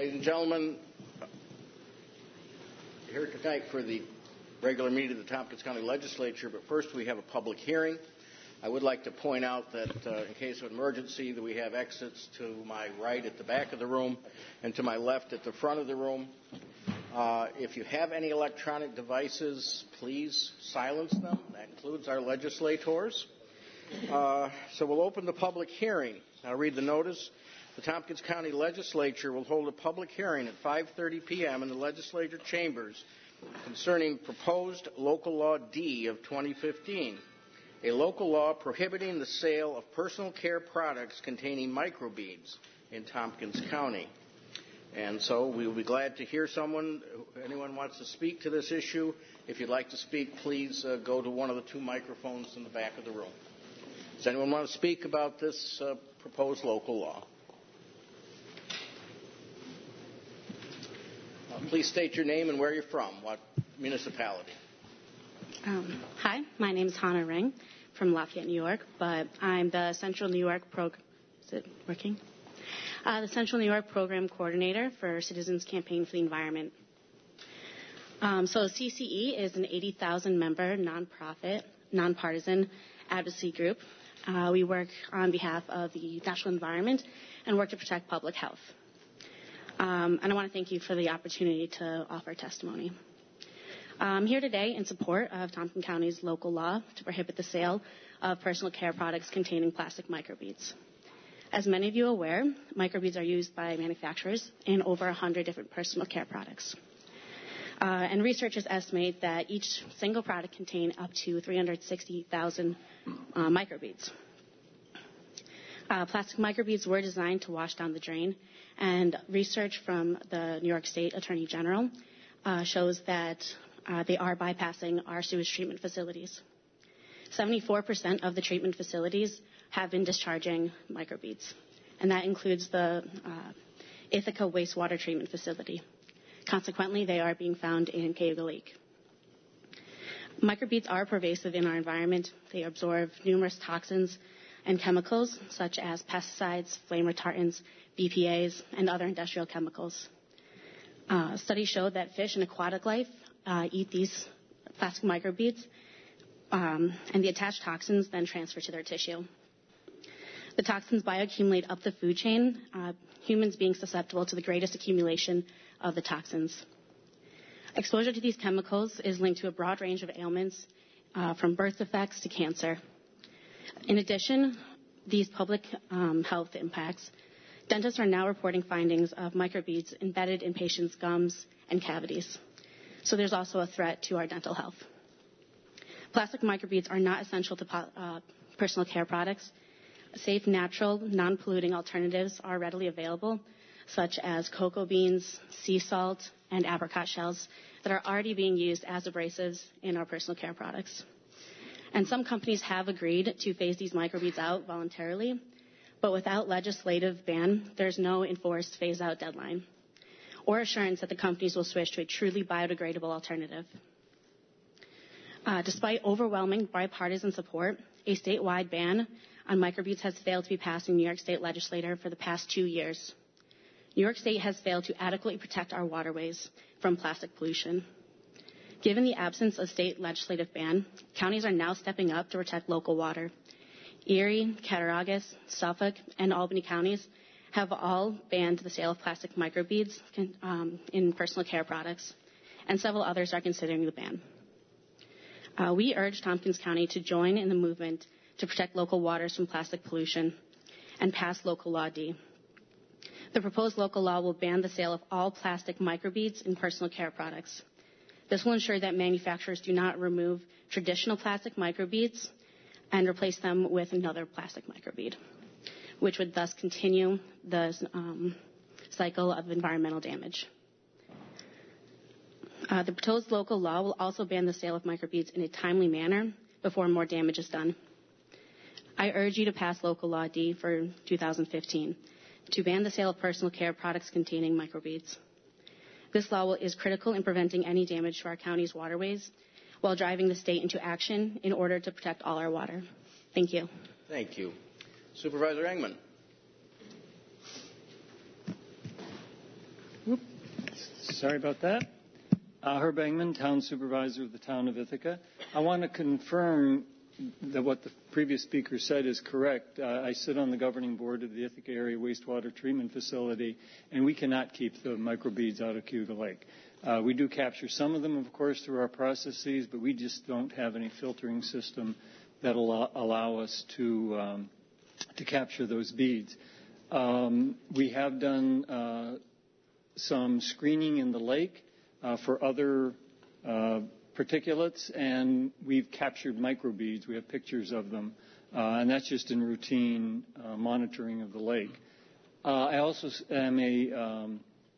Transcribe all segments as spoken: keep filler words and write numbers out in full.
Ladies and gentlemen, here tonight for the regular meeting of the Tompkins County Legislature, but first we have a public hearing. I would like to point out that uh, in case of emergency that we have exits to my right at the back of the room and to my left at the front of the room. Uh, if you have any electronic devices, please silence them. That includes our legislators. Uh, so we'll open the public hearing. I'll read the notice. The Tompkins County Legislature will hold a public hearing at five thirty p.m. in the legislature chambers concerning proposed local law D of twenty fifteen, a local law prohibiting the sale of personal care products containing microbeads in Tompkins County. And so we will be glad to hear someone, anyone wants to speak to this issue. If you'd like to speak, please uh, go to one of the two microphones in the back of the room. Does anyone want to speak about this uh, proposed local law? Uh, please state your name and where you're from, what municipality. Um, hi, my name is Hannah Ring from Lafayette, New York, but I'm the Central New York Program. Is it working? Uh, the Central New York Program Coordinator for Citizens Campaign for the Environment. Um, so C C E is an eighty thousand member nonprofit, nonpartisan advocacy group. Uh, we work on behalf of the national environment and work to protect public health. Um, and I want to thank you for the opportunity to offer testimony. I'm here today in support of Tompkins County's local law to prohibit the sale of personal care products containing plastic microbeads. As many of you are aware, microbeads are used by manufacturers in over one hundred different personal care products. Uh, and researchers estimate that each single product contains up to three hundred sixty thousand uh, microbeads. Uh, plastic microbeads were designed to wash down the drain, and research from the New York State Attorney General uh, shows that uh, they are bypassing our sewage treatment facilities. seventy-four percent of the treatment facilities have been discharging microbeads, and that includes the uh, Ithaca wastewater treatment facility. Consequently, they are being found in Cayuga Lake. Microbeads are pervasive in our environment. They absorb numerous toxins and chemicals such as pesticides, flame retardants, B P As, and other industrial chemicals. Uh, studies show that fish and aquatic life uh, eat these plastic microbeads, um, and the attached toxins then transfer to their tissue. The toxins bioaccumulate up the food chain, uh, humans being susceptible to the greatest accumulation of the toxins. Exposure to these chemicals is linked to a broad range of ailments, uh, from birth defects to cancer. In addition, these public um, health impacts, dentists are now reporting findings of microbeads embedded in patients' gums and cavities. So there's also a threat to our dental health. Plastic microbeads are not essential to po- uh, personal care products. Safe, natural, non-polluting alternatives are readily available, such as cocoa beans, sea salt, and apricot shells that are already being used as abrasives in our personal care products. And some companies have agreed to phase these microbeads out voluntarily, but without legislative ban, there's no enforced phase-out deadline or assurance that the companies will switch to a truly biodegradable alternative. Uh, despite overwhelming bipartisan support, a statewide ban on microbeads has failed to be passed in New York State legislature for the past two years. New York State has failed to adequately protect our waterways from plastic pollution. Given the absence of state legislative ban, counties are now stepping up to protect local water. Erie, Cattaraugus, Suffolk, and Albany counties have all banned the sale of plastic microbeads um, in personal care products, and several others are considering the ban. Uh, we urge Tompkins County to join in the movement to protect local waters from plastic pollution and pass Local Law D. The proposed local law will ban the sale of all plastic microbeads in personal care products. This will ensure that manufacturers do not remove traditional plastic microbeads and replace them with another plastic microbead, which would thus continue the um, cycle of environmental damage. Uh, the proposed local law will also ban the sale of microbeads in a timely manner before more damage is done. I urge you to pass Local Law D for two thousand fifteen to ban the sale of personal care products containing microbeads. This law will, is critical in preventing any damage to our county's waterways while driving the state into action in order to protect all our water. Thank you. Thank you. Supervisor Engman. Whoop. Sorry about that. Uh, Herb Engman, Town Supervisor of the Town of Ithaca. I want to confirm that what the previous speaker said is correct. Uh, I sit on the governing board of the Ithaca Area Wastewater Treatment Facility, and we cannot keep the microbeads out of Cayuga Lake. Uh, we do capture some of them, of course, through our processes, but we just don't have any filtering system that will allow us to um, to capture those beads. Um, we have done uh, some screening in the lake uh, for other uh, particulates, and we've captured microbeads. We have pictures of them, uh, and that's just in routine uh, monitoring of the lake. Uh, I also am a, um,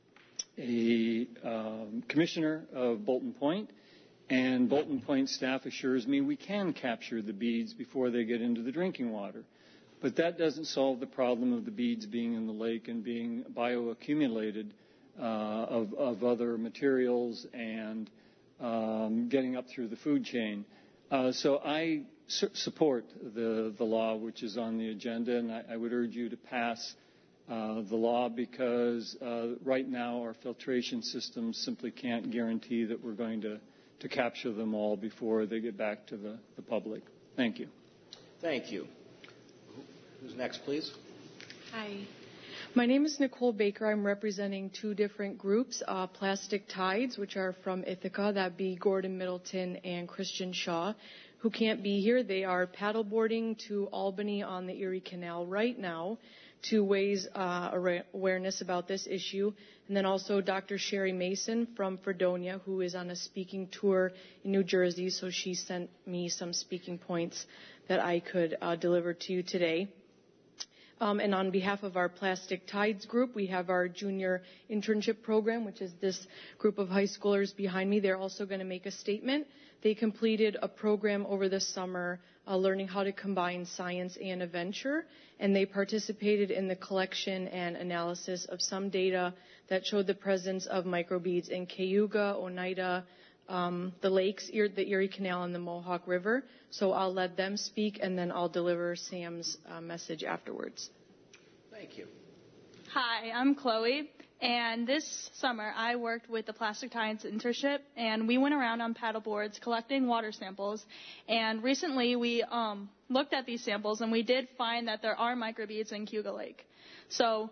a um, commissioner of Bolton Point, and Bolton Point staff assures me we can capture the beads before they get into the drinking water. But that doesn't solve the problem of the beads being in the lake and being bioaccumulated uh, of, of other materials and um, getting up through the food chain. Uh, so I su- support the, the law which is on the agenda, and I, I would urge you to pass uh, the law because uh, right now our filtration systems simply can't guarantee that we're going to, to capture them all before they get back to the, the public. Thank you. Thank you. Who's next, please? Hi. My name is Nicole Baker. I'm representing two different groups, uh, Plastic Tides, which are from Ithaca, that be Gordon Middleton and Christian Shaw, who can't be here. They are paddleboarding to Albany on the Erie Canal right now to raise uh, awareness about this issue. And then also Doctor Sherry Mason from Fredonia, who is on a speaking tour in New Jersey, so she sent me some speaking points that I could uh, deliver to you today. Um, and on behalf of our Plastic Tides group, we have our junior internship program, which is this group of high schoolers behind me. They're also going to make a statement. They completed a program over the summer uh, learning how to combine science and adventure, and they participated in the collection and analysis of some data that showed the presence of microbeads in Cayuga, Oneida, Um, the lakes, the Erie Canal, and the Mohawk River. So I'll let them speak, and then I'll deliver Sam's uh, message afterwards. Thank you. Hi, I'm Chloe, and this summer I worked with the Plastic Tides internship, and we went around on paddleboards collecting water samples. And recently we um, looked at these samples, and we did find that there are microbeads in Cayuga Lake. So,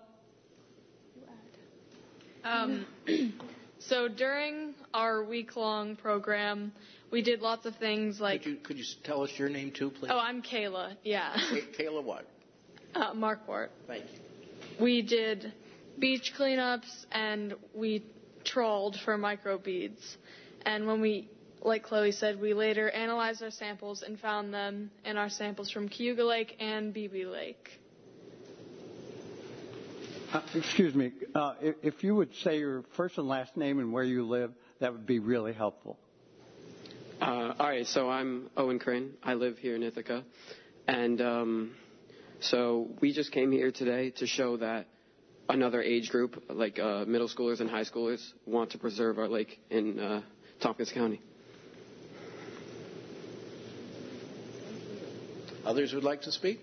um, So during our week-long program, we did lots of things like... Could you, could you tell us your name, too, please? Oh, I'm Kayla, yeah. Kay- Kayla what? Uh, Markwart. Thank you. We did beach cleanups, and we trawled for microbeads. And when we, like Chloe said, we later analyzed our samples and found them in our samples from Cayuga Lake and Beebe Lake. Uh, excuse me. Uh, if, if you would say your first and last name and where you live, that would be really helpful. Uh, all right. So I'm Owen Crane. I live here in Ithaca, and um, so we just came here today to show that another age group, like uh, middle schoolers and high schoolers, want to preserve our lake in uh, Tompkins County. Others would like to speak?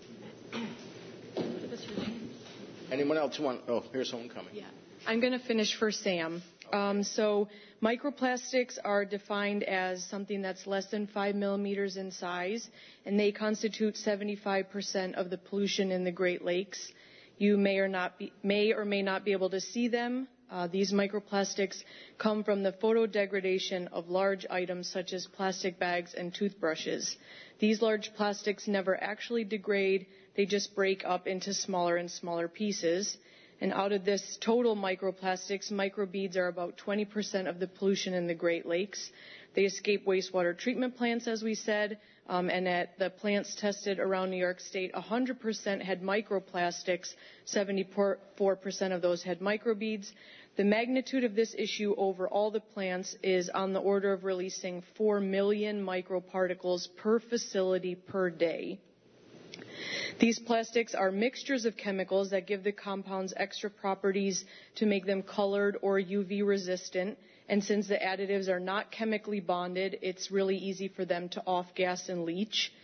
Anyone else want? Oh, here's someone coming. Yeah. I'm going to finish for Sam. Um, so microplastics are defined as something that's less than five millimeters in size, and they constitute seventy-five percent of the pollution in the Great Lakes. You may or not be, may or may not be able to see them. Uh, these microplastics come from the photodegradation of large items such as plastic bags and toothbrushes. These large plastics never actually degrade. They just break up into smaller and smaller pieces. And out of this total microplastics, microbeads are about twenty percent of the pollution in the Great Lakes. They escape wastewater treatment plants, as we said, um, and at the plants tested around New York State, one hundred percent had microplastics, seventy-four percent of those had microbeads. The magnitude of this issue over all the plants is on the order of releasing four million microparticles per facility per day. These plastics are mixtures of chemicals that give the compounds extra properties to make them colored or U V resistant. And since the additives are not chemically bonded, it's really easy for them to off-gas and leach.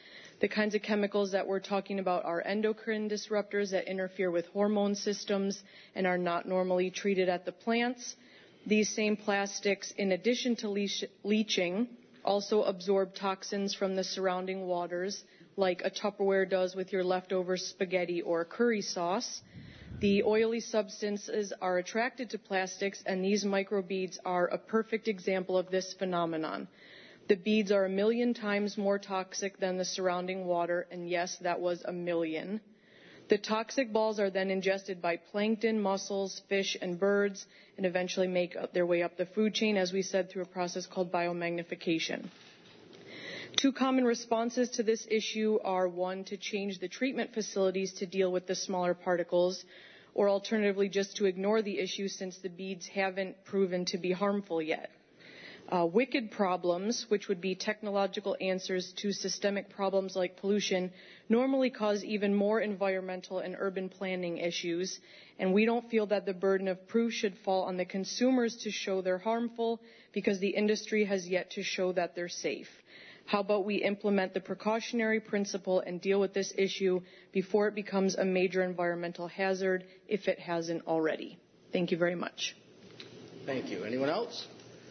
The kinds of chemicals that we're talking about are endocrine disruptors that interfere with hormone systems and are not normally treated at the plants. These same plastics, in addition to leach- leaching, also absorb toxins from the surrounding waters, like a Tupperware does with your leftover spaghetti or curry sauce. The oily substances are attracted to plastics, and these microbeads are a perfect example of this phenomenon. The beads are a million times more toxic than the surrounding water, and yes, that was a million. The toxic balls are then ingested by plankton, mussels, fish, and birds, and eventually make their way up the food chain, as we said, through a process called biomagnification. Two common responses to this issue are, one, to change the treatment facilities to deal with the smaller particles, or alternatively just to ignore the issue since the beads haven't proven to be harmful yet. Uh, wicked problems, which would be technological answers to systemic problems like pollution, normally cause even more environmental and urban planning issues, and we don't feel that the burden of proof should fall on the consumers to show they're harmful because the industry has yet to show that they're safe. How about we implement the precautionary principle and deal with this issue before it becomes a major environmental hazard, if it hasn't already? Thank you very much. Thank you. Anyone else?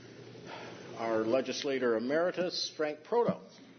Our legislator emeritus, Frank Proto.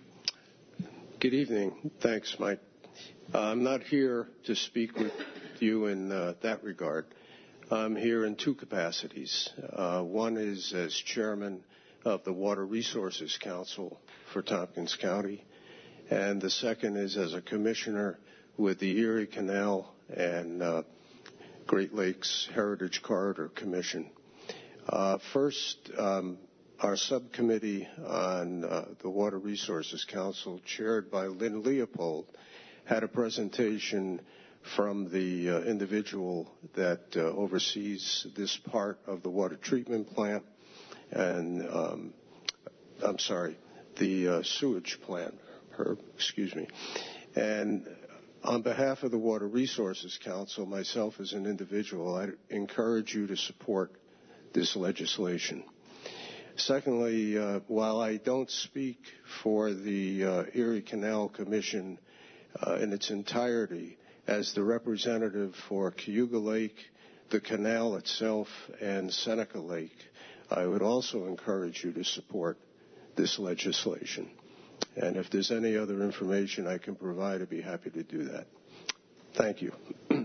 Good evening. Thanks, Mike. Uh, I'm not here to speak with you in uh, that regard. I'm here in two capacities. Uh, one is as chairman of the Water Resources Council for Tompkins County, and the second is as a commissioner with the Erie Canal and uh, Great Lakes Heritage Corridor Commission. Uh, first, um, our subcommittee on uh, the Water Resources Council, chaired by Lynn Leopold, had a presentation from the uh, individual that uh, oversees this part of the water treatment plant, and um, I'm sorry, the uh, sewage plant, her, excuse me. And on behalf of the Water Resources Council, myself as an individual, I encourage you to support this legislation. Secondly, uh, while I don't speak for the uh, Erie Canal Commission uh, in its entirety, as the representative for Cayuga Lake, the canal itself, and Seneca Lake, I would also encourage you to support this legislation. And if there's any other information I can provide, I'd be happy to do that. Thank you.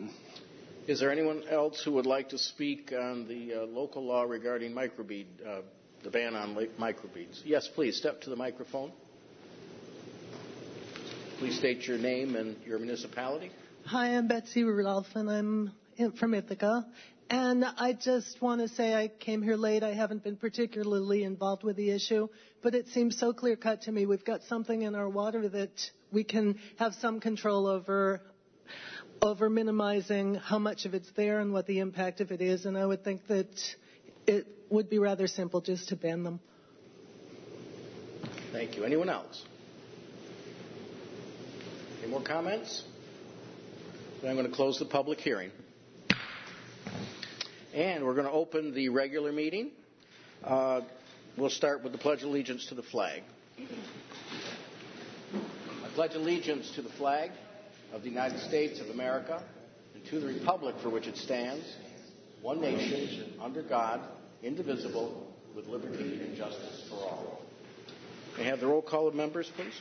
Is there anyone else who would like to speak on the uh, local law regarding microbead, uh, the ban on microbeads? Yes, please, step to the microphone. Please state your name and your municipality. Hi, I'm Betsy Rudolph, and I'm from Ithaca. And I just want to say I came here late. I haven't been particularly involved with the issue, but it seems so clear-cut to me. We've got something in our water that we can have some control over, over minimizing how much of it's there and what the impact of it is. And I would think that it would be rather simple just to ban them. Thank you. Anyone else? Any more comments? Then I'm going to close the public hearing. And we're going to open the regular meeting. Uh, we'll start with the Pledge of Allegiance to the flag. I pledge allegiance to the flag of the United States of America and to the republic for which it stands, one nation, under God, indivisible, with liberty and justice for all. May I have the roll call of members, please?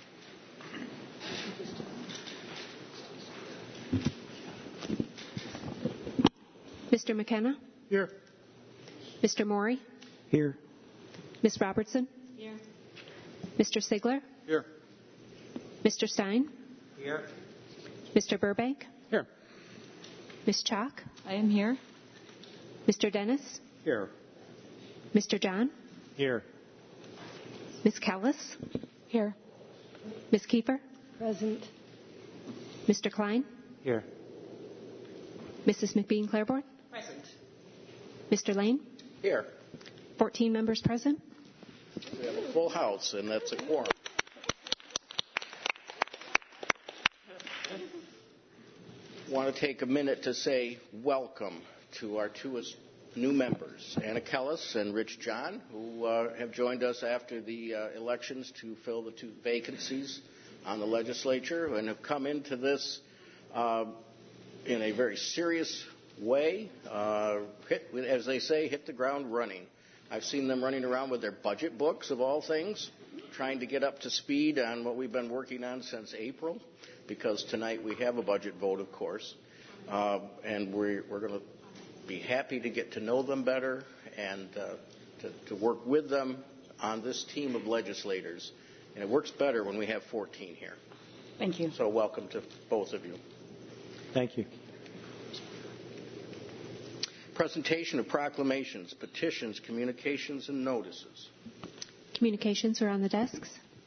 Mister McKenna? Here. Mister Morey? Here. Miz Robertson? Here. Mister Sigler? Here. Mister Stein? Here. Mister Burbank? Here. Miz Chalk? I am here. Mister Dennis? Here. Mister John? Here. Miz Callis? Here. Miz Kiefer? Present. Mister Klein? Here. Missus McBean Claiborne? Present. Mister Lane? Here. fourteen members present. We have a full house, and that's a quorum. I want to take a minute to say welcome to our two new members, Anna Kellis and Rich John, who uh, have joined us after the uh, elections to fill the two vacancies on the legislature and have come into this uh, in a very serious way, uh, hit, as they say, hit the ground running. I've seen them running around with their budget books, of all things, trying to get up to speed on what we've been working on since April, because tonight we have a budget vote, of course, uh, and we're, we're going to be happy to get to know them better and uh, to, to work with them on this team of legislators. And it works better when we have fourteen here. Thank you. So welcome to both of you. Thank you. Presentation of proclamations, petitions, communications, and notices. Communications are on the desks.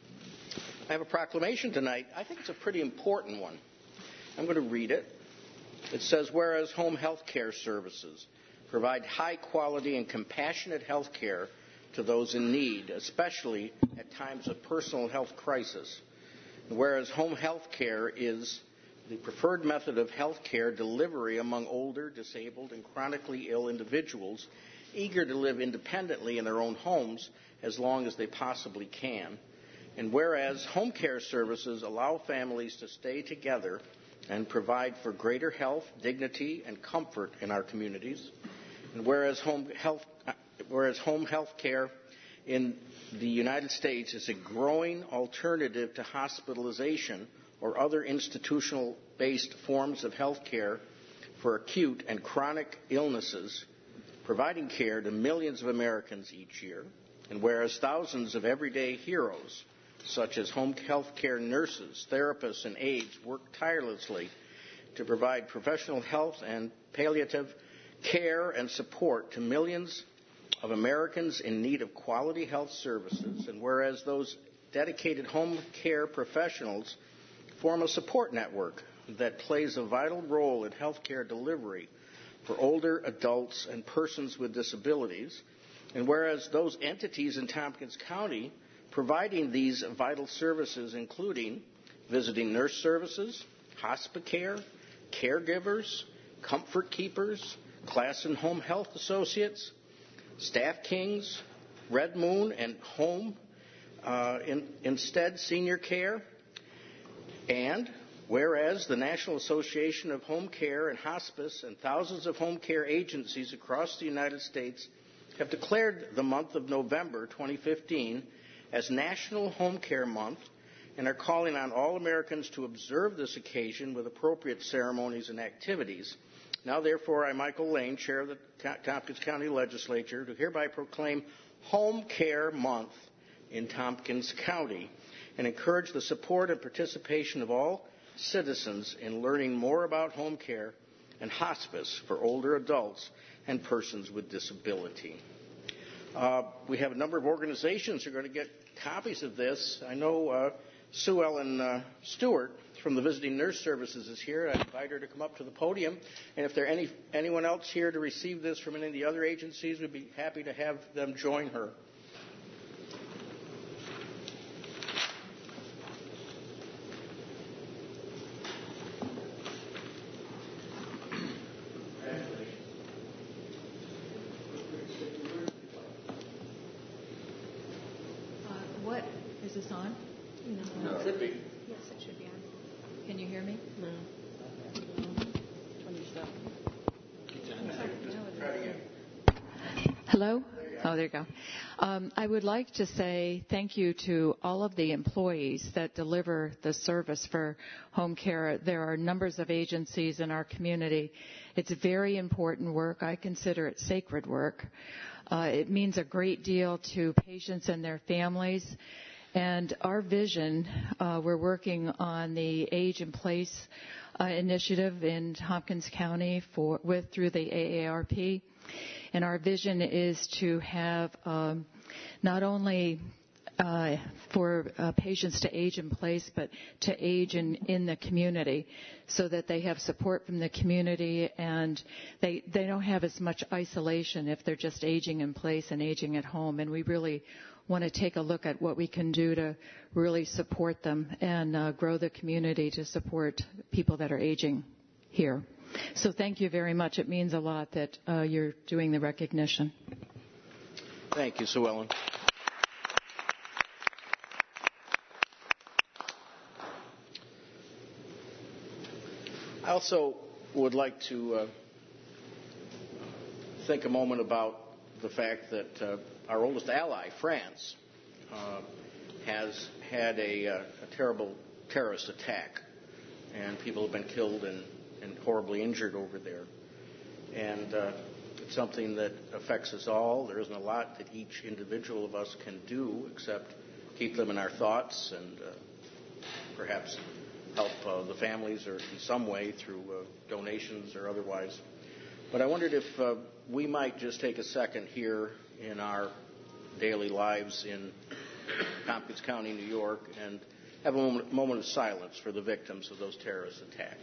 I have a proclamation tonight. I think it's a pretty important one. I'm going to read it. It says, whereas home health care services provide high quality and compassionate health care to those in need, especially at times of personal health crisis. And whereas home health care is the preferred method of health care delivery among older, disabled, and chronically ill individuals eager to live independently in their own homes as long as they possibly can. And whereas home care services allow families to stay together and provide for greater health, dignity, and comfort in our communities. And whereas home health, whereas home health care in the United States is a growing alternative to hospitalization or other institutional-based forms of health care for acute and chronic illnesses, providing care to millions of Americans each year. And whereas thousands of everyday heroes, such as home health care nurses, therapists, and aides, work tirelessly to provide professional health and palliative care and support to millions of Americans in need of quality health services. And whereas those dedicated home care professionals form a support network that plays a vital role in health care delivery for older adults and persons with disabilities. And whereas those entities in Tompkins County providing these vital services, including visiting nurse services, hospice care, caregivers, comfort keepers, class and home health associates, staff kings, Red Moon, and home uh, in, instead senior care. And whereas the National Association of Home Care and Hospice and thousands of home care agencies across the United States have declared the month of November twenty fifteen as National Home Care Month and are calling on all Americans to observe this occasion with appropriate ceremonies and activities. Now, therefore, I, Michael Lane, Chair of the Tompkins County Legislature, do hereby proclaim Home Care Month in Tompkins County and encourage the support and participation of all citizens in learning more about home care and hospice for older adults and persons with disability. Uh, we have a number of organizations who are going to get copies of this. I know uh, Sue Ellen uh, Stewart from the Visiting Nurse Services is here. I invite her to come up to the podium. And if there are any, anyone else here to receive this from any of the other agencies, we'd be happy to have them join her. Is this on? No. It should be. Yes, it should be on. Can you hear me? No. Hello? Oh, there you go. Um, I would like to say thank you to all of the employees that deliver the service for home care. There are numbers of agencies in our community. It's very important work. I consider it sacred work. Uh, it means a great deal to patients and their families. And our vision, uh, we're working on the Age in Place uh, initiative in Tompkins County for, with through the A A R P. And our vision is to have um, not only uh, for uh, patients to age in place, but to age in, in the community so that they have support from the community and they, they don't have as much isolation if they're just aging in place and aging at home. And we really want to take a look at what we can do to really support them and uh, grow the community to support people that are aging here. So thank you very much. It means a lot that uh, you're doing the recognition. Thank you, Sue Ellen. I also would like to uh, think a moment about the fact that uh, our oldest ally, France, uh, has had a, uh, a terrible terrorist attack, and people have been killed and, and horribly injured over there. And uh, it's something that affects us all. There isn't a lot that each individual of us can do except keep them in our thoughts and uh, perhaps help uh, the families or in some way through uh, donations or otherwise. But I wondered if uh, we might just take a second here in our daily lives in Tompkins County, New York, and have a moment, moment of silence for the victims of those terrorist attacks.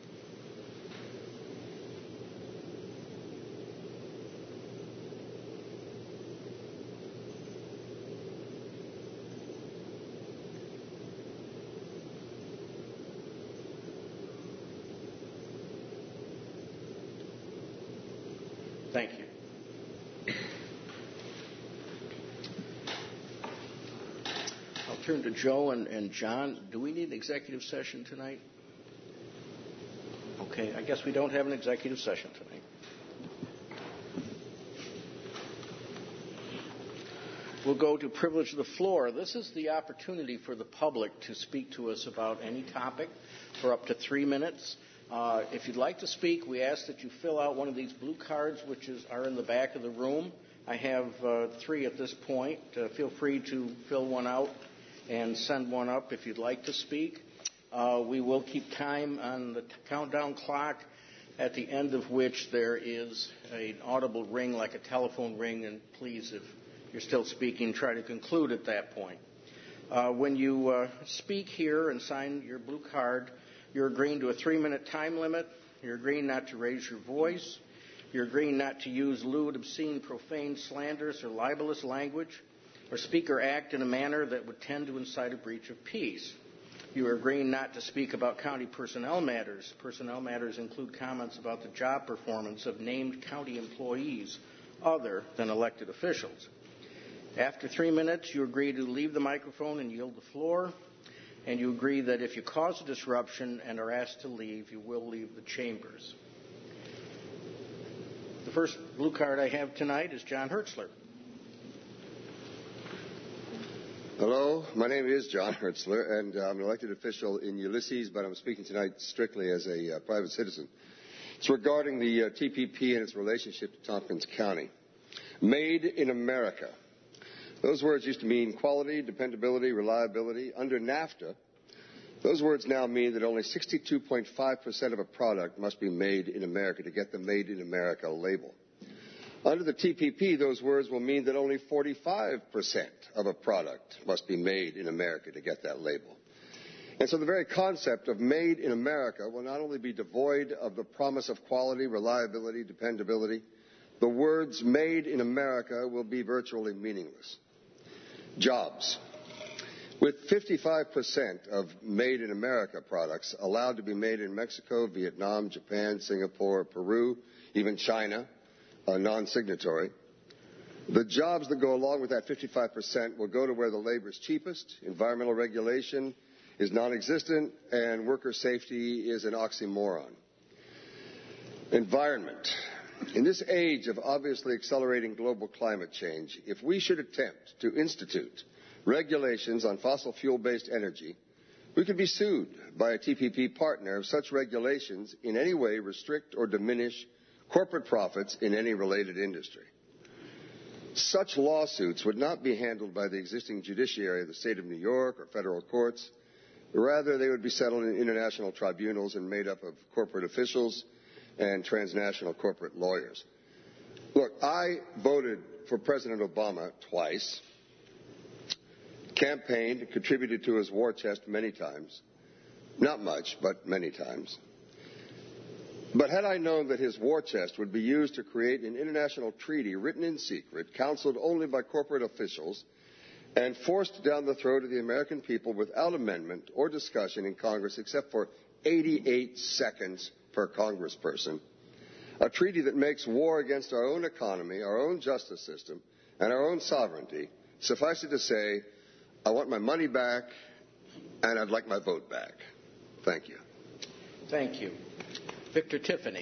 Thank you. I'll turn to Joe and, and John. Do we need an executive session tonight? Okay, I guess we don't have an executive session tonight. We'll go to privilege of the floor. This is the opportunity for the public to speak to us about any topic for up to three minutes. Uh, if you'd like to speak, we ask that you fill out one of these blue cards, which is, are in the back of the room. I have uh, three at this point. Uh, feel free to fill one out and send one up if you'd like to speak. Uh, we will keep time on the t- countdown clock, at the end of which there is an audible ring like a telephone ring, and please, if you're still speaking, try to conclude at that point. Uh, when you uh, speak here and sign your blue card, you're agreeing to a three-minute time limit. You're agreeing not to raise your voice. You're agreeing not to use lewd, obscene, profane, slanderous, or libelous language, or speak or act in a manner that would tend to incite a breach of peace. You are agreeing not to speak about county personnel matters. Personnel matters include comments about the job performance of named county employees other than elected officials. After three minutes, you agree to leave the microphone and yield the floor. And you agree that if you cause a disruption and are asked to leave, you will leave the chambers. The first blue card I have tonight is John Hertzler. Hello, my name is John Hertzler, and I'm an elected official in Ulysses, but I'm speaking tonight strictly as a uh, private citizen. It's regarding the uh, T P P and its relationship to Tompkins County. Made in America. Those words used to mean quality, dependability, reliability. Under NAFTA, those words now mean that only sixty-two point five percent of a product must be made in America to get the Made in America label. Under the T P P, those words will mean that only forty-five percent of a product must be made in America to get that label. And so the very concept of Made in America will not only be devoid of the promise of quality, reliability, dependability, the words Made in America will be virtually meaningless. Jobs. With fifty-five percent of Made in America products allowed to be made in Mexico, Vietnam, Japan, Singapore, Peru, even China, a non-signatory, the jobs that go along with that fifty-five percent will go to where the labor is cheapest, environmental regulation is non-existent, and worker safety is an oxymoron. Environment. In this age of obviously accelerating global climate change, if we should attempt to institute regulations on fossil fuel-based energy, we could be sued by a T P P partner if such regulations in any way restrict or diminish corporate profits in any related industry. Such lawsuits would not be handled by the existing judiciary of the state of New York or federal courts. Rather, they would be settled in international tribunals and made up of corporate officials and transnational corporate lawyers. Look, I voted for President Obama twice, campaigned, contributed to his war chest many times. Not much, but many times. But had I known that his war chest would be used to create an international treaty written in secret, counseled only by corporate officials, and forced down the throat of the American people without amendment or discussion in Congress except for eighty-eight seconds per congressperson, a treaty that makes war against our own economy, our own justice system, and our own sovereignty, suffice it to say, I want my money back and I'd like my vote back. Thank you. Thank you. Victor Tiffany.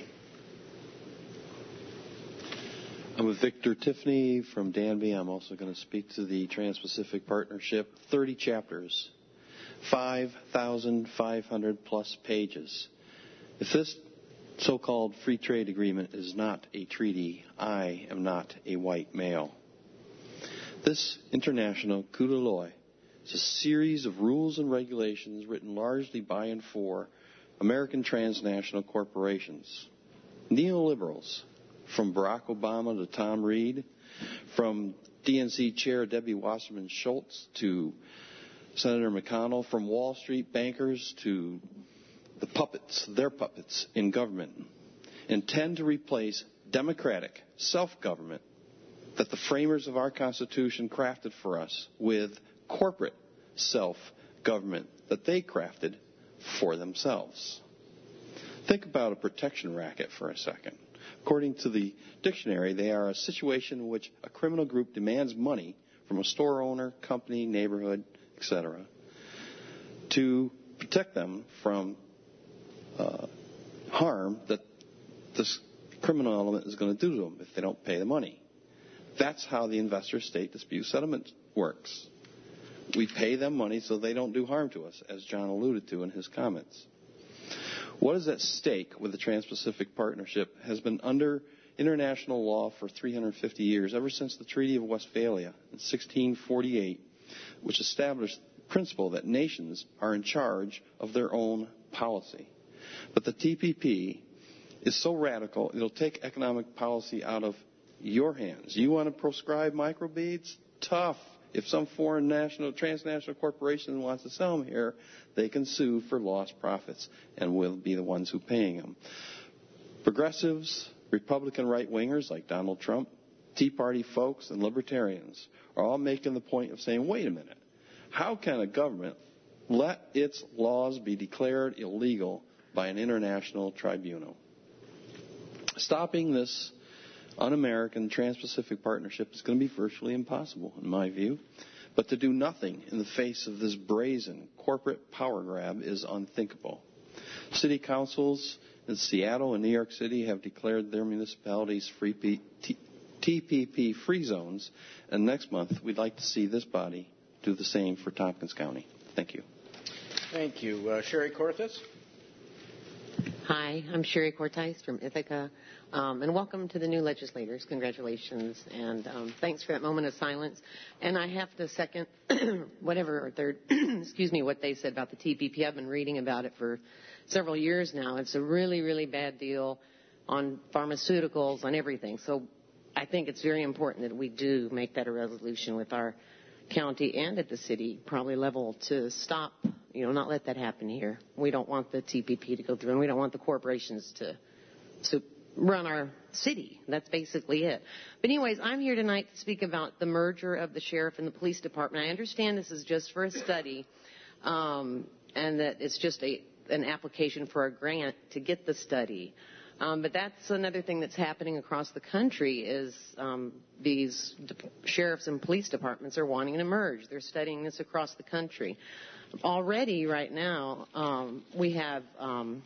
I'm with Victor Tiffany from Danby. I'm also going to speak to the Trans-Pacific Partnership. thirty chapters, five thousand five hundred plus pages. If this so-called free trade agreement is not a treaty, I am not a white male. This international coup d'etat is a series of rules and regulations written largely by and for American transnational corporations, neoliberals, from Barack Obama to Tom Reed, from D N C Chair Debbie Wasserman Schultz to Senator McConnell, from Wall Street bankers to the puppets, their puppets in government, intend to replace democratic self-government that the framers of our Constitution crafted for us with corporate self-government that they crafted for themselves. Think about a protection racket for a second. According to the dictionary, they are a situation in which a criminal group demands money from a store owner, company, neighborhood, et cetera, to protect them from uh, harm that this criminal element is going to do to them if they don't pay the money. That's how the investor-state dispute settlement works. We pay them money so they don't do harm to us, as John alluded to in his comments. What is at stake with the Trans-Pacific Partnership has been under international law for three hundred fifty years, ever since the Treaty of Westphalia in sixteen forty-eight, which established the principle that nations are in charge of their own policy. But the T P P is so radical, it'll take economic policy out of your hands. You want to proscribe microbeads? Tough. If some foreign national, transnational corporation wants to sell them here, they can sue for lost profits, and we'll be the ones who are paying them. Progressives, Republican right-wingers like Donald Trump, Tea Party folks, and libertarians are all making the point of saying, wait a minute, how can a government let its laws be declared illegal by an international tribunal? Stopping this un-American Trans-Pacific Partnership is going to be virtually impossible, in my view. But to do nothing in the face of this brazen corporate power grab is unthinkable. City councils in Seattle and New York City have declared their municipalities free P- T- T P P free zones, and next month we'd like to see this body do the same for Tompkins County. Thank you. Thank you. Uh, Sherry Cortez. Hi, I'm Sherry Cortez from Ithaca, um, and welcome to the new legislators. Congratulations, and um, thanks for that moment of silence. And I have to second whatever, or third, excuse me, what they said about the T P P. I've been reading about it for several years now. It's a really, really bad deal on pharmaceuticals, on everything. So I think it's very important that we do make that a resolution with our county and at the city probably level to stop, you know, not let that happen here. We don't want the T P P to go through, and we don't want the corporations to, to run our city. That's basically it. But anyways, I'm here tonight to speak about the merger of the sheriff and the police department. I understand this is just for a study, um, and that it's just a, an application for a grant to get the study. Um, but that's another thing that's happening across the country is um, these de- sheriffs and police departments are wanting to merge. They're studying this across the country. Already, right now, um, we have, um,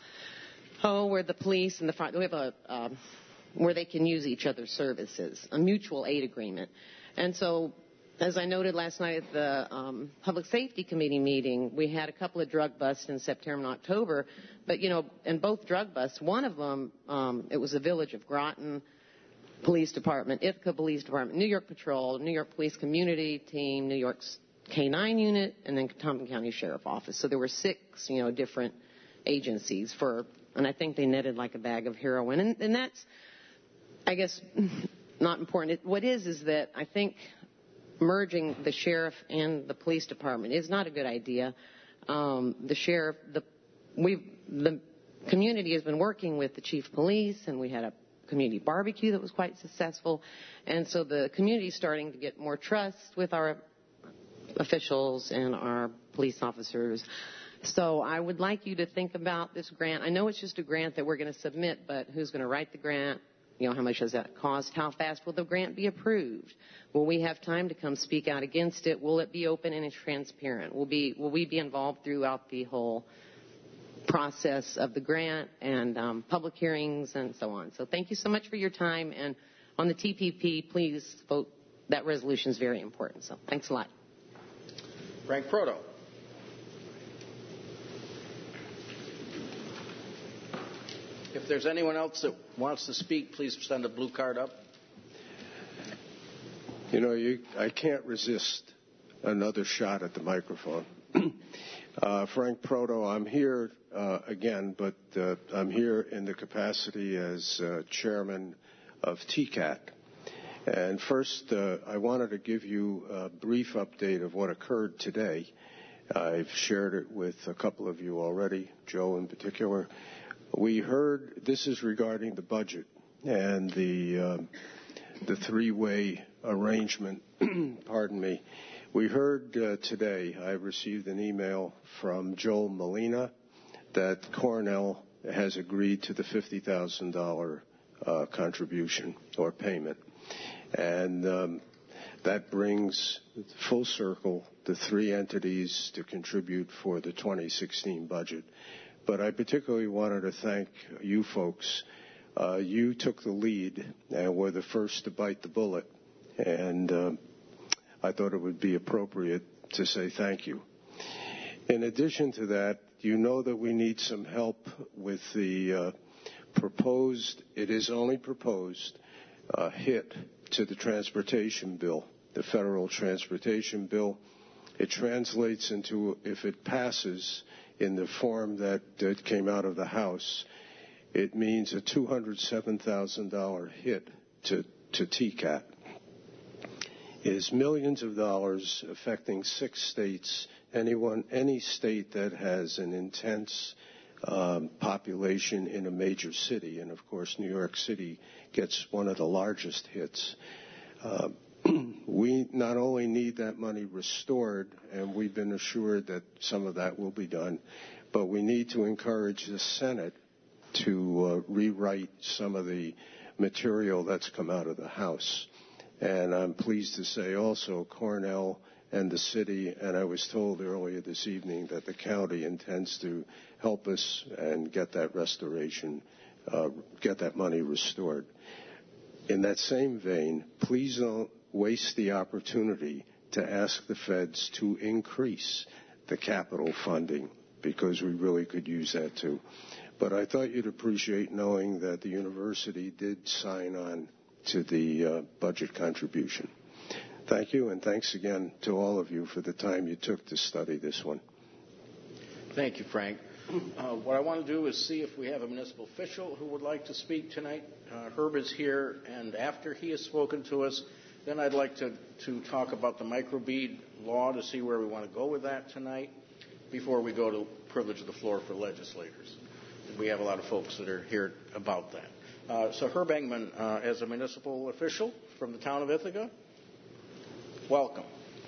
oh, where the police and the front, we have a, um, where they can use each other's services, a mutual aid agreement. And so, as I noted last night at the um, Public Safety Committee meeting, we had a couple of drug busts in September and October. But, you know, in both drug busts, one of them, um, it was the Village of Groton Police Department, Ithaca Police Department, New York Patrol, New York Police Community Team, New York's K nine unit, and then Tompkins County Sheriff Office. So there were six, you know, different agencies for, and I think they netted like a bag of heroin. And, and that's, I guess, not important. It, what is is that I think merging the sheriff and the police department is not a good idea. Um, the sheriff, the we, the community has been working with the chief of police, and we had a community barbecue that was quite successful, and so the community is starting to get more trust with our officials and our police officers. So I would like you to think about this grant. I know it's just a grant that we're going to submit, but who's going to write the grant? You know, how much does that cost? How fast will the grant be approved? Will we have time to come speak out against it? Will it be open and transparent? Will be will we be involved throughout the whole process of the grant and um, public hearings and so on. So thank you so much for your time. And on the T P P, please vote. That resolution is very important. So thanks a lot. Frank Proto. If there's anyone else that wants to speak, please send a blue card up. You know, you, I can't resist another shot at the microphone. uh, Frank Proto, I'm here uh, again, but uh, I'm here in the capacity as uh, chairman of T C A T. And first, uh, I wanted to give you a brief update of what occurred today. I've shared it with a couple of you already, Joe in particular. We heard, this is regarding the budget and the uh, the three-way arrangement, pardon me. We heard uh, today, I received an email from Joel Molina that Cornell has agreed to the fifty thousand dollars uh, contribution or payment. And um, that brings full circle the three entities to contribute for the twenty sixteen budget. But I particularly wanted to thank you folks. Uh, you took the lead and were the first to bite the bullet. And uh, I thought it would be appropriate to say thank you. In addition to that, you know that we need some help with the uh, proposed, it is only proposed, uh, hit to the transportation bill, the federal transportation bill. It translates into, if it passes in the form that it came out of the House, it means a two hundred seven thousand dollars hit to, to T C A T. It is millions of dollars affecting six states, anyone, any state that has an intense um, population in a major city. And, of course, New York City gets one of the largest hits. Uh, we not only need that money restored, and we've been assured that some of that will be done, but we need to encourage the Senate to uh, rewrite some of the material that's come out of the House. And I'm pleased to say also Cornell and the city, and I was told earlier this evening that the county intends to help us and get that restoration, uh, get that money restored. In that same vein, please don't waste the opportunity to ask the feds to increase the capital funding, because we really could use that too. But I thought you'd appreciate knowing that the university did sign on to the uh, budget contribution. Thank you, and thanks again to all of you for the time you took to study this one. Thank you, Frank. Uh, what I want to do is see if we have a municipal official who would like to speak tonight. Uh, Herb is here, and after he has spoken to us, then I'd like to, to talk about the microbead law to see where we want to go with that tonight before we go to privilege of the floor for legislators. We have a lot of folks that are here about that. Uh, so Herb Engman, uh, as a municipal official from the town of Ithaca, welcome.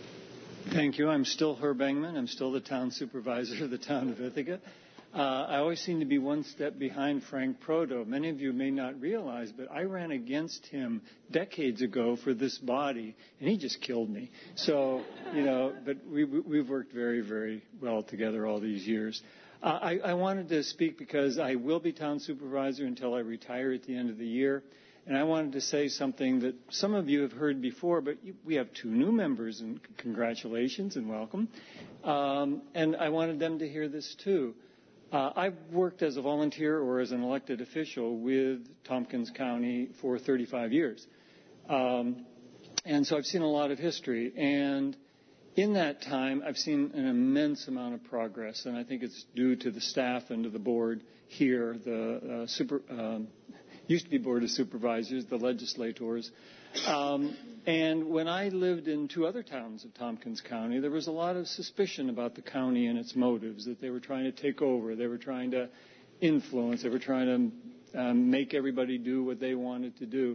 Thank you. I'm still Herb Engman. I'm still the town supervisor of the town of Ithaca. Uh, I always seem to be one step behind Frank Proto. Many of you may not realize, but I ran against him decades ago for this body, and he just killed me. So, you know, but we, we've worked very, very well together all these years. Uh, I, I wanted to speak because I will be town supervisor until I retire at the end of the year. And I wanted to say something that some of you have heard before, but you, we have two new members, and congratulations and welcome. Um, and I wanted them to hear this too. Uh, I've worked as a volunteer or as an elected official with Tompkins County for thirty-five years. Um, and so I've seen a lot of history. And in that time, I've seen an immense amount of progress, and I think it's due to the staff and to the board here, the uh, super, um, used to be Board of Supervisors, the legislators. Um, and when I lived in two other towns of Tompkins County, there was a lot of suspicion about the county and its motives, that they were trying to take over, they were trying to influence, they were trying to um, make everybody do what they wanted to do.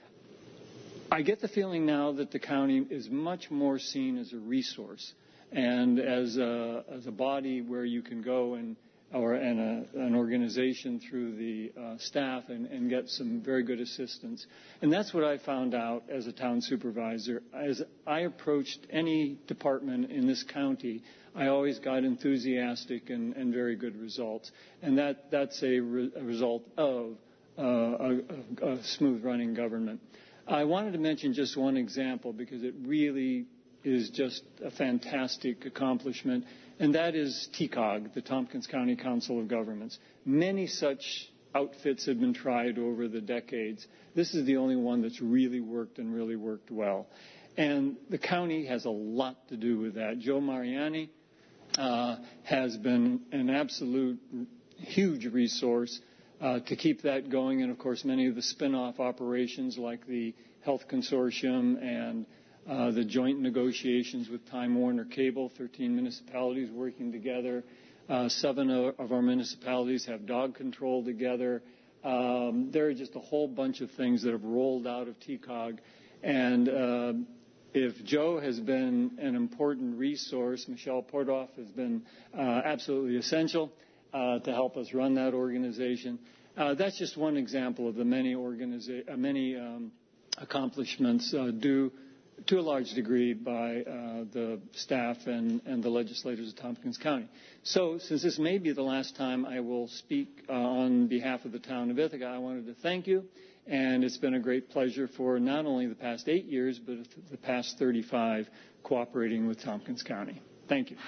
I get the feeling now that the county is much more seen as a resource and as a, as a body where you can go and or and a, an organization through the uh, staff and, and get some very good assistance. And that's what I found out as a town supervisor. As I approached any department in this county, I always got enthusiastic and, and very good results. And that, that's a, re, a result of uh, a, a smooth running government. I wanted to mention just one example because it really is just a fantastic accomplishment, and that is T C O G, the Tompkins County Council of Governments. Many such outfits have been tried over the decades. This is the only one that's really worked and really worked well. And the county has a lot to do with that. Joe Mariani uh, has been an absolute huge resource uh, to keep that going. And, of course, many of the spin-off operations like the Health Consortium and uh, the joint negotiations with Time Warner Cable, thirteen municipalities working together. Uh, seven of our municipalities have dog control together. Um, there are just a whole bunch of things that have rolled out of T C O G. And uh, if Joe has been an important resource, Michelle Portoff has been uh, absolutely essential uh, to help us run that organization. Uh, that's just one example of the many, organiza- uh, many um, accomplishments uh, due to a large degree by uh, the staff and, and the legislators of Tompkins County. So since this may be the last time I will speak uh, on behalf of the town of Ithaca, I wanted to thank you. And it's been a great pleasure for not only the past eight years, but the past thirty-five cooperating with Tompkins County. Thank you.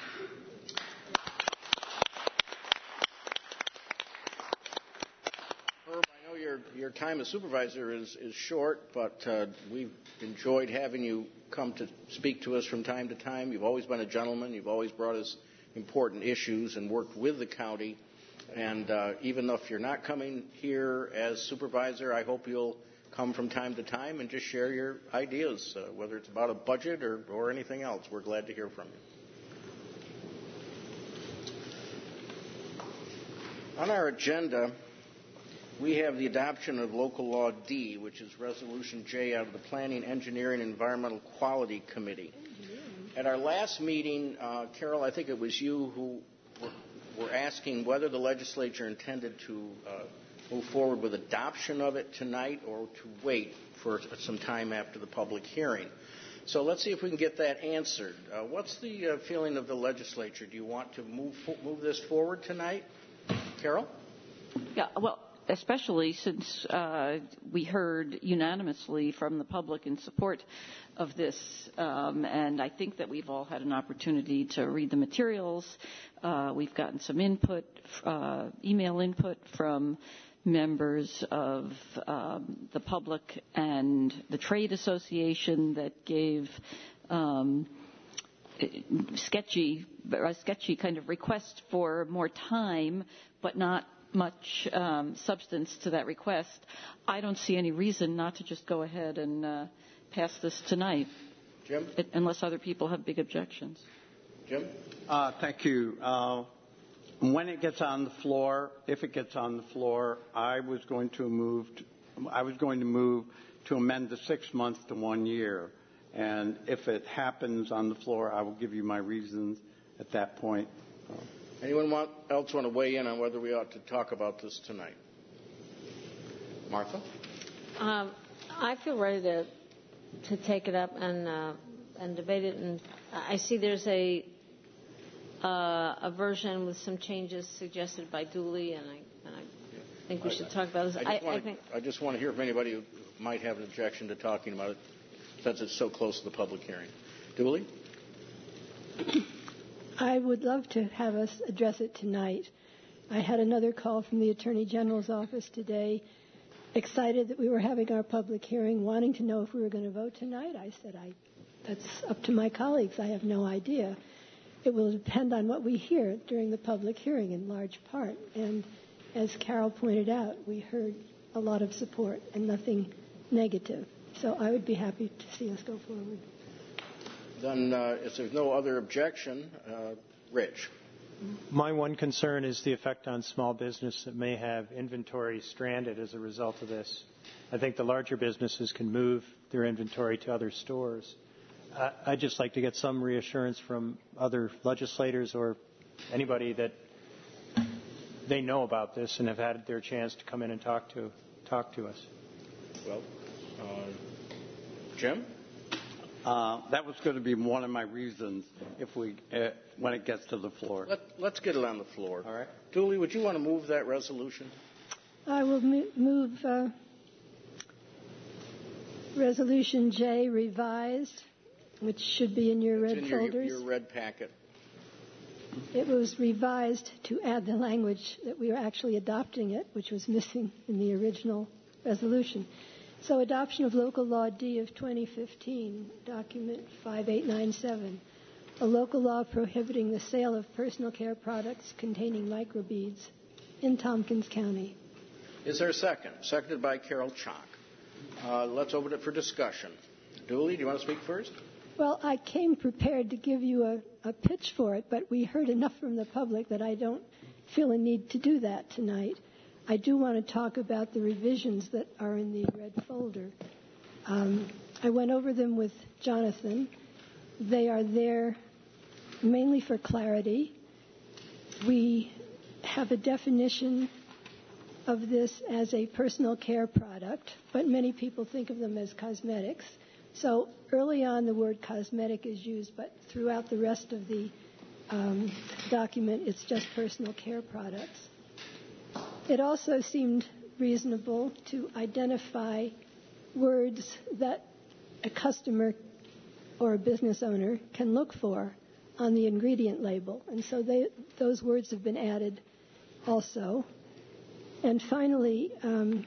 Herb, I know your, your time as supervisor is, is short, but uh, we've enjoyed having you come to speak to us from time to time. You've always been a gentleman. You've always brought us important issues and worked with the county. And uh, even if you're not coming here as supervisor, I hope you'll come from time to time and just share your ideas, uh, whether it's about a budget or, or anything else. We're glad to hear from you. On our agenda, we have the adoption of Local Law D, which is Resolution J out of the Planning, Engineering, and Environmental Quality Committee. At our last meeting, uh, Carol, I think it was you who were We're asking whether the legislature intended to uh, move forward with adoption of it tonight or to wait for some time after the public hearing. So let's see if we can get that answered. Uh, what's the uh, feeling of the legislature? Do you want to move move this forward tonight? Carol? Yeah, well, especially since uh, we heard unanimously from the public in support of this, um, and I think that we've all had an opportunity to read the materials. Uh, we've gotten some input, uh, email input from members of um, the public and the trade association that gave um, sketchy, a sketchy kind of request for more time, but not much um, substance to that request. I don't see any reason not to just go ahead and uh, pass this tonight, Jim? It, unless other people have big objections. Jim? Uh, thank you. Uh, when it gets on the floor, if it gets on the floor, I was going to move. To, I was going to move to amend the six months to one year, and if it happens on the floor, I will give you my reasons at that point. Uh, Anyone want, else want to weigh in on whether we ought to talk about this tonight? Martha? Um, I feel ready to to take it up and uh, and debate it. And I see there's a uh, a version with some changes suggested by Dooley, and I and I think we should talk about this. I just, I, want, I think I just want to hear if anybody who might have an objection to talking about it, since it's so close to the public hearing. Dooley? I would love to have us address it tonight. I had another call from the Attorney General's office today, excited that we were having our public hearing, wanting to know if we were going to vote tonight. I said, I, that's up to my colleagues. I have no idea. It will depend on what we hear during the public hearing in large part. And as Carol pointed out, we heard a lot of support and nothing negative. So I would be happy to see us go forward. Then, uh, if there's no other objection, uh, Rich. My one concern is the effect on small business that may have inventory stranded as a result of this. I think the larger businesses can move their inventory to other stores. Uh, I'd just like to get some reassurance from other legislators or anybody that they know about this and have had their chance to come in and talk to talk to us. Well, uh, Jim? Uh, that was going to be one of my reasons if we, uh, when it gets to the floor. Let, let's get it on the floor. All right. Dooley, would you want to move that resolution? I will mo- move uh, Resolution J revised, which should be in your It's red in your, folders. your red packet. It was revised to add the language that we were actually adopting it, which was missing in the original resolution. So adoption of local law D of twenty fifteen, document five eight nine seven, a local law prohibiting the sale of personal care products containing microbeads in Tompkins County. Is there a second? Seconded by Carol Chalk. Uh, let's open it for discussion. Dooley, do you want to speak first? Well, I came prepared to give you a, a pitch for it, but we heard enough from the public that I don't feel a need to do that tonight. I do want to talk about the revisions that are in the red folder. Um, I went over them with Jonathan. They are there mainly for clarity. We have a definition of this as a personal care product, but many people think of them as cosmetics. So early on the word cosmetic is used, but throughout the rest of the um, document it's just personal care products. It also seemed reasonable to identify words that a customer or a business owner can look for on the ingredient label. And so they, those words have been added also. And finally, um,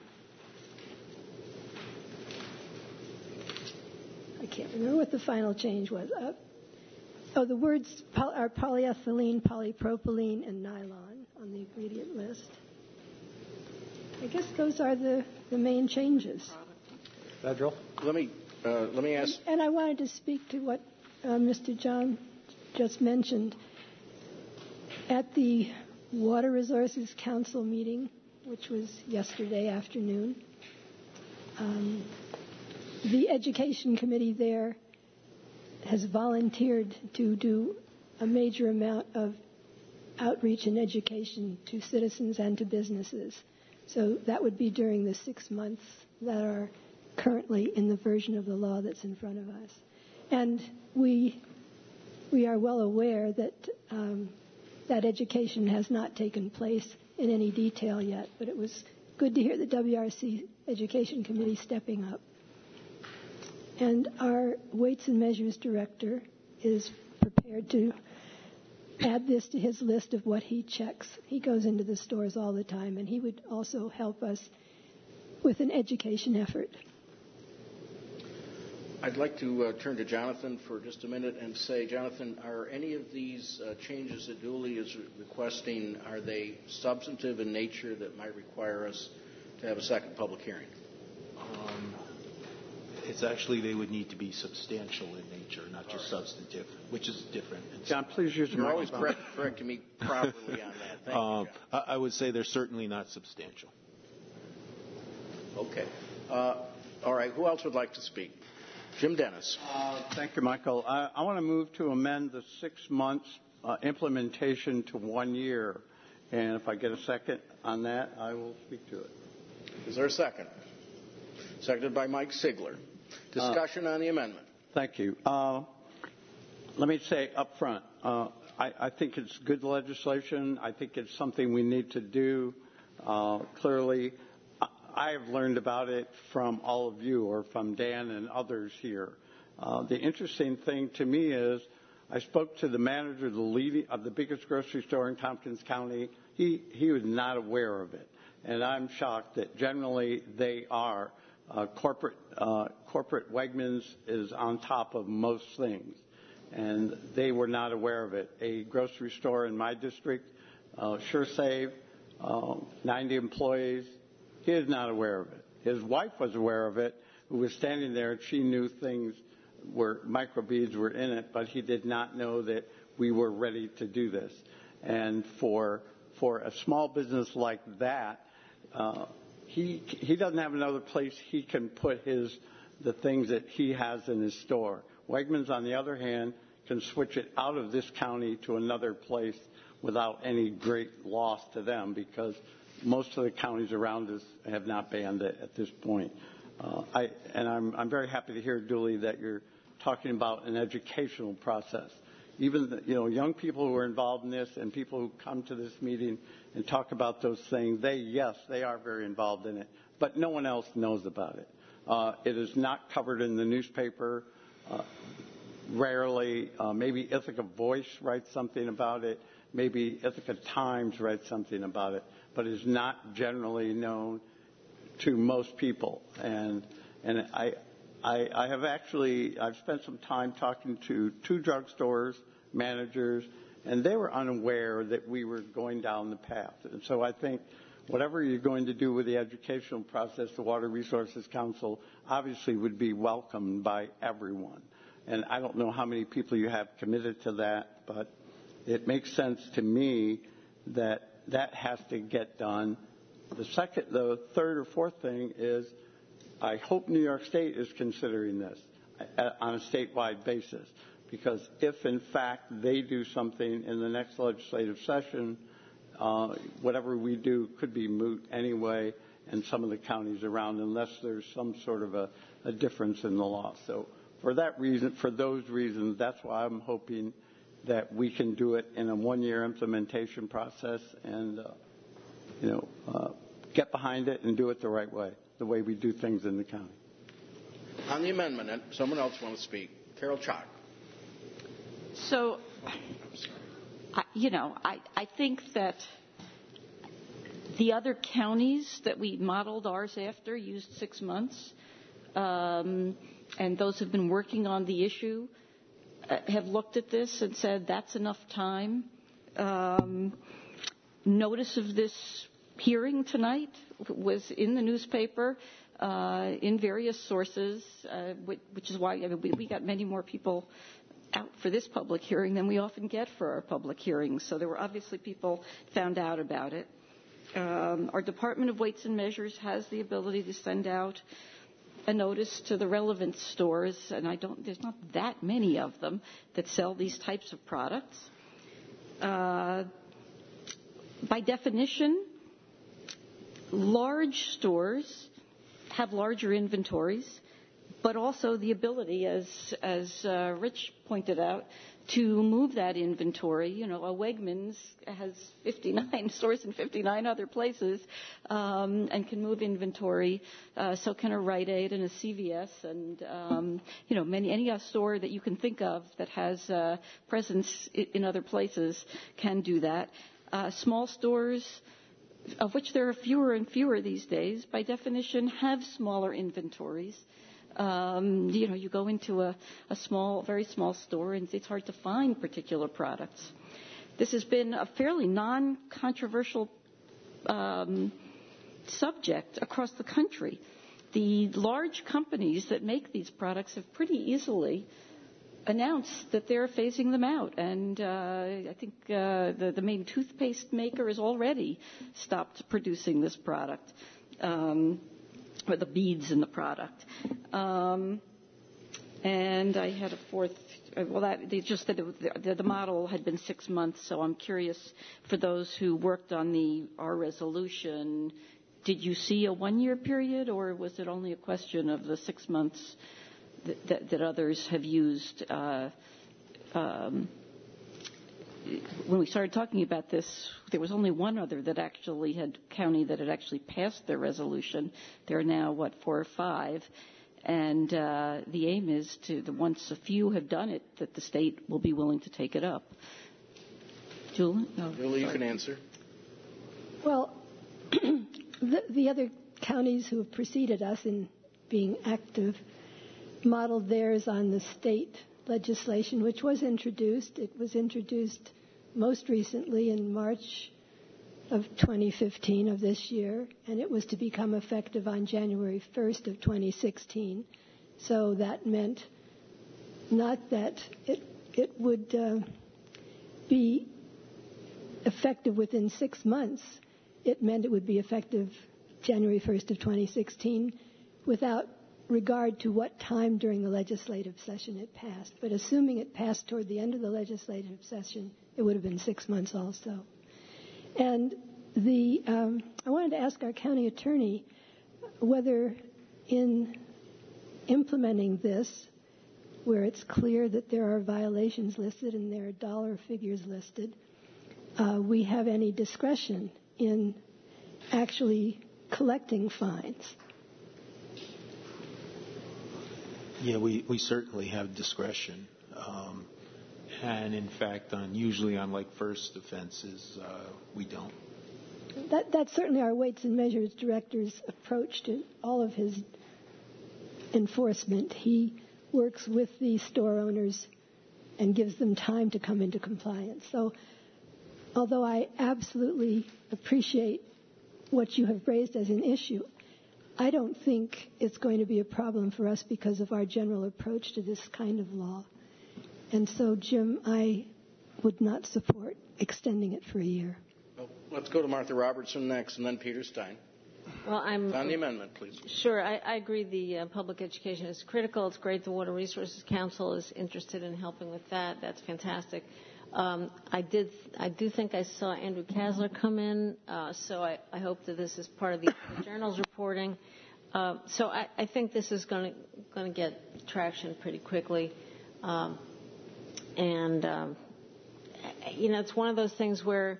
I can't remember what the final change was. Uh, oh, the words poly- are polyethylene, polypropylene, and nylon on the ingredient list. I guess those are the, the main changes. Federal. Let me uh, let me ask. And, and I wanted to speak to what uh, Mister John just mentioned. At the Water Resources Council meeting, which was yesterday afternoon, um, the Education Committee there has volunteered to do a major amount of outreach and education to citizens and to businesses. So that would be during the six months that are currently in the version of the law that's in front of us. And we we are well aware that um, that education has not taken place in any detail yet, but it was good to hear the W R C Education Committee stepping up. And our Weights and Measures Director is prepared to add this to his list of what he checks. He goes into the stores all the time, and he would also help us with an education effort. I'd like to uh, turn to Jonathan for just a minute and say, Jonathan, are any of these uh, changes that Dooley is requesting, are they substantive in nature that might require us to have a second public hearing? Um, it's actually, they would need to be substantial in nature, not just right. substantive, which is different. It's John, please use the You're always microphone. correct, correcting me properly on that. Thank um, you, John. I, I would say they're certainly not substantial. Okay. Uh, all right. Who else would like to speak? Jim Dennis. Uh, thank you, Michael. I, I want to move to amend the six months uh, implementation to one year. And if I get a second on that, I will speak to it. Is there a second? Seconded by Mike Sigler. Discussion uh, on the amendment. Thank you. Uh, let me say up front, uh, I, I think it's good legislation. I think it's something we need to do. Uh, clearly, I have learned about it from all of you or from Dan and others here. Uh, the interesting thing to me is I spoke to the manager of the, leading, of the biggest grocery store in Tompkins County. He, he was not aware of it. And I'm shocked that generally they are. Uh, corporate, uh, corporate Wegmans is on top of most things. And they were not aware of it. A grocery store in my district, uh, SureSave, uh, ninety employees, he is not aware of it. His wife was aware of it, who was standing there, and she knew things were, microbeads were in it, but he did not know that we were ready to do this. And for, for a small business like that, uh, he, he doesn't have another place he can put his, the things that he has in his store. Wegmans, on the other hand, can switch it out of this county to another place without any great loss to them because most of the counties around us have not banned it at this point. Uh, I, and I'm, I'm very happy to hear, Dooley, that you're talking about an educational process. Even the, you know, young people who are involved in this and people who come to this meeting and talk about those things, they, yes, they are very involved in it, but no one else knows about it. Uh, it is not covered in the newspaper. Uh, rarely, uh, maybe Ithaca Voice writes something about it. Maybe Ithaca Times writes something about it, but it is not generally known to most people. And and I, I, I have actually I've spent some time talking to two drugstores managers, and they were unaware that we were going down the path. And so I think whatever you're going to do with the educational process, the Water Resources Council obviously would be welcomed by everyone. And I don't know how many people you have committed to that, but it makes sense to me that that has to get done. The second, the third or fourth thing is I hope New York State is considering this on a statewide basis, because if, in fact, they do something in the next legislative session, uh, whatever we do could be moot anyway in some of the counties around unless there's some sort of a, a difference in the law. So for that reason, for those reasons, that's why I'm hoping that we can do it in a one-year implementation process and, uh, you know, uh, get behind it and do it the right way, the way we do things in the county. On the amendment, someone else want to speak? Carol Chalk. So, I, you know, I, I think that the other counties that we modeled ours after used six months, um, and those who've been working on the issue uh, have looked at this and said that's enough time. Um, notice of this hearing tonight was in the newspaper, uh, in various sources, uh, which is why I mean, we, we got many more people out for this public hearing than we often get for our public hearings. So there were obviously people found out about it. Um, our Department of Weights and Measures has the ability to send out a notice to the relevant stores, and I don't, there's not that many of them that sell these types of products. Uh, by definition, large stores have larger inventories, but also the ability, as as uh, Rich pointed out, to move that inventory. You know, a Wegmans has fifty-nine stores in fifty-nine other places um, and can move inventory. Uh, so can a Rite Aid and a C V S and, um, you know, many any store that you can think of that has uh, presence in other places can do that. Uh, small stores, of which there are fewer and fewer these days, by definition have smaller inventories. Um, you know, you go into a, a small, very small store and it's hard to find particular products. This has been a fairly non-controversial um, subject across the country. The large companies that make these products have pretty easily announced that they're phasing them out. And uh, I think uh, the, the main toothpaste maker has already stopped producing this product. Um, or the beads in the product. Um, and I had a fourth, well, that, they just said the, the model had been six months, so I'm curious, for those who worked on the our resolution, did you see a one-year period, or was it only a question of the six months that, that, that others have used? Uh, um, when we started talking about this, there was only one other that actually had county that had actually passed their resolution. There are now, what, four or five. And uh, the aim is to, the, once a few have done it, that the state will be willing to take it up. Julie? No, Julie, you can answer. Well, the, the other counties who have preceded us in being active modeled theirs on the state legislation, which was introduced. It was introduced most recently in March of twenty fifteen of this year, and it was to become effective on January first of twenty sixteen. So that meant not that it it would uh, be effective within six months. It meant it would be effective January first of twenty sixteen without regard to what time during the legislative session it passed. But assuming it passed toward the end of the legislative session, it would have been six months also. And the um, I wanted to ask our county attorney whether in implementing this, where it's clear that there are violations listed and there are dollar figures listed, uh, we have any discretion in actually collecting fines. Yeah, we, we certainly have discretion. Um, and in fact, on usually on like first offenses, uh, we don't. That, that's certainly our Weights and Measures Director's approach to all of his enforcement. He works with the store owners and gives them time to come into compliance. So although I absolutely appreciate what you have raised as an issue, I don't think it's going to be a problem for us because of our general approach to this kind of law. And so, Jim, I would not support extending it for a year. Well, let's go to Martha Robertson next, and then Peter Stein. Well, I'm on the amendment, please. Sure, I, I agree. The uh, public education is critical. It's great the Water Resources Council is interested in helping with that. That's fantastic. Um, I did. I do think I saw Andrew Kasler come in, uh, so I, I hope that this is part of the journal's reporting. Uh, so I, I think this is going to going to get traction pretty quickly, um, and um, you know, it's one of those things where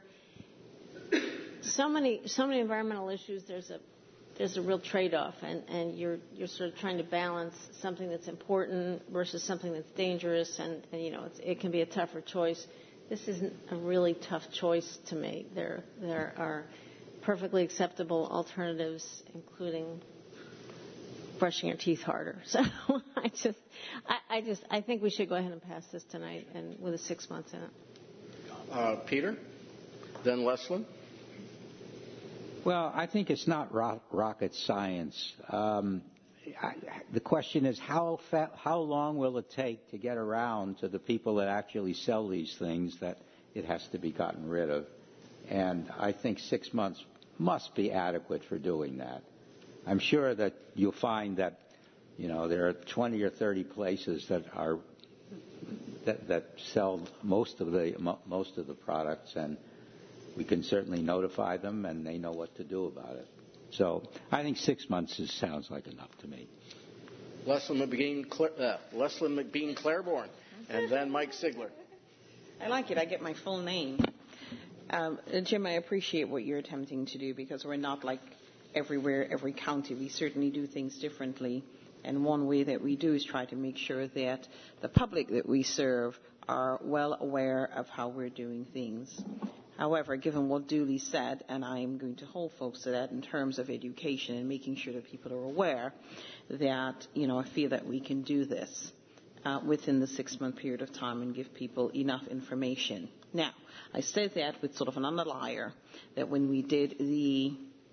so many so many environmental issues. There's a there's a real trade-off, and, and you're you're sort of trying to balance something that's important versus something that's dangerous, and, and you know, it's, it can be a tougher choice. This isn't a really tough choice to make. There there are perfectly acceptable alternatives, including brushing your teeth harder. So I just I, I just I think we should go ahead and pass this tonight, and with a six months in it. Uh, Peter, then Leslin. Well, I think it's not ro- rocket science. Um, I, the question is how fa- how long will it take to get around to the people that actually sell these things that it has to be gotten rid of? And I think six months must be adequate for doing that. I'm sure that you'll find that, you know, there are twenty or thirty places that are that, that sell most of the most of the products, and we can certainly notify them, and they know what to do about it. So I think six months is, sounds like enough to me. Leslin McBean, uh, Leslin McBean Claiborne, and then Mike Sigler. I like it. I get my full name. Um, Jim, I appreciate what you're attempting to do because we're not like everywhere, every county. We certainly do things differently. And one way that we do is try to make sure that the public that we serve are well aware of how we're doing things. However, given what Dooley said, and I am going to hold folks to that in terms of education and making sure that people are aware that, you know, I feel that we can do this uh, within the six-month period of time and give people enough information. Now, I said that with sort of an underlier that when we did the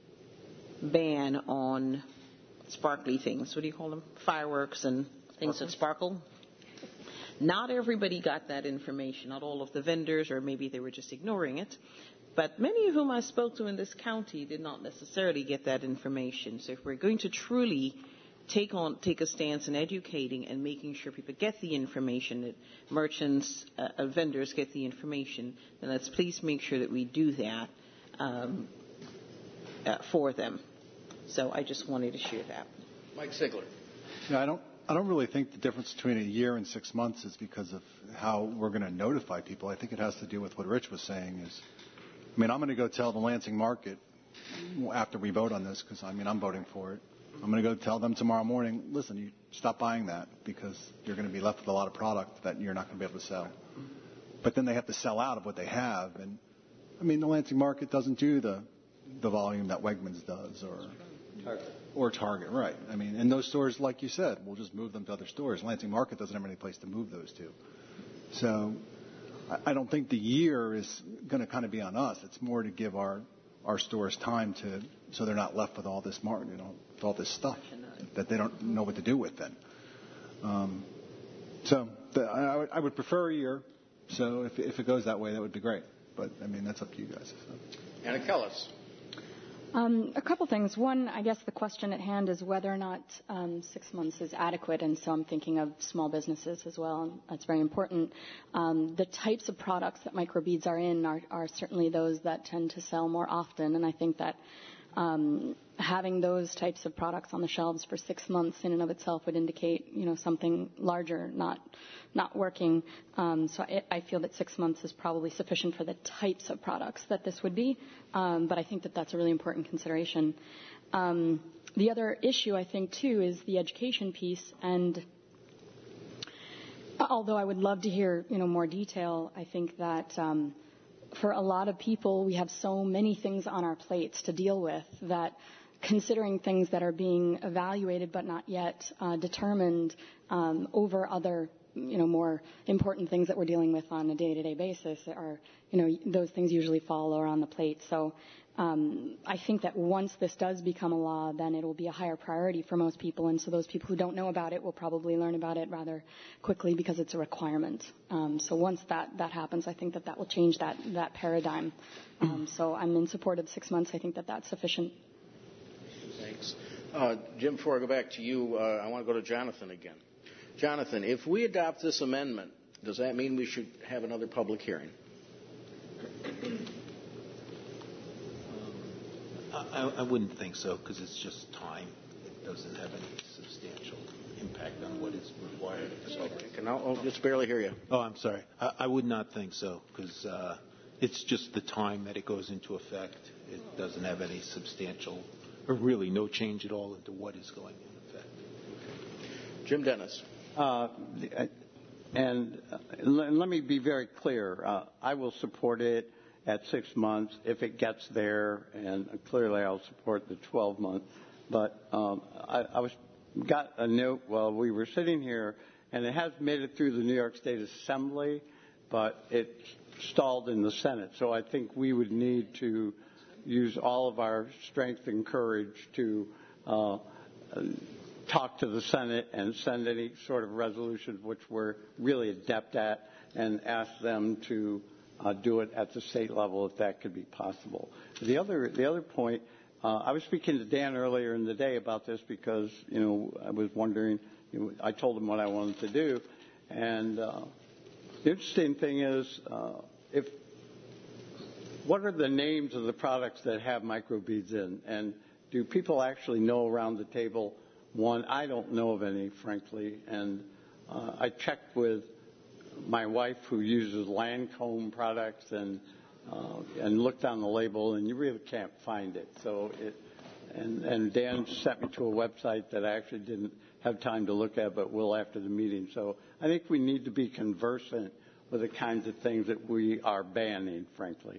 ban on sparkly things, what do you call them? Fireworks and things that sparkle. Not everybody got that information, not all of the vendors, or maybe they were just ignoring it. But many of whom I spoke to in this county did not necessarily get that information. So if we're going to truly take on, take a stance in educating and making sure people get the information, that merchants, uh, vendors get the information, then let's please make sure that we do that um, uh, for them. So I just wanted to share that. Mike Sigler. Yeah, I don't. I don't really think the difference between a year and six months is because of how we're going to notify people. I think it has to do with what Rich was saying is, I mean, I'm going to go tell the Lansing Market after we vote on this, because, I mean, I'm voting for it. I'm going to go tell them tomorrow morning, listen, you stop buying that because you're going to be left with a lot of product that you're not going to be able to sell. But then they have to sell out of what they have. And, I mean, the Lansing Market doesn't do the, the volume that Wegmans does or Target. Or Target, right. I mean, and those stores, like you said, we'll just move them to other stores. Lansing Market doesn't have any place to move those to. So I don't think the year is going to kind of be on us. It's more to give our, our stores time to, so they're not left with all this, mar- you know, with all this stuff that they don't know what to do with then. Um, so the, I, would, I would prefer a year. So if, if it goes that way, that would be great. But, I mean, that's up to you guys. So. Anna Kellis. Um, a couple things. One, I guess the question at hand is whether or not um, six months is adequate, and so I'm thinking of small businesses as well. That's very important. Um, the types of products that microbeads are in are, are certainly those that tend to sell more often, and I think that um, having those types of products on the shelves for six months in and of itself would indicate, you know, something larger not not working. Um, so I, I feel that six months is probably sufficient for the types of products that this would be. Um, but I think that that's a really important consideration. Um, the other issue, I think, too, is the education piece. And although I would love to hear, you know, more detail, I think that um, for a lot of people, we have so many things on our plates to deal with that considering things that are being evaluated but not yet uh, determined um, over other, you know, more important things that we're dealing with on a day-to-day basis are, you know, those things usually fall lower on the plate. So um, I think that once this does become a law, then it will be a higher priority for most people. And so those people who don't know about it will probably learn about it rather quickly because it's a requirement. Um, so once that, that happens, I think that that will change that, that paradigm. Um, so I'm in support of six months. I think that that's sufficient. Thanks. Uh, Jim, before I go back to you, uh, I want to go to Jonathan again. Jonathan, if we adopt this amendment, does that mean we should have another public hearing? Um, I, I wouldn't think so because it's just time. It doesn't have any substantial impact on what is required. So, can I oh, just barely hear you. Oh, I'm sorry. I, I would not think so because uh, it's just the time that it goes into effect. It doesn't have any substantial or really no change at all into what is going in effect. Jim Dennis. Uh, and uh, l- let me be very clear. Uh, I will support it at six months if it gets there, and clearly I'll support the twelve month. But um, I, I was got a note while we were sitting here, and it has made it through the New York State Assembly, but it stalled in the Senate. So I think we would need to use all of our strength and courage to uh, talk to the Senate and send any sort of resolution which we're really adept at and ask them to uh, do it at the state level if that could be possible. The other, the other point, uh, I was speaking to Dan earlier in the day about this because, you know, I was wondering, you know, I told him what I wanted to do. And uh, the interesting thing is, uh, if what are the names of the products that have microbeads in? And do people actually know around the table? One, I don't know of any, frankly. And uh, I checked with my wife who uses Lancome products and uh, and looked on the label, and you really can't find it. So it, and, and Dan sent me to a website that I actually didn't have time to look at, but will after the meeting. So I think we need to be conversant with the kinds of things that we are banning, frankly.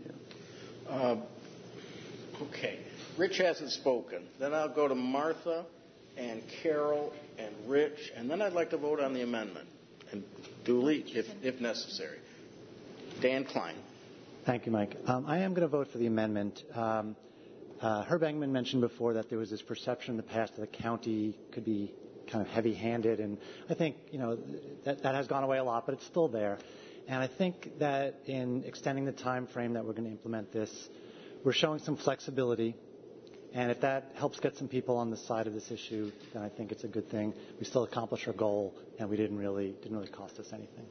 Uh, okay. Rich hasn't spoken. Then I'll go to Martha and Carol and Rich, and then I'd like to vote on the amendment, and duly, if, if necessary. Dan Klein. Thank you, Mike. Um, I am going to vote for the amendment. Um, uh, Herb Engman mentioned before that there was this perception in the past that the county could be kind of heavy-handed, and I think, you know, that, that has gone away a lot, but it's still there. And I think that in extending the time frame that we're going to implement this, we're showing some flexibility. And if that helps get some people on the side of this issue, then I think it's a good thing. We still accomplished our goal, and we didn't really didn't really cost us anything.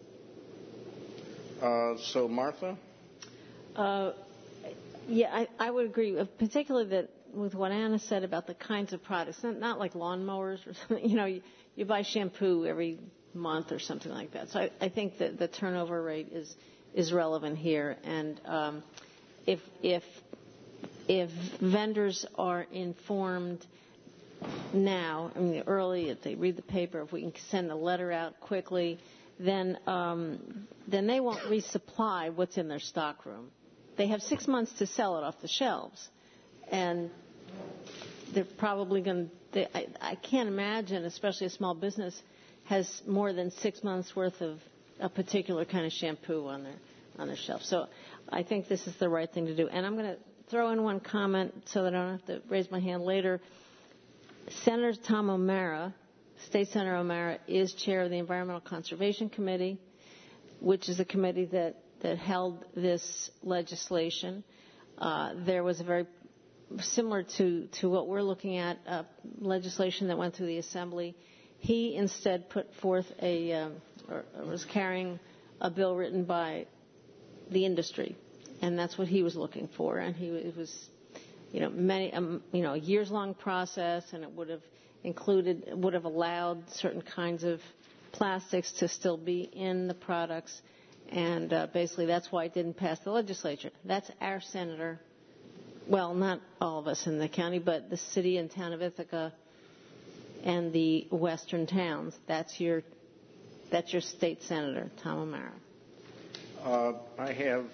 Uh, so Martha? Uh, yeah, I, I would agree, particularly that with what Anna said about the kinds of products, not, not like lawnmowers or something. You know, you, you buy shampoo every month or something like that. So I, I think that the turnover rate is is relevant here, and um, if if if vendors are informed now, I mean early, if they read the paper, if we can send a letter out quickly, then um, then they won't resupply what's in their stockroom. They have six months to sell it off the shelves, and they're probably going to. I, I can't imagine, especially a small business, has more than six months worth of a particular kind of shampoo on their on their shelf. So I think this is the right thing to do. And I'm going to throw in one comment so that I don't have to raise my hand later. Senator Tom O'Mara, State Senator O'Mara, is chair of the Environmental Conservation Committee, which is a committee that, that held this legislation. Uh, there was a very similar to, to what we're looking at, uh, legislation that went through the Assembly. He instead put forth a, um, or was carrying a bill written by the industry, and that's what he was looking for. And he it was you know, many, um, you know, years-long process, and it would have included, would have allowed certain kinds of plastics to still be in the products, and uh, basically that's why it didn't pass the legislature. That's our senator. Well, not all of us in the county, but the city and town of Ithaca and the western towns. That's your, that's your state senator, Tom O'Mara. Uh, I have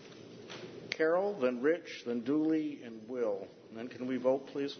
Carol, then Rich, then Dooley, and Will. And then can we vote, please?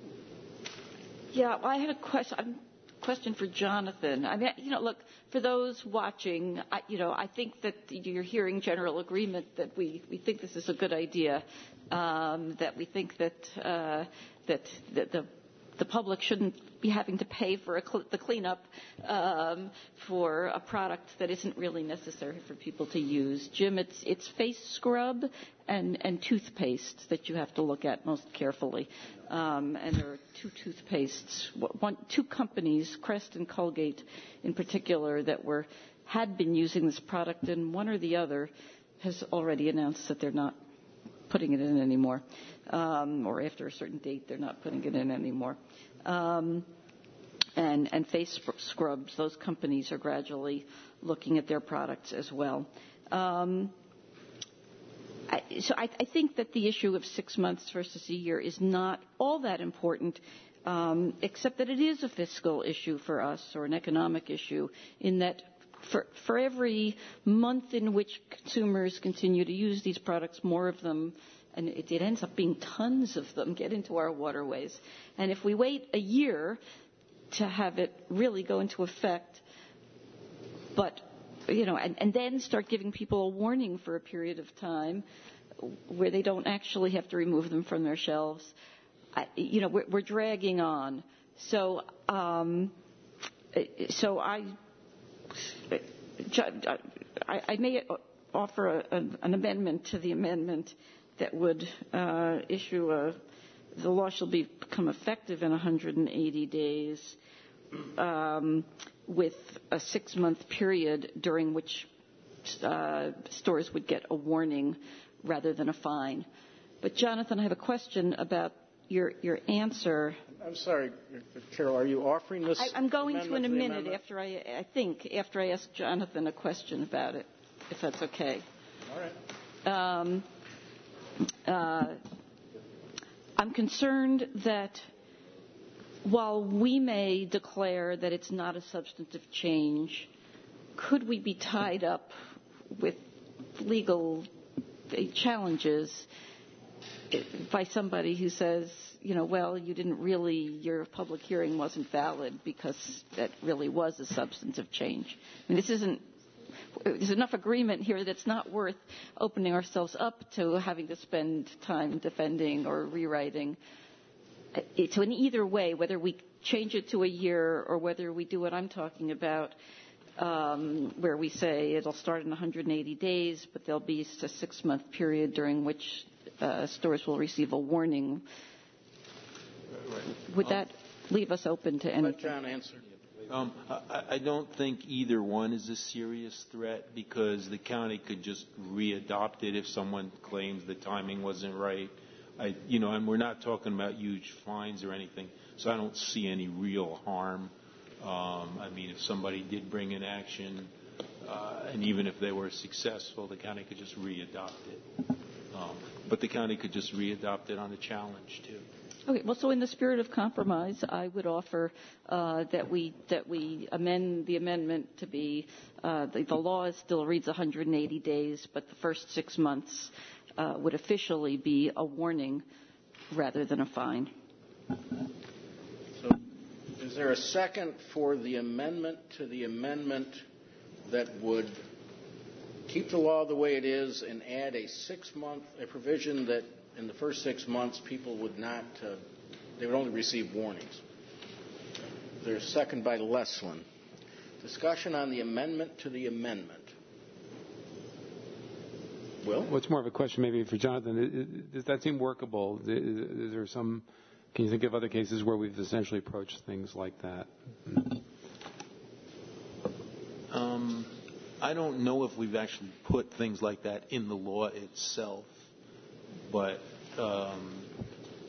Yeah, well, I had a question. Question for Jonathan. I mean, you know, look, for those watching, I, you know, I think that you're hearing general agreement that we, we think this is a good idea, um, that we think that uh, that, that the the public shouldn't be having to pay for a cl- the cleanup um, for a product that isn't really necessary for people to use. Jim, it's it's face scrub and, and toothpaste that you have to look at most carefully. Um, and there are two toothpastes, one, two companies, Crest and Colgate in particular, that were had been using this product, and one or the other has already announced that they're not putting it in anymore, um, or after a certain date they're not putting it in anymore. Um, and, and face scrubs, those companies are gradually looking at their products as well. Um, I, so I, I think that the issue of six months versus a year is not all that important, um, except that it is a fiscal issue for us, or an economic issue, in that For, for every month in which consumers continue to use these products, more of them, and it, it ends up being tons of them, get into our waterways. And if we wait a year to have it really go into effect, but, you know, and, and then start giving people a warning for a period of time where they don't actually have to remove them from their shelves, I, you know, we're, we're dragging on. So, um, so I... I may offer a, an, an amendment to the amendment that would uh, issue a, the law shall be, become effective in one hundred eighty days um, with a six-month period during which uh, stores would get a warning rather than a fine. But, Jonathan, I have a question about your, your answer. I'm sorry, Carol, are you offering this? I, I'm going to in a to minute amendment? after I, I think, after I ask Jonathan a question about it, if that's okay. All right. Um, uh, I'm concerned that while we may declare that it's not a substantive change, could we be tied up with legal challenges by somebody who says, you know, well, you didn't really, your public hearing wasn't valid because that really was a substantive change. I mean, this isn't, there's enough agreement here that's not worth opening ourselves up to having to spend time defending or rewriting. So in either way, whether we change it to a year or whether we do what I'm talking about, um, where we say it'll start in one hundred eighty days, but there'll be a six-month period during which uh, stores will receive a warning. Would that leave us open to anything? Let John answer. Um, I, I don't think either one is a serious threat, because the county could just readopt it if someone claims the timing wasn't right. I, you know, and we're not talking about huge fines or anything, so I don't see any real harm. Um, I mean, if somebody did bring an action, uh, and even if they were successful, the county could just readopt it. Um, but the county could just readopt it on a challenge too. Okay. Well, so in the spirit of compromise, I would offer uh, that we that we amend the amendment to be uh, the, the law still reads one hundred eighty days, but the first six months uh, would officially be a warning rather than a fine. So, is there a second for the amendment to the amendment that would keep the law the way it is and add a six-month a provision that in the first six months people would not, uh, they would only receive warnings? There's a second by Leslin. Discussion on the amendment to the amendment. Will? Well, it's more of a question maybe for Jonathan. Does that seem workable? Is there some, can you think of other cases where we've essentially approached things like that? Um, I don't know if we've actually put things like that in the law itself, but um,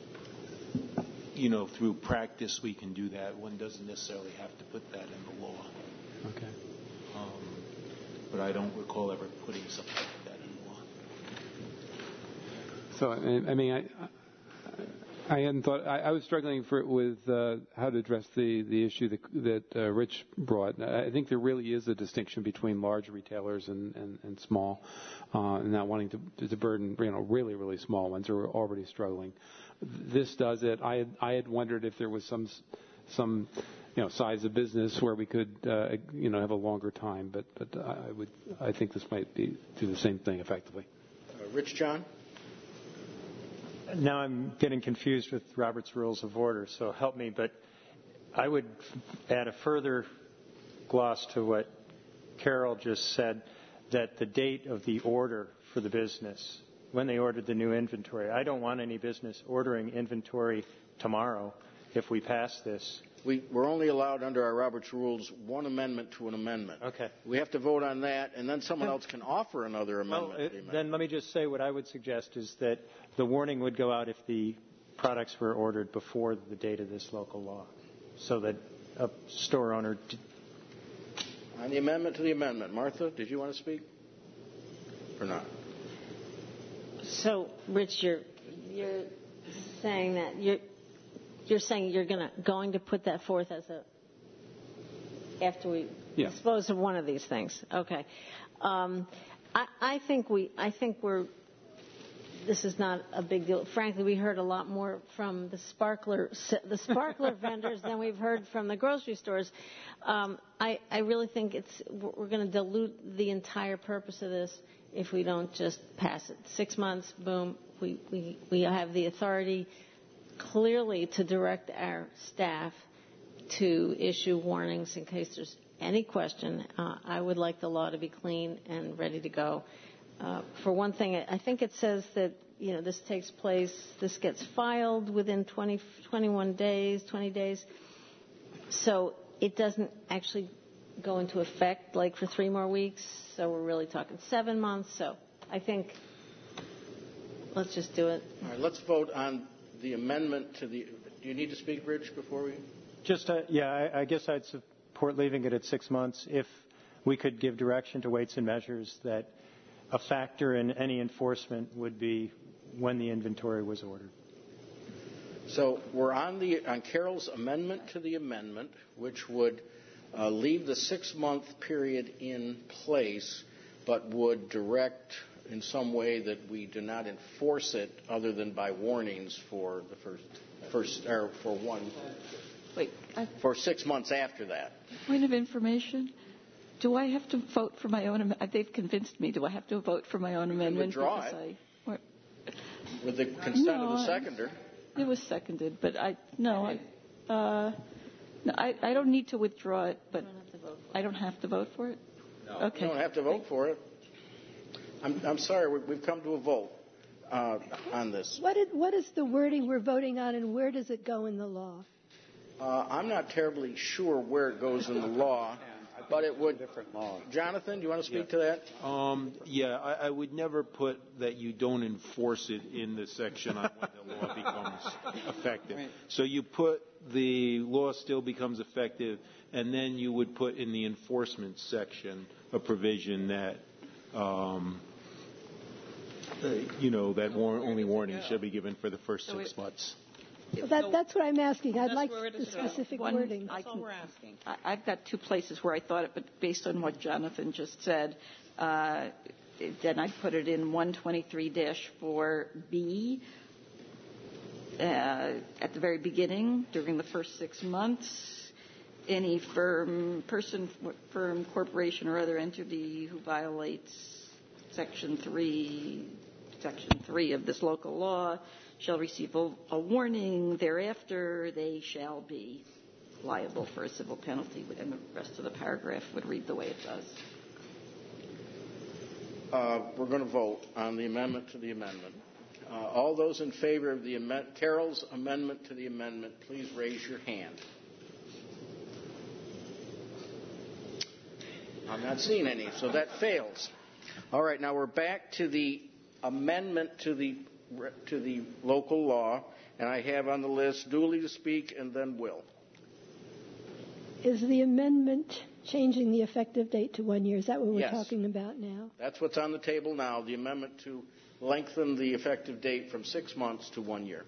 you know, through practice we can do that. One doesn't necessarily have to put that in the law. Okay. Um, but I don't recall ever putting something like that in the law. So, I, I mean, I, I hadn't thought. I, I was struggling for, with uh, how to address the, the issue that, that uh, Rich brought. I think there really is a distinction between large retailers and, and, and small, uh, and not wanting to, to burden, you know, really, really small ones who are already struggling. This does it. I had, I had wondered if there was some some you know size of business where we could uh, you know have a longer time, but but I would I think this might be do the same thing effectively. Uh, Rich John. Now I'm getting confused with Robert's Rules of Order, so help me. But I would add a further gloss to what Carol just said, that the date of the order for the business, when they ordered the new inventory. I don't want any business ordering inventory tomorrow if we pass this. We, we're only allowed under our Robert's Rules one amendment to an amendment. Okay. We have to vote on that, and then someone else can offer another amendment. Well, to the it, amendment. then let me just say what I would suggest is that the warning would go out if the products were ordered before the date of this local law, so that a store owner... D- on the amendment to the amendment. Martha, did you want to speak? Or not? So, Rich, you're, you're saying that you're... You're saying you're gonna, going to put that forth as a, after we yeah. dispose of one of these things. Okay. Um, I, I think we, I think we're, this is not a big deal. Frankly, we heard a lot more from the sparkler, the sparkler vendors than we've heard from the grocery stores. Um, I, I really think it's, we're going to dilute the entire purpose of this if we don't just pass it. Six months, boom, we, we, we have the authority clearly to direct our staff to issue warnings in case there's any question. Uh, I would like the law to be clean and ready to go. Uh, for one thing, I think it says that, you know, this takes place, this gets filed within twenty, twenty-one days, twenty days. So it doesn't actually go into effect like for three more weeks. So we're really talking seven months. So I think let's just do it. All right, let's vote on the amendment to the... Do you need to speak, Rich, before we... Just, uh, yeah, I, I guess I'd support leaving it at six months if we could give direction to Weights and Measures that a factor in any enforcement would be when the inventory was ordered. So we're on the on Carol's amendment to the amendment, which would uh, leave the six-month period in place, but would direct in some way that we do not enforce it other than by warnings for the first, first or for one, Wait, I, for six months after that. Point of information. Do I have to vote for my own amendment? They've convinced me. Do I have to vote for my own amendment? Withdraw it. I, what? With the consent no, of the seconder. I, it was seconded, but I no, I, uh, no, I, I don't need to withdraw it, but I don't have to vote for it. No, okay. You don't have to vote for it. I'm, I'm sorry, we've come to a vote uh, on this. What is, what is the wording we're voting on, and where does it go in the law? Uh, I'm not terribly sure where it goes in the law, but it would. Different law. Jonathan, do you want to speak yeah. to that? Um, yeah, I, I would never put that you don't enforce it in the section on when the law becomes effective. Right. So you put the law still becomes effective, and then you would put in the enforcement section a provision that. Um, Uh, you know, that war- only warning shall be given for the first so six it, months. Well, that, that's what I'm asking. I'd That's like where it the is specific One, wording. That's I all can, we're asking. I, I've got two places where I thought it, but based on what Jonathan just said, uh, then I put it in one twenty-three dash four B uh, at the very beginning, during the first six months. Any firm, person, firm, corporation, or other entity who violates Section three, Section three of this local law shall receive a, a warning. Thereafter, they shall be liable for a civil penalty, and the rest of the paragraph would read the way it does. Uh, we're going to vote on the amendment to the amendment. Uh, all those in favor of the amend- Carol's amendment to the amendment, please raise your hand. I'm not seeing any, so that fails. All right, now we're back to the amendment to the to the local law, And I have on the list Dooley to speak and then Will. Is the amendment changing the effective date to one year? Is that what we're Yes. talking about now? That's what's on the table now, the amendment to lengthen the effective date from six months to one year.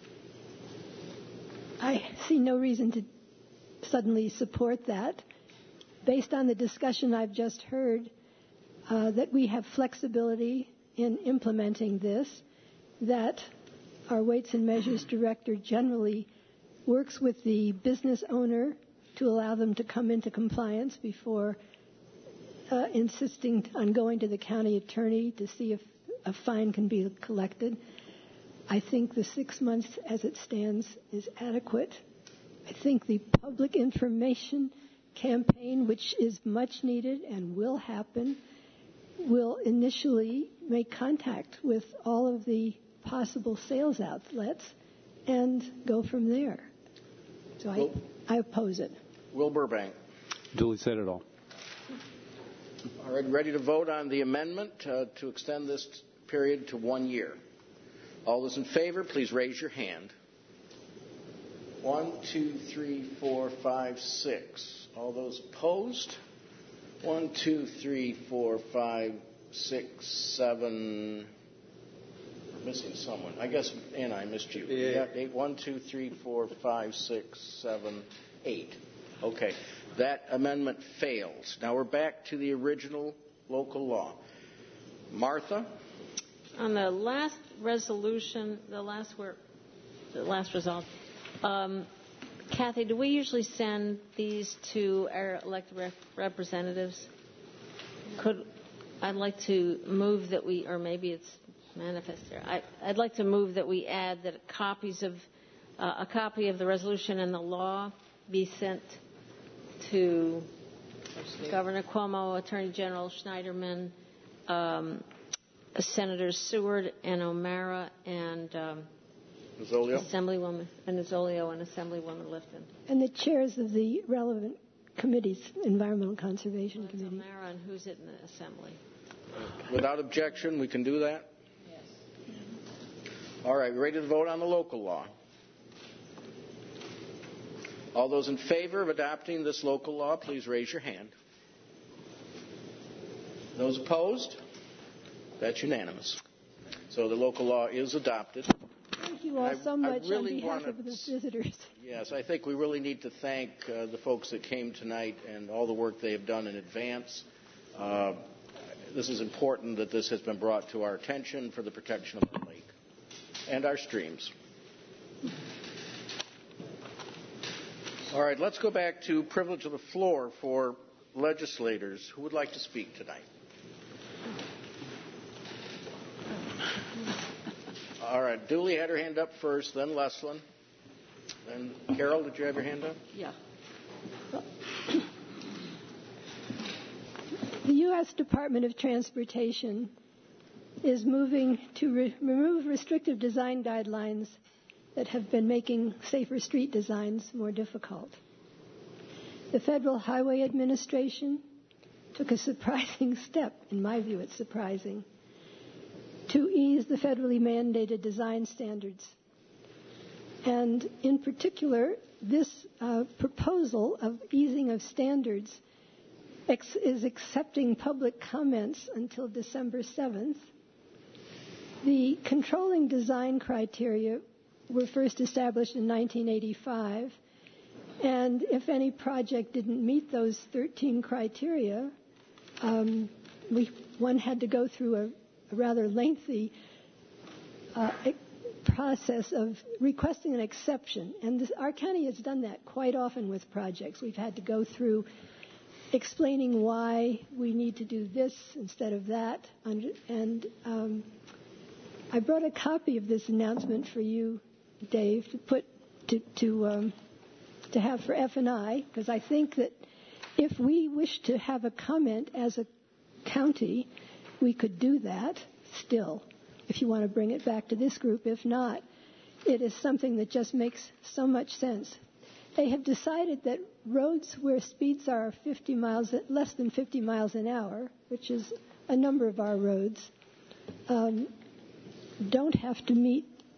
I see no reason to suddenly support that. Based on the discussion I've just heard, uh, that we have flexibility in implementing this, that our Weights and Measures Director generally works with the business owner to allow them to come into compliance before uh, insisting on going to the county attorney to see if a fine can be collected. I think the six months as it stands is adequate. I think the public information campaign, which is much needed and will happen, will initially make contact with all of the possible sales outlets and go from there. So I, I oppose it. Will Burbank. Duly said it all. All right, ready to vote on the amendment uh, to extend this period to one year. All those in favor, please raise your hand. One, two, three, four, five, six. All those opposed? One, two, three, four, five, six, seven. We're missing someone. I guess, Anna, I missed you. Yeah. Yeah, eight. One, two, three, four, five, six, seven, eight. Okay. That amendment fails. Now we're back to the original local law. Martha? On the last resolution, the last word, the last result, um, Kathy, do we usually send these to our elected rep- representatives? Could I'd like to move that we, or maybe it's manifest there. I, I'd like to move that we add that copies of uh, a copy of the resolution and the law be sent to Governor Cuomo, Attorney General Schneiderman, um, Senators Seward and O'Mara, and um, Assemblywoman and Azzolio and Assemblywoman Lifton. And the chairs of the relevant committees, Environmental Conservation well, Committee. O'Mara, and who's it in the Assembly? Without objection, we can do that? Yes. All right, ready to vote on the local law? All those in favor of adopting this local law, please raise your hand. Those opposed? That's unanimous. So the local law is adopted. Thank you all I, so much I really on behalf wanna, of the visitors. Yes, I think we really need to thank uh, the folks that came tonight and all the work they have done in advance. Uh, this is important that this has been brought to our attention for the protection of the lake and our streams. All right, let's go back to privilege of the floor for legislators who would like to speak tonight. All right, Dooley had her hand up first, then Leslin. Then Carol, did you have your hand up? Yeah. The U S Department of Transportation is moving to re- remove restrictive design guidelines that have been making safer street designs more difficult. The Federal Highway Administration took a surprising step, in my view it's surprising, to ease the federally mandated design standards. And in particular, this uh, proposal of easing of standards ex- is accepting public comments until December seventh. The controlling design criteria were first established in nineteen eighty-five, and if any project didn't meet those thirteen criteria, um, we, one had to go through a, a rather lengthy uh, process of requesting an exception. And this, our county has done that quite often with projects. We've had to go through explaining why we need to do this instead of that. And um, I brought a copy of this announcement for you, Dave, to put to to, um, to have for F and I, because I think that if we wish to have a comment as a county, we could do that still, if you want to bring it back to this group. If not, it is something that just makes so much sense. They have decided that roads where speeds are fifty miles, less than fifty miles an hour, which is a number of our roads, um, don't have to meet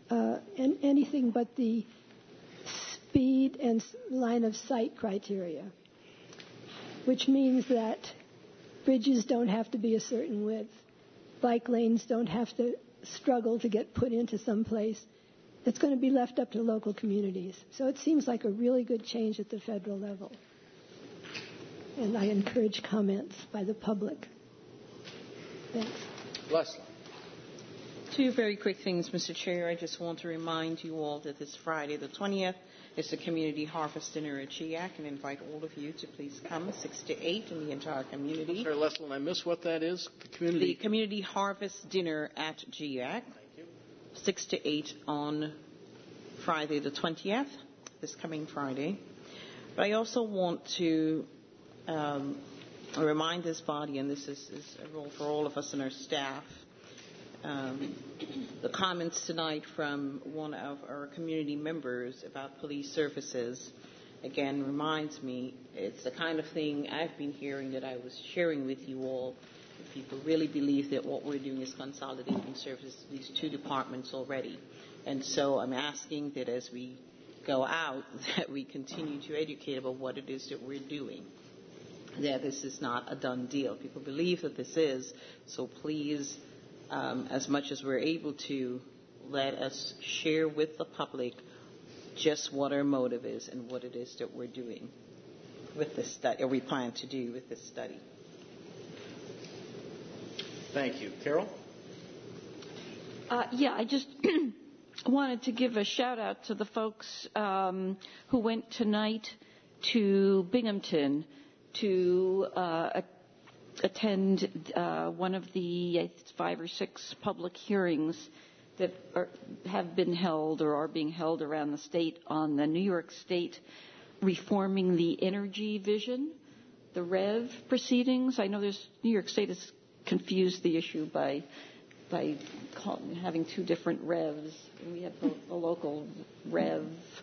uh, and anything but the speed and line of sight criteria, which means that bridges don't have to be a certain width, bike lanes don't have to struggle to get put into some place. It's going to be left up to local communities. So it seems like a really good change at the federal level. And I encourage comments by the public. Thanks. Leslie. Two very quick things, Mister Chair. I just want to remind you all that this Friday, the twentieth, is the Community Harvest Dinner at G A C, and invite all of you to please come, six to eight, in the entire community. Sorry, Leslie, I missed what that is. The community. The Community Harvest Dinner at G A C. Thank you. six to eight on Friday, the twentieth, this coming Friday. But I also want to um, remind this body, and this is, is a role for all of us and our staff. Um, the comments tonight from one of our community members about police services, again, reminds me it's the kind of thing I've been hearing that I was sharing with you all. If people really believe that what we're doing is consolidating services to these two departments already. And so I'm asking that as we go out, that we continue to educate about what it is that we're doing. That this is not a done deal. People believe that this is, so please, Um, as much as we're able to, let us share with the public just what our motive is and what it is that we're doing with this study, or we plan to do with this study. Thank you. Carol? Uh, yeah, I just wanted to give a shout out to the folks um, who went tonight to Binghamton to uh, attend uh, one of the five or six public hearings that are, have been held or are being held around the state on the New York State reforming the energy vision, the REV proceedings. I know there's New York State has confused the issue by by call, having two different REVs. We have the, the local REV,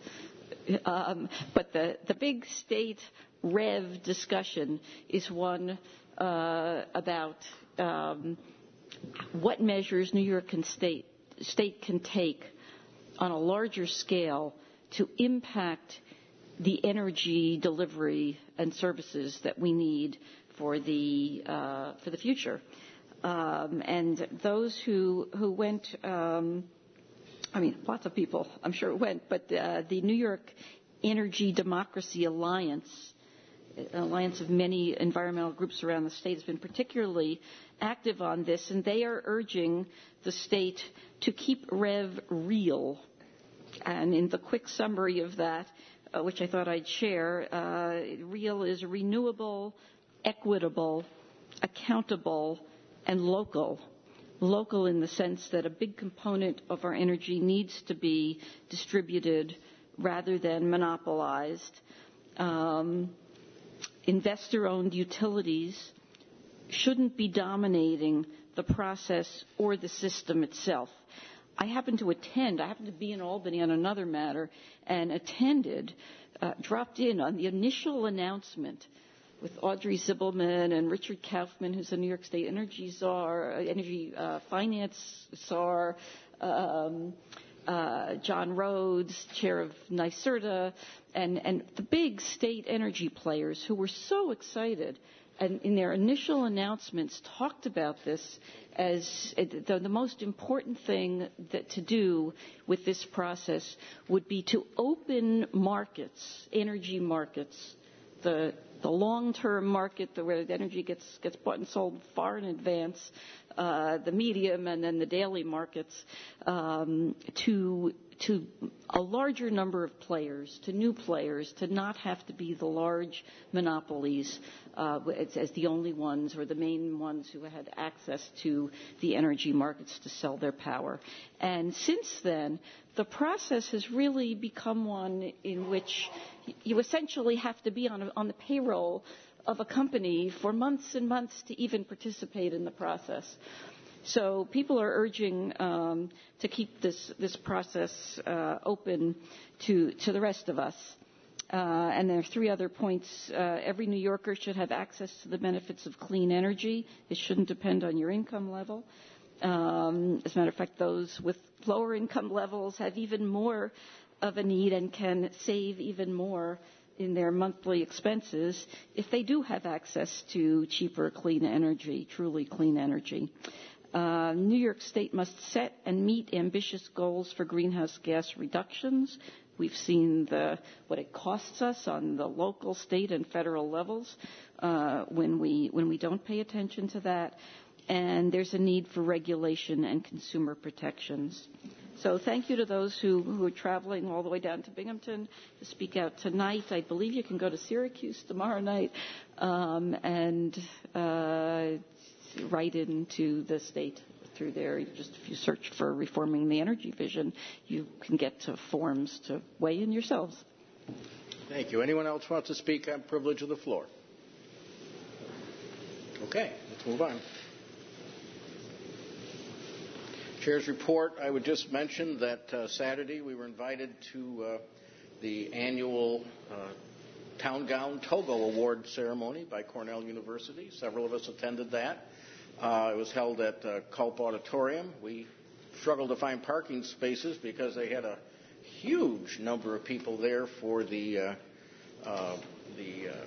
um, but the the big state REV discussion is one Uh, about um, what measures New York and state, state can take on a larger scale to impact the energy delivery and services that we need for the uh, for the future. Um, and those who who went, um, I mean, lots of people, I'm sure went, but uh, the New York Energy Democracy Alliance, an alliance of many environmental groups around the state, has been particularly active on this, and they are urging the state to keep REV real. And in the quick summary of that, uh, which I thought I'd share, uh, real is renewable, equitable, accountable, and local. Local in the sense that a big component of our energy needs to be distributed rather than monopolized. Um, Investor-owned utilities shouldn't be dominating the process or the system itself. I happen to attend, I happen to be in Albany on another matter, and attended, uh, dropped in on the initial announcement with Audrey Zibelman and Richard Kaufman, who's a New York State energy czar, energy uh, finance czar, um, Uh, John Rhodes, chair of NYSERDA, and, and the big state energy players who were so excited and in their initial announcements talked about this as the, the most important thing that to do with this process would be to open markets, energy markets, the the long-term market where the energy gets gets bought and sold far in advance, uh, the medium and then the daily markets, um, to to a larger number of players, to new players, to not have to be the large monopolies uh, as, as the only ones or the main ones who had access to the energy markets to sell their power. And since then, the process has really become one in which you essentially have to be on, a, on the payroll of a company for months and months to even participate in the process. So people are urging um, to keep this this process uh, open to to the rest of us. Uh, and there are three other points. Uh, every New Yorker should have access to the benefits of clean energy. It shouldn't depend on your income level. Um, as a matter of fact, those with lower income levels have even more of a need and can save even more in their monthly expenses if they do have access to cheaper, clean energy, truly clean energy. Uh, New York State must set and meet ambitious goals for greenhouse gas reductions. We've seen the, what it costs us on the local, state, and federal levels uh, when we when we don't pay attention to that. And there's a need for regulation and consumer protections. So thank you to those who, who are traveling all the way down to Binghamton to speak out tonight. I believe you can go to Syracuse tomorrow night um, and uh, write into the state through there. Just if you search for Reforming the Energy Vision, you can get to forms to weigh in yourselves. Thank you. Anyone else want to speak on privilege of the floor? Okay, let's move on. Chair's report, I would just mention that uh, Saturday we were invited to uh, the annual uh, Town Gown Togo Award ceremony by Cornell University. Several of us attended that. Uh, it was held at uh, Culp Auditorium. We struggled to find parking spaces because they had a huge number of people there for the uh, uh, the uh,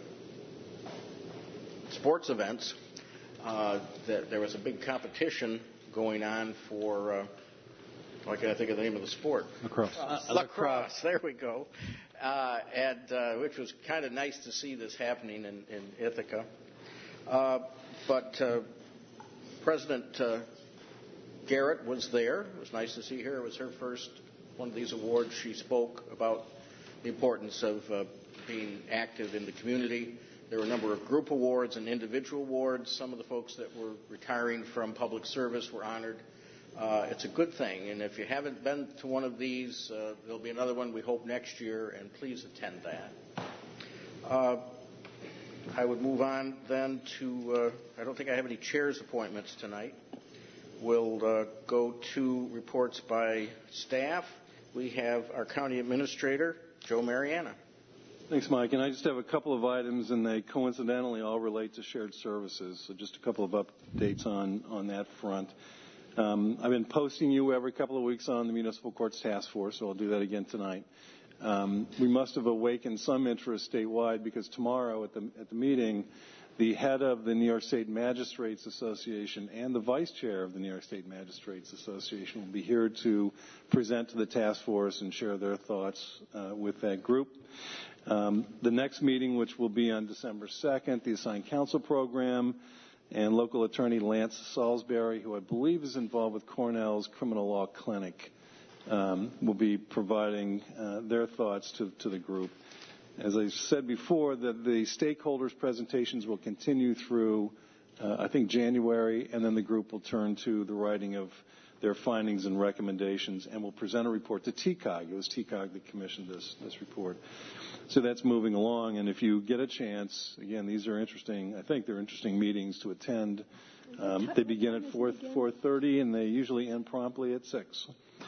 sports events. Uh, that there was a big competition going on for, uh, why can't I think of the name of the sport? Lacrosse. Uh, lacrosse, there we go. Uh, and uh, which was kind of nice to see this happening in, in Ithaca. Uh, but uh, President uh, Garrett was there. It was nice to see her. It was her first one of these awards. She spoke about the importance of uh, being active in the community. There were a number of group awards and individual awards. Some of the folks that were retiring from public service were honored. Uh, it's a good thing, and if you haven't been to one of these, uh, there'll be another one we hope next year, and please attend that. Uh, I would move on then to, uh, I don't think I have any chairs appointments tonight. We'll uh, go to reports by staff. We have our county administrator, Joe Mariana. Thanks, Mike. And I just have a couple of items, and they coincidentally all relate to shared services. So just a couple of updates on, on that front. Um, I've been posting you every couple of weeks on the Municipal Courts Task Force, so I'll do that again tonight. Um, we must have awakened some interest statewide because tomorrow at the, at the meeting, the head of the New York State Magistrates Association and the vice chair of the New York State Magistrates Association will be here to present to the task force and share their thoughts uh, with that group. Um, the next meeting, which will be on December second, the Assigned Counsel Program, and local attorney Lance Salisbury, who I believe is involved with Cornell's Criminal Law Clinic, um, will be providing uh, their thoughts to, to the group. As I said before, the, the stakeholders' presentations will continue through, uh, I think, January, and then the group will turn to the writing of their findings and recommendations, and will present a report to T C O G. It was T C O G that commissioned this, this report. So that's moving along, and if you get a chance, again, these are interesting, I think they're interesting meetings to attend. Um, they begin at four thirty, and they usually end promptly at six.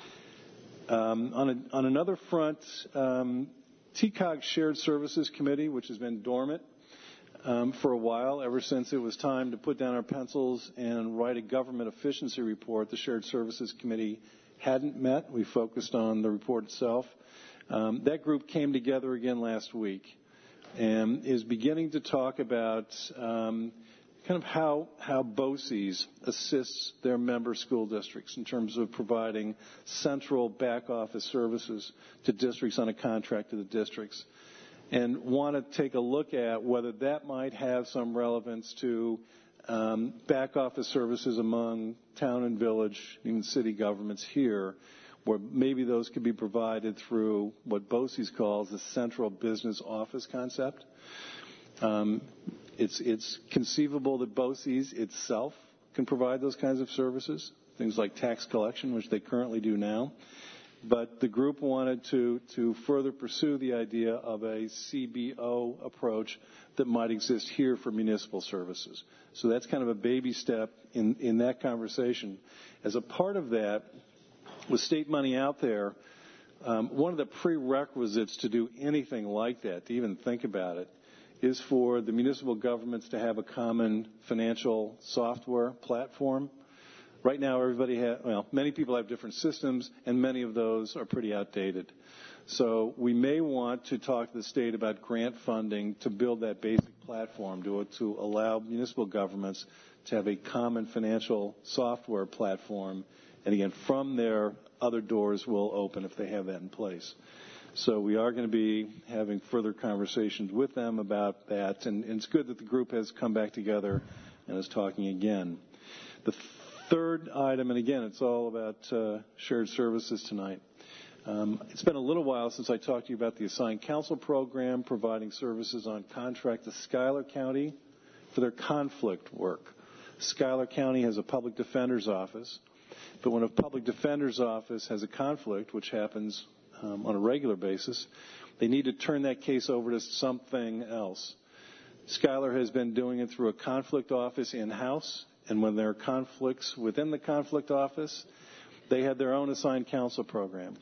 Um, on, a, on another front, um, T C O G Shared Services Committee, which has been dormant um, for a while, ever since it was time to put down our pencils and write a government efficiency report, the Shared Services Committee hadn't met. We focused on the report itself. Um, that group came together again last week and is beginning to talk about um, kind of how, how BOCES assists their member school districts in terms of providing central back office services to districts on a contract to the districts, and want to take a look at whether that might have some relevance to um, back office services among town and village, even city governments here, where maybe those could be provided through what BOCES calls the central business office concept. Um, it's, it's conceivable that BOCES itself can provide those kinds of services, things like tax collection, which they currently do now. But the group wanted to, to further pursue the idea of a C B O approach that might exist here for municipal services. So that's kind of a baby step in, in that conversation. As a part of that, with state money out there, um, one of the prerequisites to do anything like that, to even think about it, is for the municipal governments to have a common financial software platform. Right now, everybody has, well, many people have different systems, and many of those are pretty outdated. So we may want to talk to the state about grant funding to build that basic platform to, to allow municipal governments to have a common financial software platform. And again, from there, other doors will open if they have that in place. So we are going to be having further conversations with them about that. And, and it's good that the group has come back together and is talking again. The third item, and again, it's all about uh, shared services tonight. Um, it's been a little while since I talked to you about the assigned counsel program providing services on contract to Schuyler County for their conflict work. Schuyler County has a public defender's office, but when a public defender's office has a conflict, which happens um, on a regular basis, they need to turn that case over to something else. Schuyler has been doing it through a conflict office in-house, and when there are conflicts within the conflict office, they had their own assigned counsel program.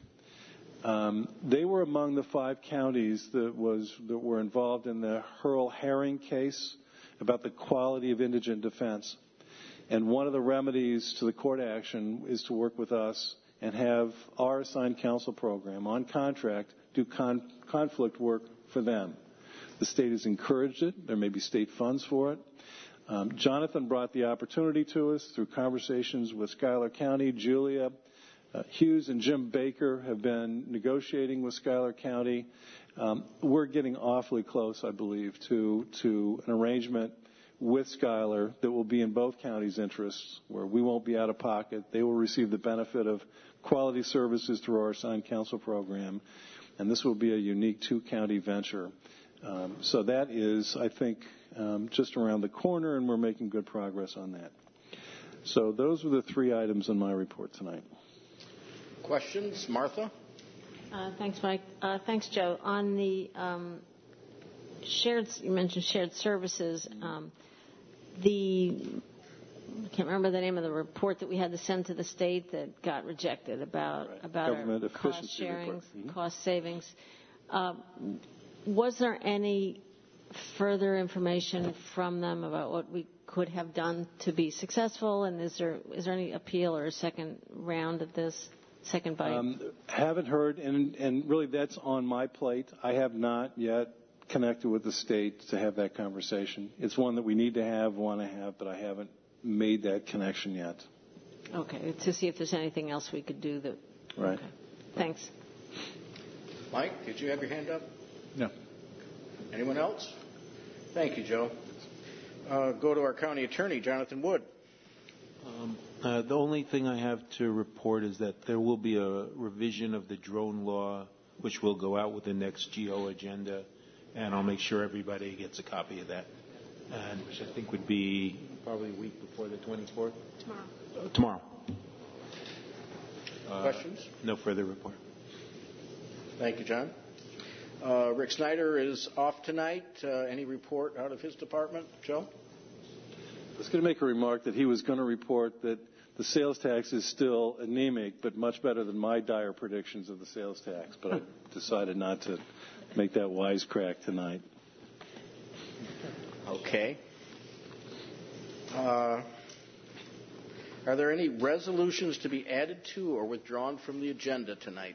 Um, they were among the five counties that was that were involved in the Hurl Herring case about the quality of indigent defense. And one of the remedies to the court action is to work with us and have our assigned counsel program on contract do con- conflict work for them. The state has encouraged it. There may be state funds for it. Um, Jonathan brought the opportunity to us through conversations with Schuyler County. Julia uh, Hughes and Jim Baker have been negotiating with Schuyler County. Um, we're getting awfully close, I believe, to, to an arrangement with Schuyler that will be in both counties' interests, where we won't be out of pocket. They will receive the benefit of quality services through our assigned counsel program, and this will be a unique two-county venture. Um, so that is, I think, um, just around the corner, and we're making good progress on that. So those were the three items in my report tonight. Questions? Martha? Uh, thanks, Mike. Uh, thanks, Joe. On the um, shared, you mentioned shared services. Um, the I can't remember the name of the report that we had to send to the state that got rejected about Right. about Government our cost efficiency sharing, report. Mm-hmm. cost savings. Uh, was there any further information from them about what we could have done to be successful? And is there is there any appeal or a second round of this, second bite? Um, haven't heard, and, and really that's on my plate. I have not yet connected with the state to have that conversation. It's one that we need to have, want to have, but I haven't made that connection yet. Okay, to see if there's anything else we could do that. Right. Okay. Thanks. Mike, did you have your hand up? No. Anyone else? Thank you, Joe. Uh, go to our county attorney, Jonathan Wood. Um, uh, the only thing I have to report is that there will be a revision of the drone law, which will go out with the next G O agenda, and I'll make sure everybody gets a copy of that, and which I think would be probably a week before the twenty-fourth. Tomorrow. Uh, tomorrow. Uh, Questions? No further report. Thank you, John. Uh, Rick Snyder is off tonight. Uh, any report out of his department? Joe? I was going to make a remark that he was going to report that the sales tax is still anemic, but much better than my dire predictions of the sales tax. But I decided not to make that wisecrack tonight. Okay. Uh, are there any resolutions to be added to or withdrawn from the agenda tonight?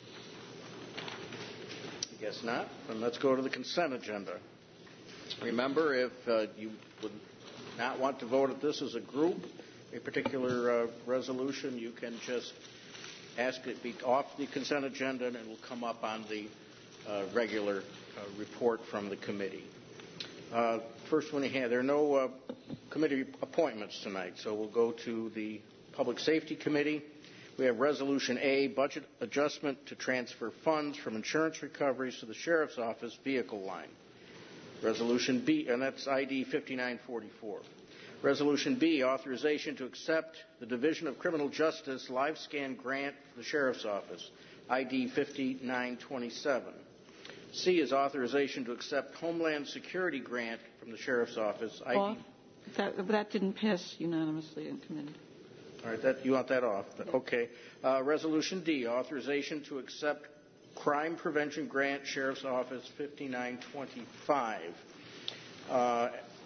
I guess not. Then let's go to the consent agenda. Remember, if uh, you would not want to vote at this as a group, a particular uh, resolution, you can just ask it be off the consent agenda and it will come up on the uh, regular uh, report from the committee. Uh, first one, here, there are no uh, committee appointments tonight, so we'll go to the Public Safety Committee. We have Resolution A, budget adjustment to transfer funds from insurance recoveries to the Sheriff's Office vehicle line. Resolution B, and that's I D fifty-nine forty-four. Resolution B, authorization to accept the Division of Criminal Justice live scan grant for the Sheriff's Office, I D fifty-nine twenty-seven. C is authorization to accept Homeland Security grant from the Sheriff's Office, I D. Well, that, that didn't pass unanimously in committee. All right, that, you want that off? Okay. Uh, Resolution D, authorization to accept Crime Prevention Grant, Sheriff's Office fifty-nine twenty-five. Uh,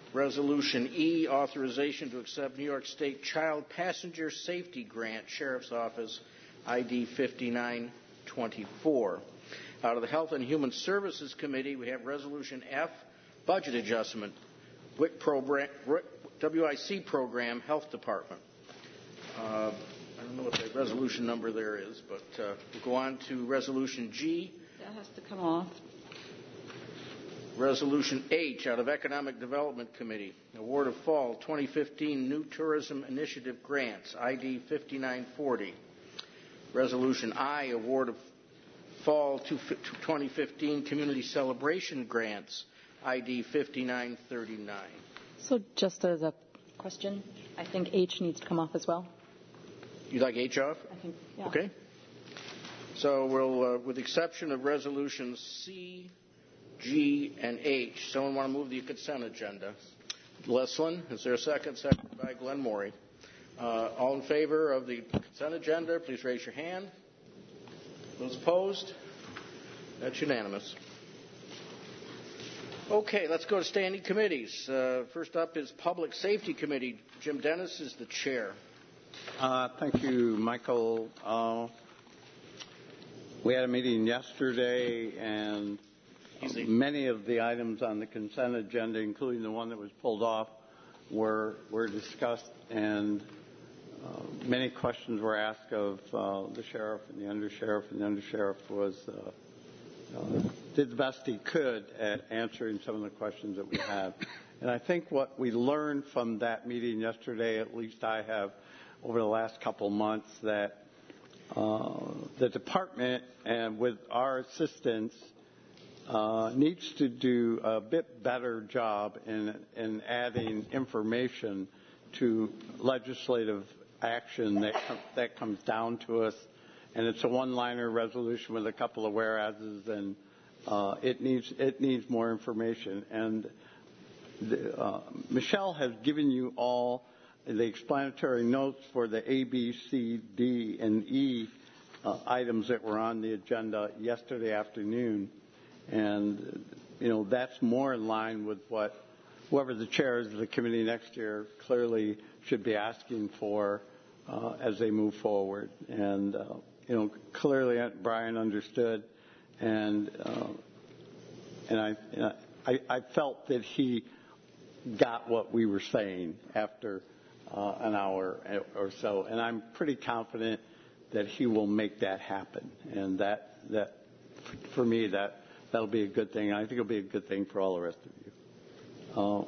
Resolution E, authorization to accept New York State Child Passenger Safety Grant, Sheriff's Office, I D fifty-nine twenty-four. Out of the Health and Human Services Committee, we have Resolution F, budget adjustment, W I C program, W I C program, Health Department. Uh, I don't know what the resolution number there is, but uh, we'll go on to Resolution G. That has to come off. Resolution H, out of Economic Development Committee, award of fall twenty fifteen New Tourism Initiative grants, I D fifty-nine forty. Resolution I, award of fall twenty fifteen Community Celebration grants, I D fifty-nine thirty-nine. So just as a question, I think H needs to come off as well. You'd like H off? I think, yeah. Okay. So we'll, uh, with the exception of resolutions C, G, and H, someone want to move the consent agenda? Leslin, is there a second? Second by Glenn Morey. Uh, all in favor of the consent agenda, please raise your hand. Those opposed? That's unanimous. Okay, let's go to standing committees. Uh, first up is Public Safety Committee. Jim Dennis is the chair. Uh, thank you, Michael. Uh, we had a meeting yesterday, and Easy. many of the items on the consent agenda, including the one that was pulled off, were were discussed, and uh, many questions were asked of uh, the sheriff and the undersheriff, and the undersheriff was uh, uh, did the best he could at answering some of the questions that we had. And I think what we learned from that meeting yesterday, at least I have, over the last couple of months, that uh, the department, and with our assistance, uh, needs to do a bit better job in, in adding information to legislative action that, com- that comes down to us. And it's a one-liner resolution with a couple of whereases, and uh, it needs it needs more information. And the, uh, Michelle has given you all the explanatory notes for the A, B, C, D, and E uh, items that were on the agenda yesterday afternoon. And, you know, that's more in line with what whoever the chair is of the committee next year clearly should be asking for uh, as they move forward. And, uh, you know, clearly Brian understood, and uh, and I, and I I felt that he got what we were saying after uh, an hour or so, and I'm pretty confident that he will make that happen. And that that for me that that'll be a good thing. I think it'll be a good thing for all the rest of you. Uh,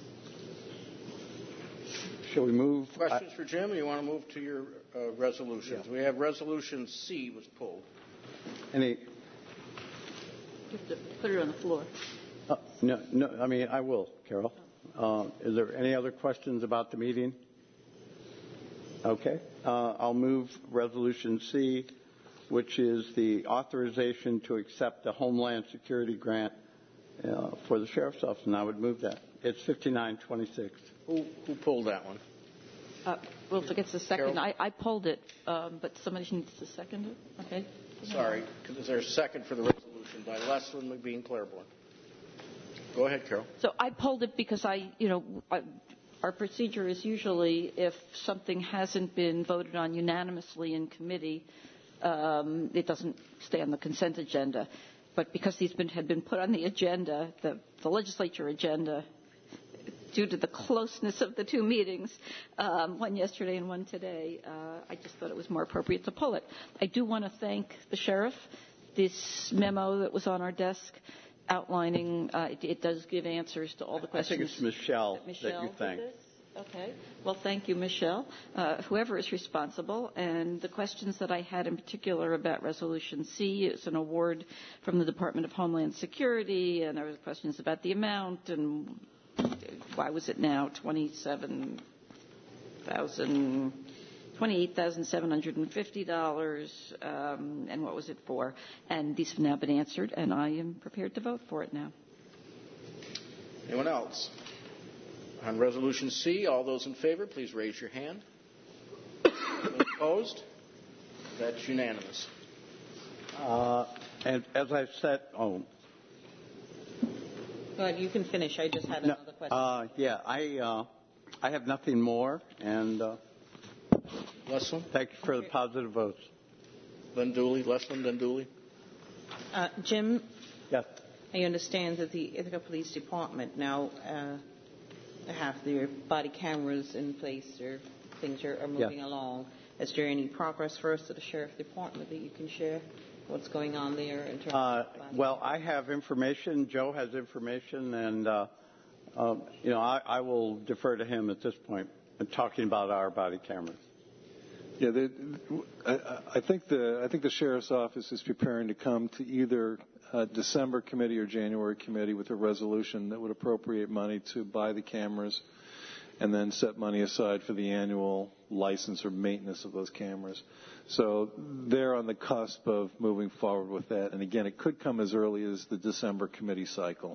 shall we move? Questions I, for Jim? Or you want to move to your uh, resolutions? Yeah. We have resolution C was pulled. Any? You have to put it on the floor. Uh, no, no. I mean, I will, Carol. Uh, is there any other questions about the meeting? Okay. Uh, I'll move resolution C, which is the authorization to accept the Homeland Security grant uh, for the Sheriff's Office, and I would move that. It's fifty-nine twenty-six. Who, who pulled that one? Uh, well, if it gets a second, I, I pulled it, um, but somebody needs to second it. Okay. Sorry, is there a second for the resolution by Leslin McBean Claiborne? Go ahead, Carol. So I pulled it because I, you know, I, our procedure is usually if something hasn't been voted on unanimously in committee, um, it doesn't stay on the consent agenda. But because these been, had been put on the agenda, the, the legislature agenda, due to the closeness of the two meetings, um, one yesterday and one today, uh, I just thought it was more appropriate to pull it. I do want to thank the sheriff. This memo that was on our desk outlining, uh, it, it does give answers to all the questions. I think it's Michelle that, Michelle that you thank. Okay. Well, thank you, Michelle, uh, whoever is responsible. And the questions that I had in particular about Resolution C is an award from the Department of Homeland Security, and there were questions about the amount and why was it now twenty-seven thousand, twenty-eight thousand seven hundred fifty dollars, um, and what was it for? And these have now been answered, and I am prepared to vote for it now. Anyone else? On Resolution C, all those in favor, please raise your hand. Those opposed? That's unanimous. Uh, and as I've said, oh, Go ahead, you can finish. I just had No, another question. uh, yeah, I uh, I have nothing more, and uh, Leslin? thank you for the positive votes. Then Dooley, Leslin, then Dooley. Uh, Jim? Yes. I understand that the Ithaca Police Department now uh, have their body cameras in place, or things are, are moving Yes. along. Is there any progress for us at the Sheriff Department that you can share? What's going on there in terms Uh, of well, I have information. Joe has information, and uh, um, you know, I, I will defer to him at this point in talking about our body cameras. Yeah, they, I, I think the I think the sheriff's office is preparing to come to either uh, December committee or January committee with a resolution that would appropriate money to buy the cameras, and then set money aside for the annual license or maintenance of those cameras. So they're on the cusp of moving forward with that. And again, it could come as early as the December committee cycle.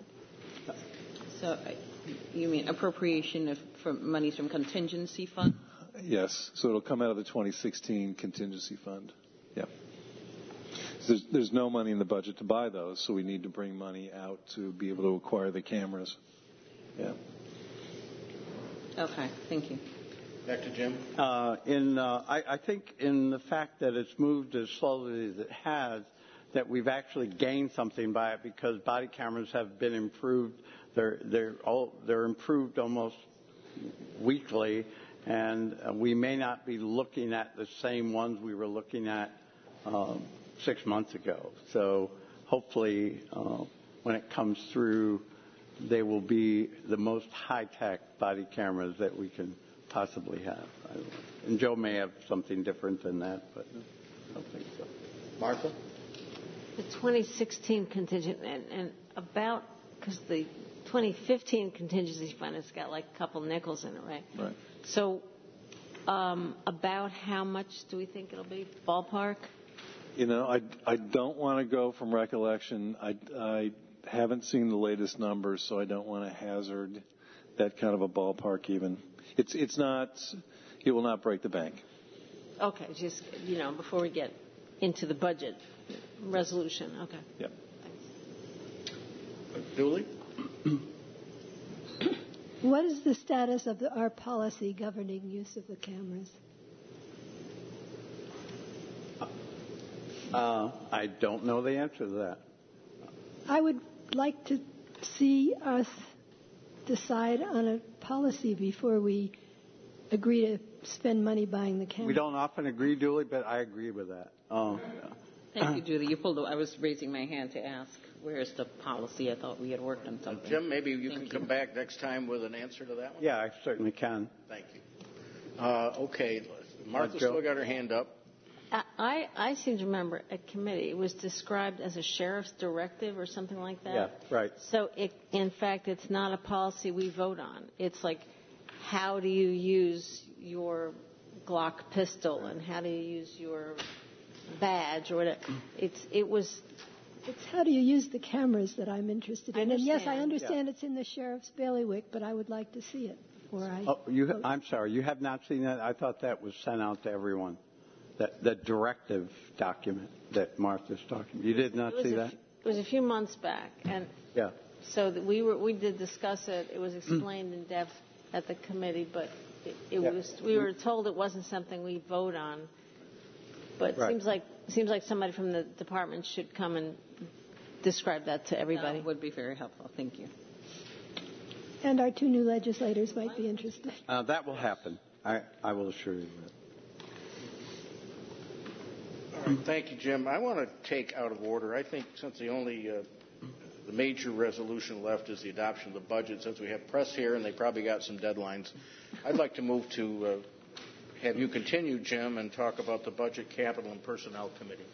So uh, you mean appropriation of from monies from contingency fund? Yes. So it'll come out of the twenty sixteen contingency fund. Yeah. So there's, there's no money in the budget to buy those, so we need to bring money out to be able to acquire the cameras. Yeah. Okay, thank you. Back to Jim. Uh, in, uh, I, I think in the fact that it's moved as slowly as it has, that we've actually gained something by it because body cameras have been improved. They're they're all they're improved almost weekly, and uh, we may not be looking at the same ones we were looking at um, six months ago. So hopefully, uh, when it comes through, they will be the most high-tech body cameras that we can possibly have. I don't know. And Joe may have something different than that, but I don't think so. Martha? The twenty sixteen contingent, and, and about, because the twenty fifteen contingency fund has got like a couple nickels in it, right? Right. So um, about how much do we think it'll be, ballpark? You know, I, I don't want to go from recollection. I, I haven't seen the latest numbers, so I don't want to hazard that kind of a ballpark even. It's it's not, it will not break the bank. Okay, just, you know, before we get into the budget resolution. Okay. Yep. Dooley? What is the status of the, our policy governing use of the cameras? Uh, I don't know the answer to that. I would like to see us decide on a policy before we agree to spend money buying the cameras. We don't often agree, Dooley, but I agree with that. Oh, yeah. Thank you, Julie. You pulled. The, I was raising my hand to ask, where is the policy? I thought we had worked on something. Jim, maybe you Thank can you. come back next time with an answer to that one? Yeah, I certainly can. Thank you. Uh, okay, Martha's Uh, Joe? still got her hand up. I, I seem to remember at committee it was described as a sheriff's directive or something like that. Yeah, right. So, it, in fact, it's not a policy we vote on. It's like, how do you use your Glock pistol and how do you use your badge or whatever? It's it was. It's how do you use the cameras that I'm interested in. I And yes, I understand. understand it's in the sheriff's bailiwick, but I would like to see it before I. Oh, you, vote. I'm sorry, you have not seen that? I thought that was sent out to everyone. That, that directive document that Martha's talking. You did not It was see a that? f- It was a few months back, and Yeah. so that we were we did discuss it. It was explained in depth at the committee, but it, it Yeah. was we were told it wasn't something we vote on. But it Right. seems like seems like somebody from the department should come and describe that to everybody. That would be very helpful. Thank you. And our two new legislators might be interested. Uh, that will happen. I, I will assure you that. All right, thank you, Jim. I want to take out of order, I think since the only uh, the major resolution left is the adoption of the budget, since we have press here and they probably got some deadlines, I'd like to move to uh, have you continue, Jim, and talk about the Budget, Capital, and Personnel Committee.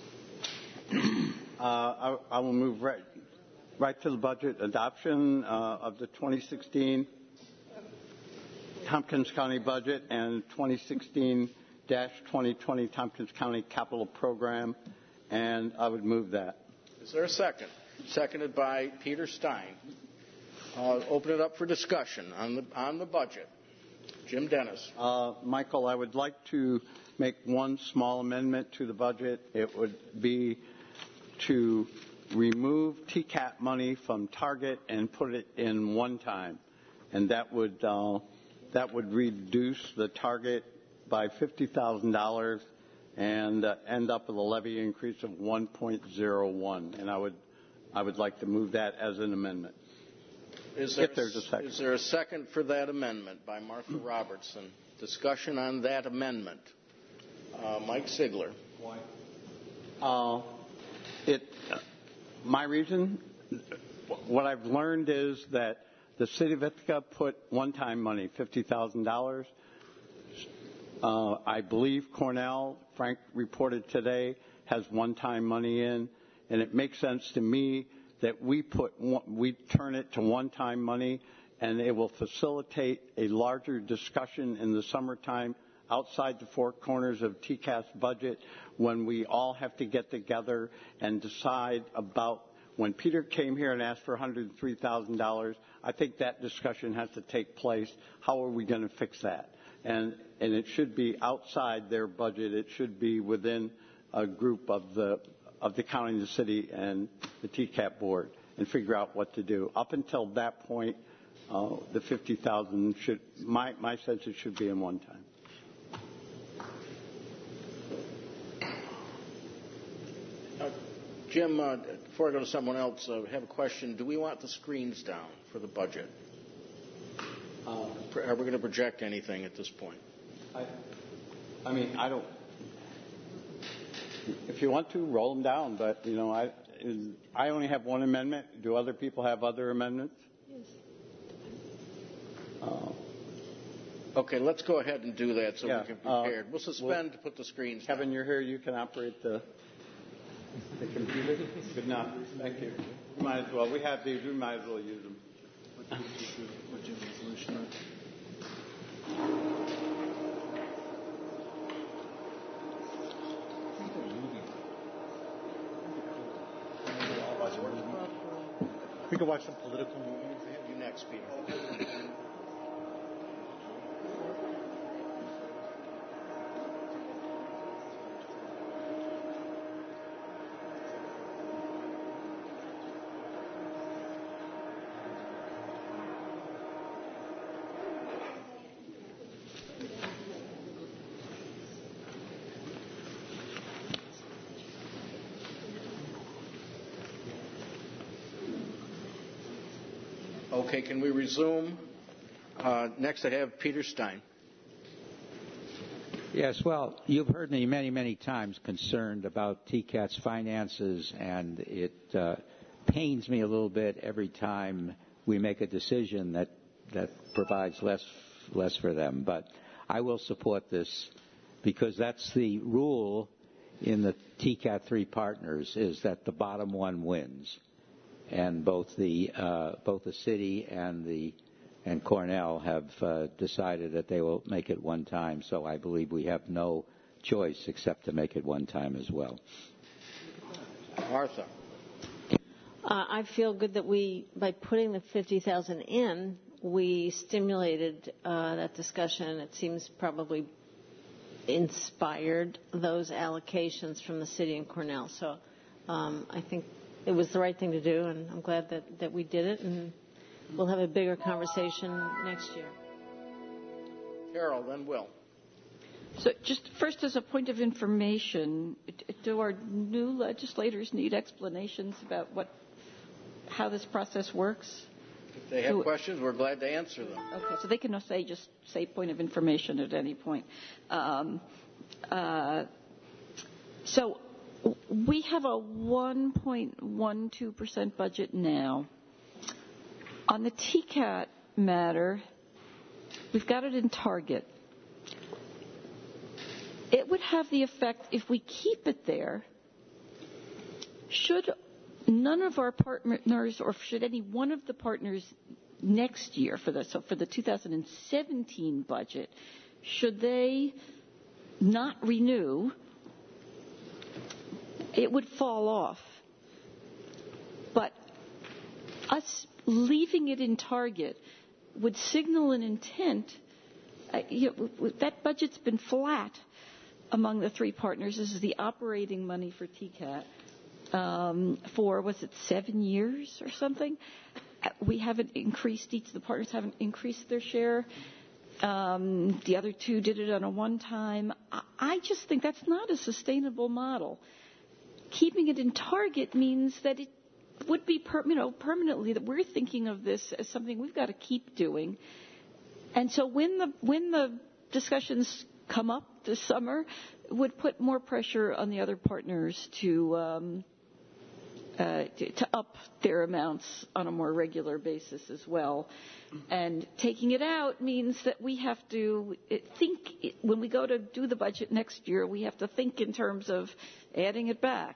Uh, I, I will move right, right to the budget adoption uh, of the twenty sixteen Tompkins County budget and twenty sixteen twenty twenty Tompkins County Capital Program, and I would move that. Is there a second? Seconded by Peter Stein. Uh, open it up for discussion on the on the budget. Jim Dennis. Uh, Michael, I would like to make one small amendment to the budget. It would be to remove T CAT money from Target and put it in one time, and that would uh, that would reduce the Target by fifty thousand dollars and uh, end up with a levy increase of one point zero one. And I would I would like to move that as an amendment. Is there, if there's a second. Is there a second for that amendment by Martha Robertson? Discussion on that amendment. Uh, Mike Sigler. Why? Uh, it. Uh, my reason, what I've learned is that the city of Ithaca put one-time money, fifty thousand dollars. Uh, I believe Cornell, Frank reported today, has one-time money in, and it makes sense to me that we put we turn it to one-time money, and it will facilitate a larger discussion in the summertime outside the four corners of T CAT's budget when we all have to get together and decide about. When Peter came here and asked for one hundred three thousand dollars, I think that discussion has to take place. How are we going to fix that? And and it should be outside their budget. It should be within a group of the of the county, the city, and the T CAT board, and figure out what to do. Up until that point, uh, the fifty thousand should, my my sense, it should be in one time. Uh, Jim, uh, before I go to someone else, uh, I have a question. Do we want the screens down for the budget? Uh, are we going to project anything at this point? I, I mean, I don't. If you want to, roll them down. But you know, I I only have one amendment. Do other people have other amendments? Yes. Uh, okay, let's go ahead and do that so yeah, we can be prepared. Uh, we'll suspend to put the screens Kevin, down. you're here. You can operate the the computer. Good enough. Thank you. You might as well. We have these. We might as well use them. Budget resolution. We can watch some political movies. You next, Peter. Okay, can we resume? Uh, next, I have Peter Stein. Yes, well, you've heard me many, many times concerned about T CAT's finances, and it uh, pains me a little bit every time we make a decision that that provides less less for them. But I will support this because that's the rule in the T CAT three partners, is that the bottom one wins. And both the uh, both the city and the and Cornell have uh, decided that they will make it one time. So I believe we have no choice except to make it one time as well. Martha. Uh, I feel good that we, by putting the fifty thousand in, we stimulated uh, that discussion. It seems probably inspired those allocations from the city and Cornell. So um, I think it was the right thing to do, and I'm glad that, that we did it, and we'll have a bigger conversation next year. Carol, then Will. So just first as a point of information, do our new legislators need explanations about what, how this process works? If they have do questions, we're glad to answer them. Okay, so they can say, just say point of information at any point. Um, uh, so we have a one point one two percent budget now. On the T CAT matter, we've got it in Target. It would have the effect, if we keep it there, should none of our partners, or should any one of the partners next year, for the, so for the two thousand seventeen budget, should they not renew, it would fall off. But us leaving it in Target would signal an intent. Uh, you know, that budget's been flat among the three partners. This is the operating money for T CAT. um, for, was it seven years or something? We haven't increased, each of the partners haven't increased their share. Um, the other two did it on a one-time. I, I just think that's not a sustainable model. Keeping it in target means that it would be per, you know, permanently, that we're thinking of this as something we've got to keep doing. And so when the when the discussions come up this summer, it would put more pressure on the other partners to um, uh, to, to up their amounts on a more regular basis as well. And taking it out means that we have to think, when we go to do the budget next year, we have to think in terms of adding it back.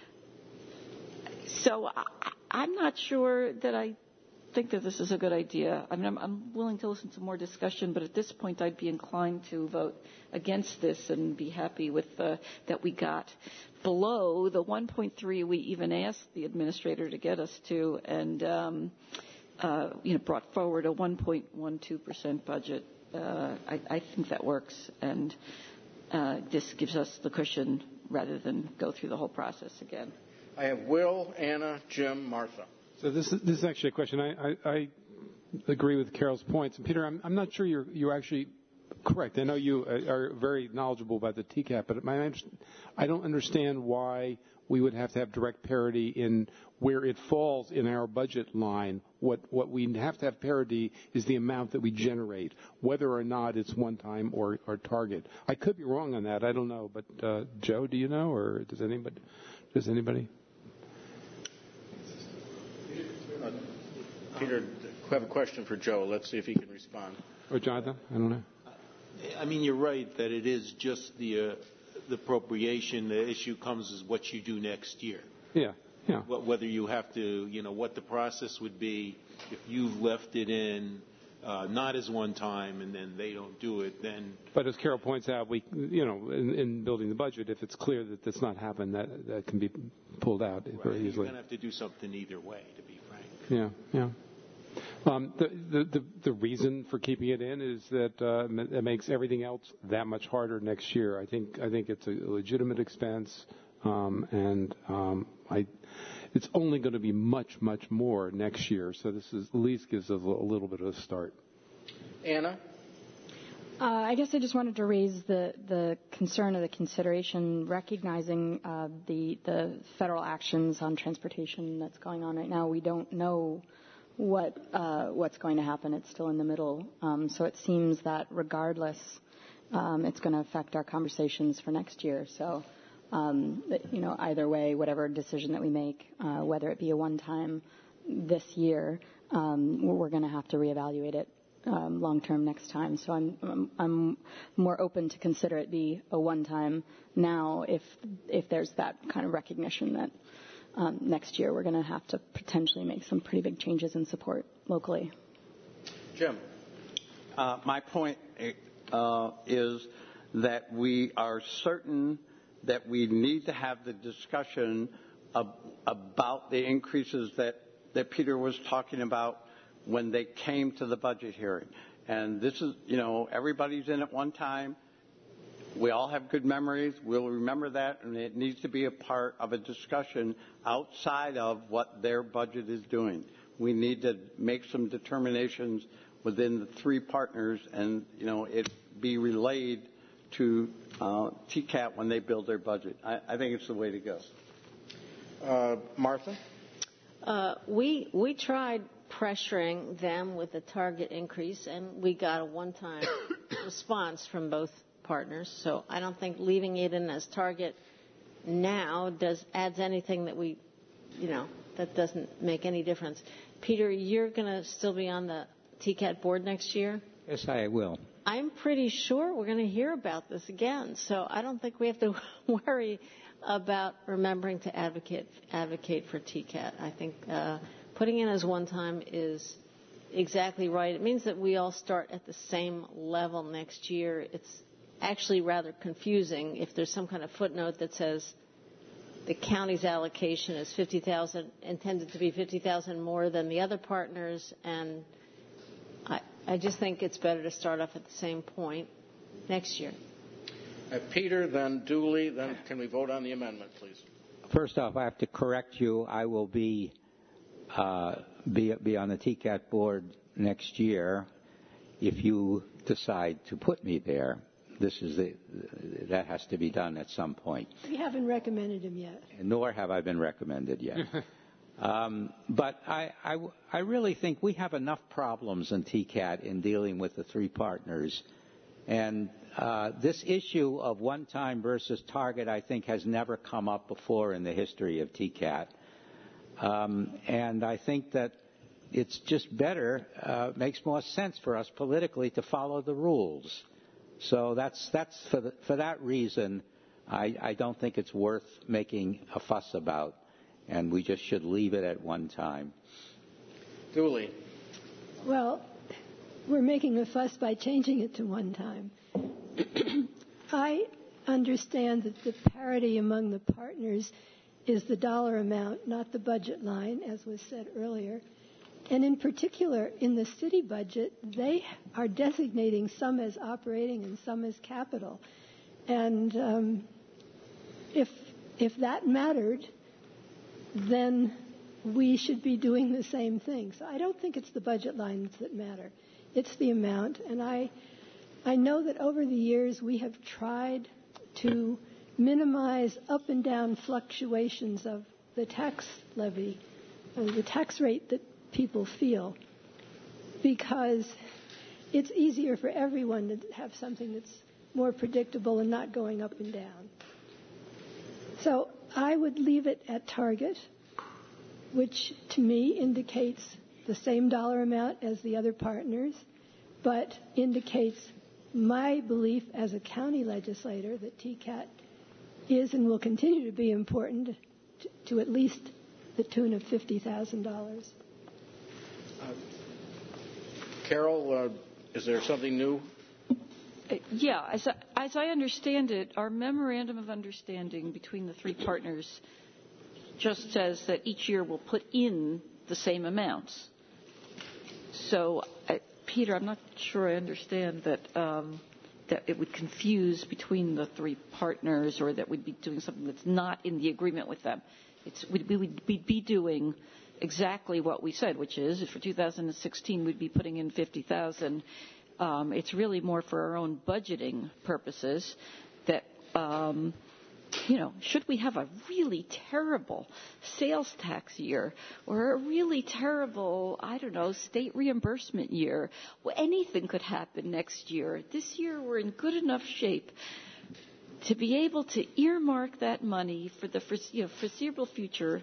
So I, I'm not sure that I think that this is a good idea. I mean, I'm, I'm willing to listen to more discussion, but at this point I'd be inclined to vote against this and be happy with uh, that we got below the one point three we even asked the administrator to get us to, and um, uh, you know, brought forward a one point one two percent budget. Uh, I, I think that works, and uh, this gives us the cushion rather than go through the whole process again. I have Will, Anna, Jim, Martha. So this is, this is actually a question. I, I, I agree with Carol's points. And Peter, I'm, I'm not sure you're, you're actually correct. I know you are very knowledgeable about the T CAP, but my, I don't understand why we would have to have direct parity in where it falls in our budget line. What, what we have to have parity is the amount that we generate, whether or not it's one time or, or target. I could be wrong on that. I don't know. But uh, Joe, do you know, or does anybody? Does anybody? Uh, Peter, we have a question for Joe. Let's see if he can respond. Or Jonathan? I don't know. I mean, you're right that it is just the uh, the appropriation. The issue comes is what you do next year. Yeah, yeah. Whether you have to, you know, what the process would be if you've left it in uh, not as one time and then they don't do it, then. But as Carol points out, we, you know, in, in building the budget, if it's clear that that's not happened, that that can be pulled out right. very easily. You're going to have to do something either way, to be frank. Yeah, yeah. Um, the, the, the, the reason for keeping it in is that uh, it makes everything else that much harder next year. I think I think it's a legitimate expense, um, and um, I, it's only going to be much, much more next year. So this is, at least gives us a, a little bit of a start. Anna? Uh, I guess I just wanted to raise the, the concern or the consideration, recognizing uh, the the federal actions on transportation that's going on right now. We don't know what uh, what's going to happen. It's still in the middle. Um, so it seems that regardless, um, it's going to affect our conversations for next year. So, um, you know, either way, whatever decision that we make, uh, whether it be a one-time this year, um, we're going to have to reevaluate it um, long-term next time. So I'm, I'm I'm more open to consider it be a one-time now if if there's that kind of recognition that Um, next year, we're going to have to potentially make some pretty big changes in support locally. Jim? Uh, my point uh, is that we are certain that we need to have the discussion of, about the increases that, that Peter was talking about when they came to the budget hearing. And this is, you know, everybody's in at one time. We all have good memories. We'll remember that, and it needs to be a part of a discussion outside of what their budget is doing. We need to make some determinations within the three partners, and you know, it be relayed to uh, T CAP when they build their budget. I, I think it's the way to go. Uh, Martha? Uh, we we tried pressuring them with a target increase, and we got a one-time response from both partners. So I don't think leaving it in as target now does adds anything that we, you know, that doesn't make any difference. Peter, you're going to still be on the T CAT board next year? Yes, I will. I'm pretty sure we're going to hear about this again. So I don't think we have to worry about remembering to advocate advocate for T CAT. I think uh, putting in as one time is exactly right. It means that we all start at the same level next year. It's actually rather confusing if there's some kind of footnote that says the county's allocation is fifty thousand, intended to be fifty thousand more than the other partners, and I, I just think it's better to start off at the same point next year. Uh, Peter, then Dooley, then can we vote on the amendment, please? first off, I have to correct you. I will be uh, be be on the T C A T board next year if you decide to put me there. This is the that has to be done at some point. We haven't recommended him yet. Nor have I been recommended yet. um, but I, I I really think we have enough problems in T C A T in dealing with the three partners, and uh, this issue of one time versus target I think has never come up before in the history of T C A T. Um, and I think that it's just better, uh, makes more sense for us politically to follow the rules. So that's that's for the, for that reason, I, I don't think it's worth making a fuss about, and we just should leave it at one time. Dooley. Well, we're making a fuss by changing it to one time. I understand that the parity among the partners is the dollar amount, not the budget line, as was said earlier. And in particular, in the city budget, they are designating some as operating and some as capital. And um, if if that mattered, then we should be doing the same thing. So I don't think it's the budget lines that matter. It's the amount. And I I know that over the years we have tried to minimize up and down fluctuations of the tax levy, uh, the tax rate that people feel, because it's easier for everyone to have something that's more predictable and not going up and down. So I would leave it at target, which to me indicates the same dollar amount as the other partners, but indicates my belief as a county legislator that T C A T is and will continue to be important to, to at least the tune of fifty thousand dollars. Uh, Carol, uh, is there something new? Uh, yeah, as I, as I understand it, our memorandum of understanding between the three partners just says that each year we'll put in the same amounts. So, uh, Peter, I'm not sure I understand that um, that it would confuse between the three partners, or that we'd be doing something that's not in the agreement with them. It's, we, we would we'd be doing exactly what we said, which is for two thousand sixteen we'd be putting in fifty thousand. Um, it's really more for our own budgeting purposes that, um, you know, should we have a really terrible sales tax year or a really terrible, I don't know, state reimbursement year, well, anything could happen next year. This year we're in good enough shape to be able to earmark that money for the you know, foreseeable future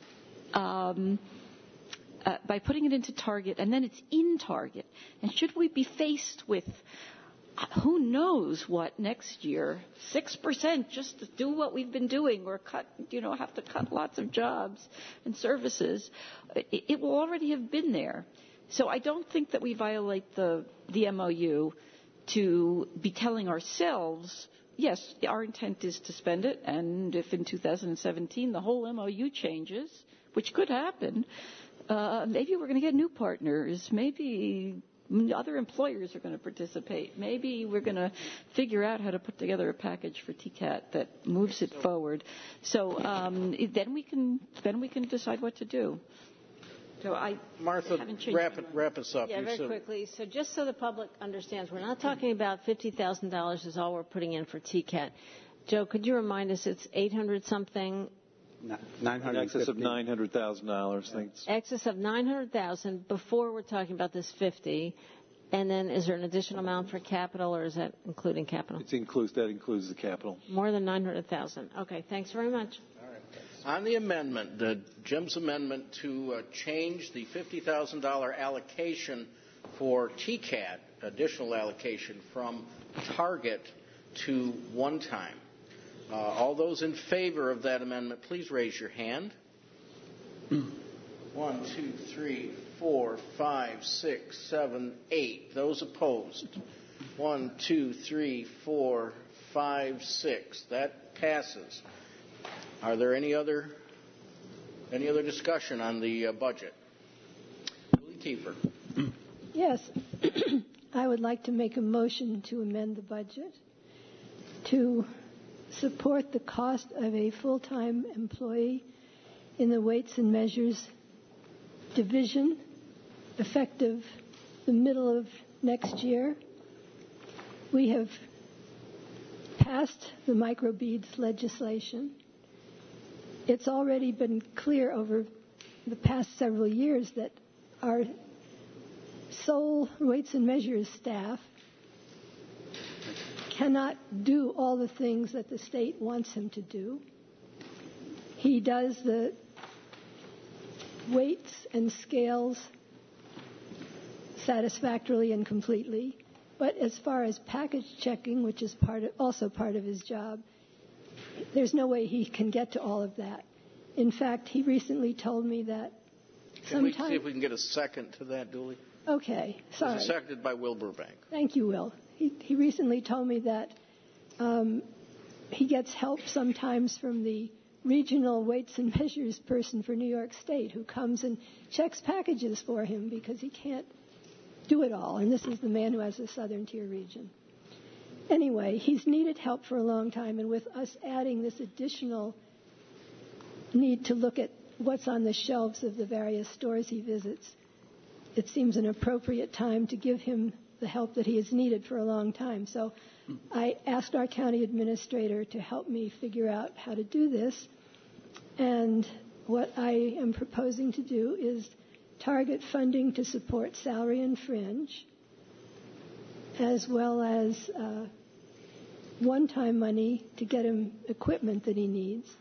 um, uh, by putting it into Target, and then it's in Target. And should we be faced with who knows what next year, six percent just to do what we've been doing, or cut, you know, have to cut lots of jobs and services, it, it will already have been there. So I don't think that we violate the, the M O U to be telling ourselves, yes, our intent is to spend it, and if in two thousand seventeen the whole M O U changes, which could happen, uh, maybe we're going to get new partners, maybe other employers are going to participate. Maybe we're going to figure out how to put together a package for T C A T that moves it forward. So um, then we can then we can decide what to do. So I Martha, wrap it, wrap us up. Yeah, you very said, quickly. So just so the public understands, we're not talking about fifty thousand dollars is all we're putting in for T C A T. Joe, could you remind us it's eight hundred something? nine hundred In excess of nine hundred thousand dollars. Excess of nine hundred thousand dollars before we're talking about this fifty. And then is there an additional amount for capital, or is that including capital? It includes, that includes the capital. More than nine hundred thousand dollars. Okay, thanks very much. All right. On the amendment, the Jim's amendment to uh, change the fifty thousand dollars allocation for T C A T, additional allocation from target to one time. Uh, all those in favor of that amendment, please raise your hand. One, two, three, four, five, six, seven, eight. Those opposed. One, two, three, four, five, six. That passes. Are there any other any other discussion on the uh, budget? Julie Kiefer. Yes, I would like to make a motion to amend the budget to support the cost of a full-time employee in the Weights and Measures Division effective the middle of next year. We have passed the microbeads legislation. It's already been clear over the past several years that our sole Weights and Measures staff cannot do all the things that the state wants him to do. He does the weights and scales satisfactorily and completely, but as far as package checking, which is part of, also part of his job, there's no way he can get to all of that. In fact, he recently told me that Can we sometime... see if we can get a second to that, Dooley? Okay, sorry. It was seconded by Will Burbank. Thank you, Will. He, he recently told me that um, he gets help sometimes from the regional weights and measures person for New York State who comes and checks packages for him because he can't do it all. And this is the man who has the Southern Tier region. Anyway, he's needed help for a long time, and with us adding this additional need to look at what's on the shelves of the various stores he visits, it seems an appropriate time to give him the help that he has needed for a long time. So I asked our county administrator to help me figure out how to do this. And what I am proposing to do is target funding to support salary and fringe, as well as uh, one-time money to get him equipment that he needs.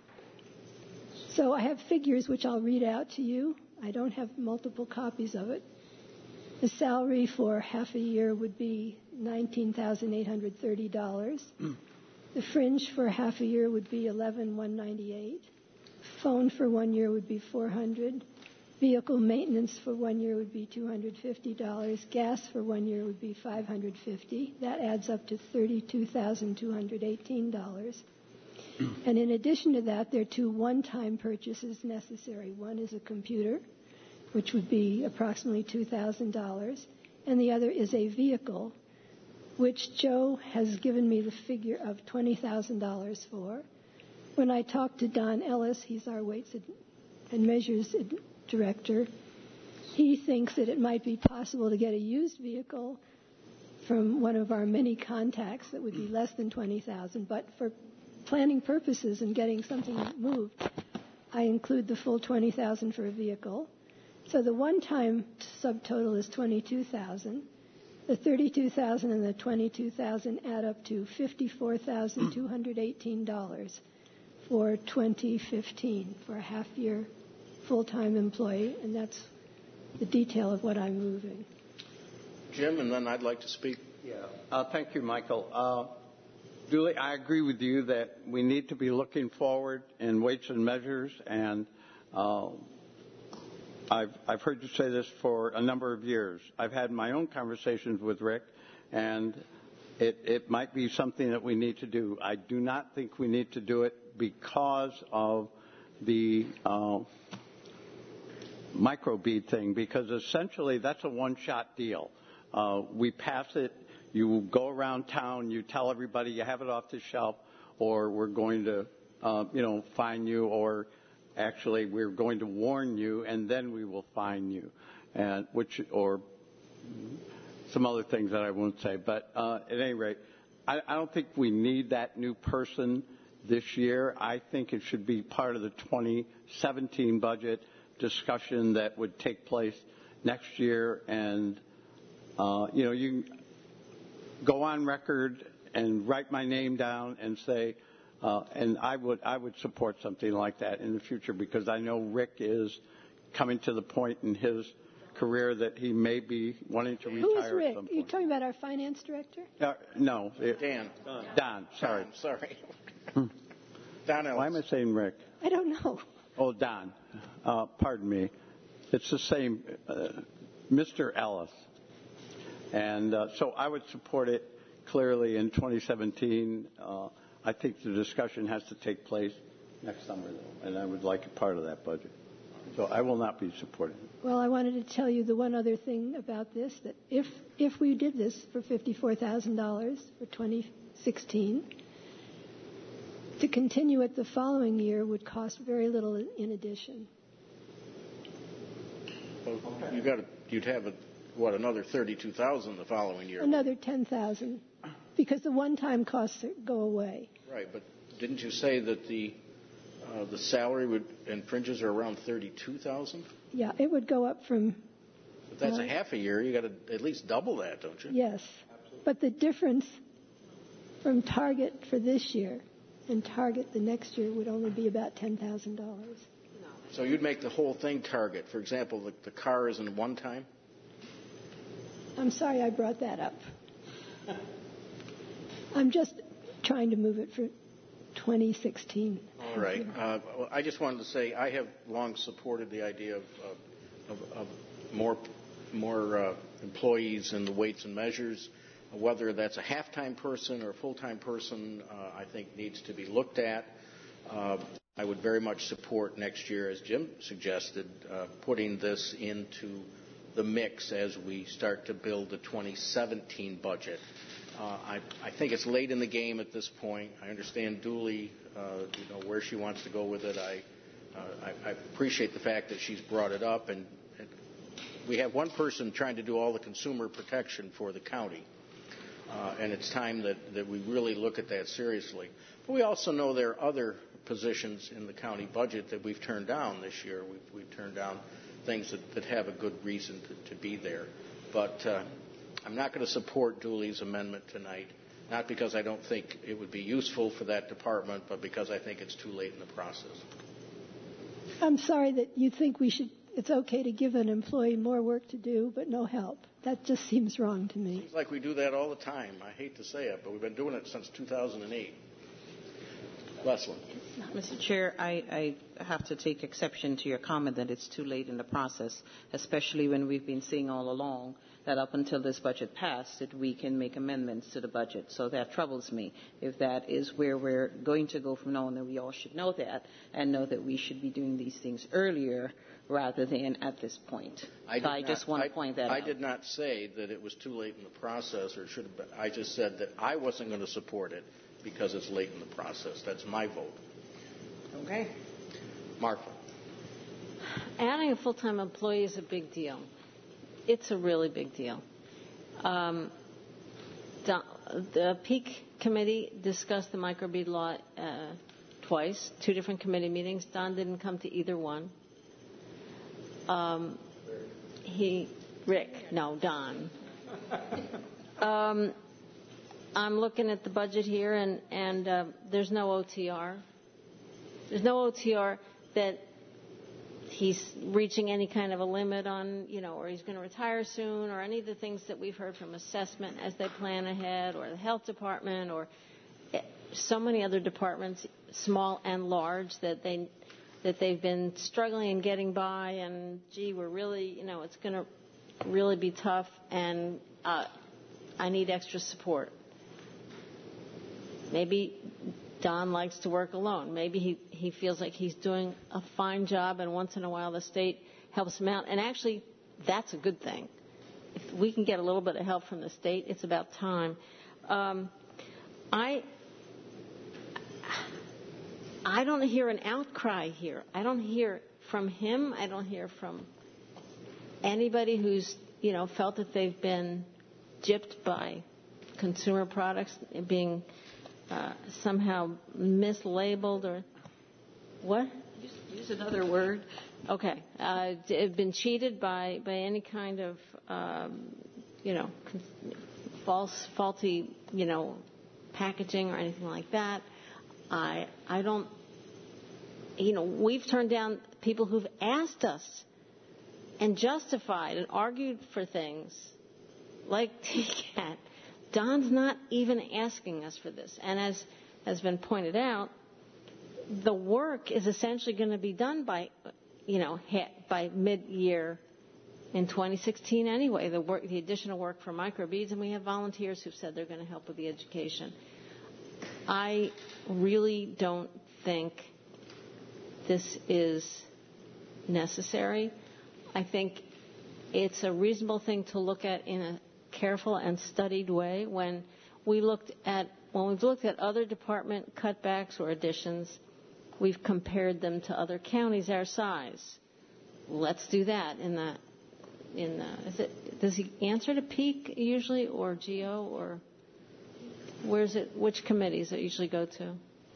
So I have figures which I'll read out to you. I don't have multiple copies of it. The salary for half a year would be nineteen thousand eight hundred thirty dollars. Mm. The fringe for half a year would be eleven thousand one hundred ninety-eight dollars. Phone for one year would be four hundred dollars. Vehicle maintenance for one year would be two hundred fifty dollars. Gas for one year would be five hundred fifty dollars. That adds up to thirty-two thousand two hundred eighteen dollars. And in addition to that, there are two one-time purchases necessary. One is a computer, which would be approximately two thousand dollars, and the other is a vehicle, which Joe has given me the figure of twenty thousand dollars for. When I talked to Don Ellis, he's our Weights and Measures Director, he thinks that it might be possible to get a used vehicle from one of our many contacts that would be less than twenty thousand dollars, but for planning purposes and getting something moved, I include the full twenty thousand dollars for a vehicle. So the one-time subtotal is twenty-two thousand dollars. The thirty-two thousand dollars and the twenty-two thousand dollars add up to fifty-four thousand two hundred eighteen dollars for twenty fifteen for a half-year full-time employee, and that's the detail of what I'm moving. Jim, and then I'd like to speak. Yeah. Uh, thank you, Michael. Uh, Dooley, I agree with you that we need to be looking forward in weights and measures, and uh, I've, I've heard you say this for a number of years. I've had my own conversations with Rick, and it, it might be something that we need to do. I do not think we need to do it because of the uh, microbead thing, because essentially that's a one-shot deal. Uh, we pass it. You go around town, you tell everybody you have it off the shelf, or we're going to, uh, you know, fine you, or actually we're going to warn you, and then we will fine you, and which or some other things that I won't say. But uh, at any rate, I, I don't think we need that new person this year. I think it should be part of the twenty seventeen budget discussion that would take place next year, and uh, you know, you go on record and write my name down and say, uh, and I would I would support something like that in the future, because I know Rick is coming to the point in his career that he may be wanting to retire. Who is Rick? At some point. Are you talking about our finance director? Uh, no, it, Dan. Don. Don. Sorry. Don, sorry. Hmm. Don Ellis. Why am I saying Rick? I don't know. Oh, Don. Uh, pardon me. It's the same, uh, Mister Ellis. And uh, so I would support it clearly in twenty seventeen. Uh, I think the discussion has to take place next summer, though, and I would like a part of that budget. So I will not be supporting it. Well, I wanted to tell you the one other thing about this, that if if we did this for fifty-four thousand dollars for twenty sixteen, to continue it the following year would cost very little in addition. Well, you got you'd have a, what another thirty-two thousand the following year. Another ten thousand, because the one-time costs go away. Right, but didn't you say that the uh, the salary would and fringes are around thirty-two thousand? Yeah, it would go up from. If that's uh, a half a year, you got to at least double that, don't you? Yes, but the difference from target for this year and target the next year would only be about ten thousand dollars. So you'd make the whole thing target. For example, the, the car isn't one time? I'm sorry I brought that up. I'm just trying to move it for twenty sixteen. All right. Uh, well, I just wanted to say I have long supported the idea of, uh, of, of more, more uh, employees in the weights and measures. Whether that's a half-time person or a full-time person, uh, I think needs to be looked at. Uh, I would very much support next year, as Jim suggested, uh, putting this into the mix as we start to build the twenty seventeen budget. Uh, I, I think it's late in the game at this point. I understand Dooley, uh, you know, where she wants to go with it. I, uh, I, I appreciate the fact that she's brought it up, and, and we have one person trying to do all the consumer protection for the county. Uh, and it's time that, that we really look at that seriously. But we also know there are other positions in the county budget that we've turned down this year. We've, we've turned down things that, that have a good reason to, to be there. But uh, I'm not going to support Dooley's amendment tonight, not because I don't think it would be useful for that department, but because I think it's too late in the process. I'm sorry that you think we should. It's okay to give an employee more work to do, but no help. That just seems wrong to me. Seems like we do that all the time. I hate to say it, but we've been doing it since two thousand eight. Leslie. Mister Chair, I, I have to take exception to your comment that it's too late in the process, especially when we've been seeing all along that up until this budget passed that we can make amendments to the budget. So that troubles me. If that is where we're going to go from now on, then we all should know that and know that we should be doing these things earlier rather than at this point. I, so I not, just want to I, point that I out. I did not say that it was too late in the process or should have been. I just said that I wasn't going to support it because it's late in the process. That's my vote. Okay. Martha. Adding a full-time employee is a big deal. It's a really big deal. Um, the, the Peak Committee discussed the microbead law uh, twice, two different committee meetings. Don didn't come to either one. Um, he, Rick, no, Don. Um, I'm looking at the budget here, and, and uh, there's no O T R. There's no O T R that he's reaching any kind of a limit on, you know, or he's going to retire soon, or any of the things that we've heard from assessment as they plan ahead, or the health department, or so many other departments, small and large, that they that they've been struggling and getting by, and gee, we're really, you know, it's going to really be tough, and uh, I need extra support. Maybe Don likes to work alone. Maybe he, he feels like he's doing a fine job, and once in a while the state helps him out. And actually, that's a good thing. If we can get a little bit of help from the state, it's about time. Um, I I don't hear an outcry here. I don't hear from him. I don't hear from anybody who's, you know, felt that they've been gypped by consumer products being uh, somehow mislabeled or what? Use, use another word. Okay, uh, have been cheated by by any kind of um, you know false, faulty, you know, packaging or anything like that. I I don't. You know, we've turned down people who've asked us and justified and argued for things like T CAT. Don's not even asking us for this. And as has been pointed out, the work is essentially going to be done by, you know, by mid-year in twenty sixteen anyway, the work, the additional work for microbeads, and we have volunteers who've said they're going to help with the education. I really don't think this is necessary. I think it's a reasonable thing to look at in a careful and studied way. When we looked at when we've looked at other department cutbacks or additions, we've compared them to other counties our size. Let's do that in the, in the, is it, does he answer to Peak usually, or G O, or where's it, which committees it usually go to?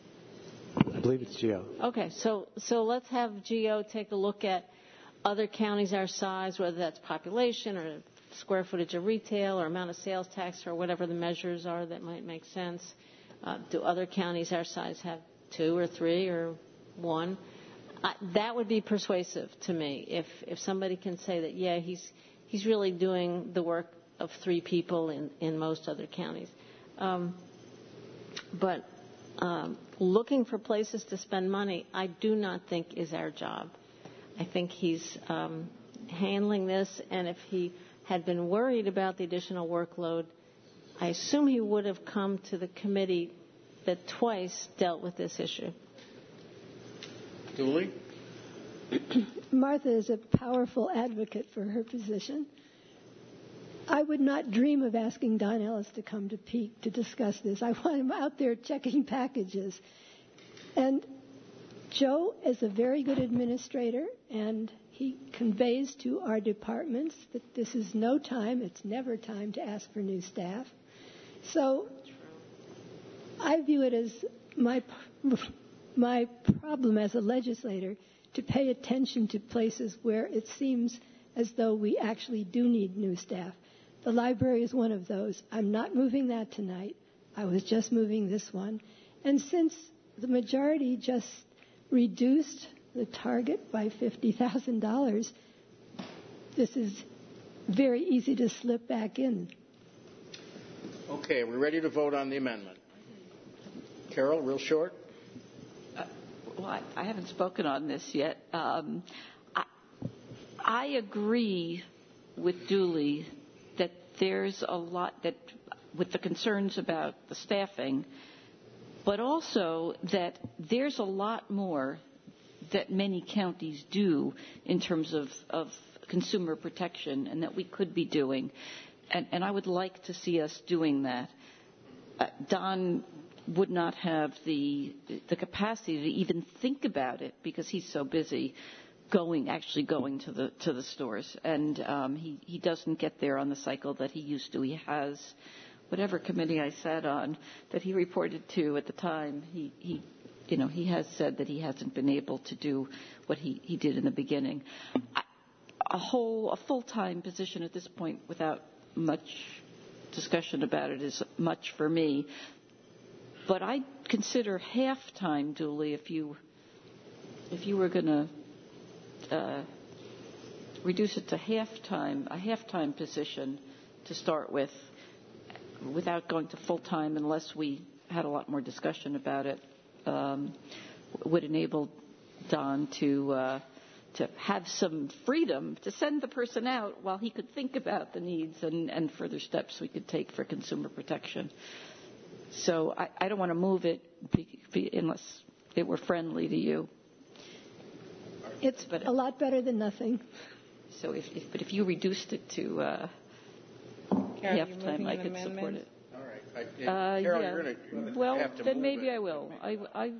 I believe it's G O. Okay, so so let's have G O take a look at other counties our size, whether that's population or square footage of retail or amount of sales tax or whatever the measures are that might make sense. Uh, do other counties our size have two or three or one? Uh, that would be persuasive to me if if somebody can say that, yeah, he's he's really doing the work of three people in, in most other counties. Um, but um, looking for places to spend money, I do not think is our job. I think he's um, handling this, and if he had been worried about the additional workload, I assume he would have come to the committee that twice dealt with this issue. Dooley? Martha is a powerful advocate for her position. I would not dream of asking Don Ellis to come to Peak to discuss this. I want him out there checking packages. And Joe is a very good administrator, and he conveys to our departments that this is no time, it's never time to ask for new staff. So I view it as my my problem as a legislator to pay attention to places where it seems as though we actually do need new staff. The library is one of those. I'm not moving that tonight. I was just moving this one. And since the majority just reduced the target by fifty thousand dollars, this is very easy to slip back in. Okay, we're ready to vote on the amendment. Carol, real short. Uh, well, I, I haven't spoken on this yet. Um, I, I agree with Dooley that there's a lot that, with the concerns about the staffing, but also that there's a lot more that many counties do in terms of, of consumer protection and that we could be doing. And, and I would like to see us doing that. Uh, Don would not have the the capacity to even think about it because he's so busy going, actually going to the to the stores, and um, he he doesn't get there on the cycle that he used to. He has whatever committee I sat on that he reported to at the time. He he you know he has said that he hasn't been able to do what he he did in the beginning. I, a whole a full time position at this point without much discussion about it is much for me. But I consider half-time, Dooley, if you if you were going to uh, reduce it to half-time, a half-time position to start with, without going to full-time unless we had a lot more discussion about it, um, would enable Don to uh, to have some freedom to send the person out while he could think about the needs and, and further steps we could take for consumer protection. So I, I don't want to move it be, be, unless it were friendly to you. It's but, a lot better than nothing. So, if, if but if you reduced it to uh, half time, I could amendment? support it. All right. I, Uh, Carol, yeah. you're going to well, have to then move maybe it. I will. I, I.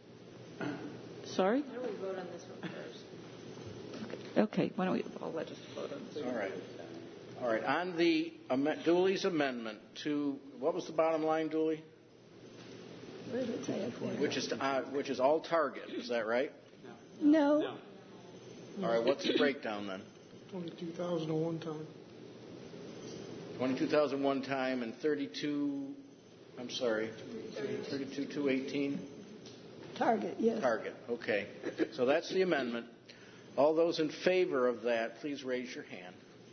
Sorry. How do we vote on this one first? Okay. Why don't we? I'll let us vote on this. All right. All right. On the um, Dooley's amendment to what was the bottom line, Dooley? Where did it say up there? Which is uh, which is all target. Is that right? No. no. All right. What's the breakdown then? Twenty-two thousand one time. Twenty-two thousand one time and thirty-two. I'm sorry. Thirty-two two eighteen. Target. Yes. Target. Okay. So that's the amendment. All those in favor of that, please raise your hand.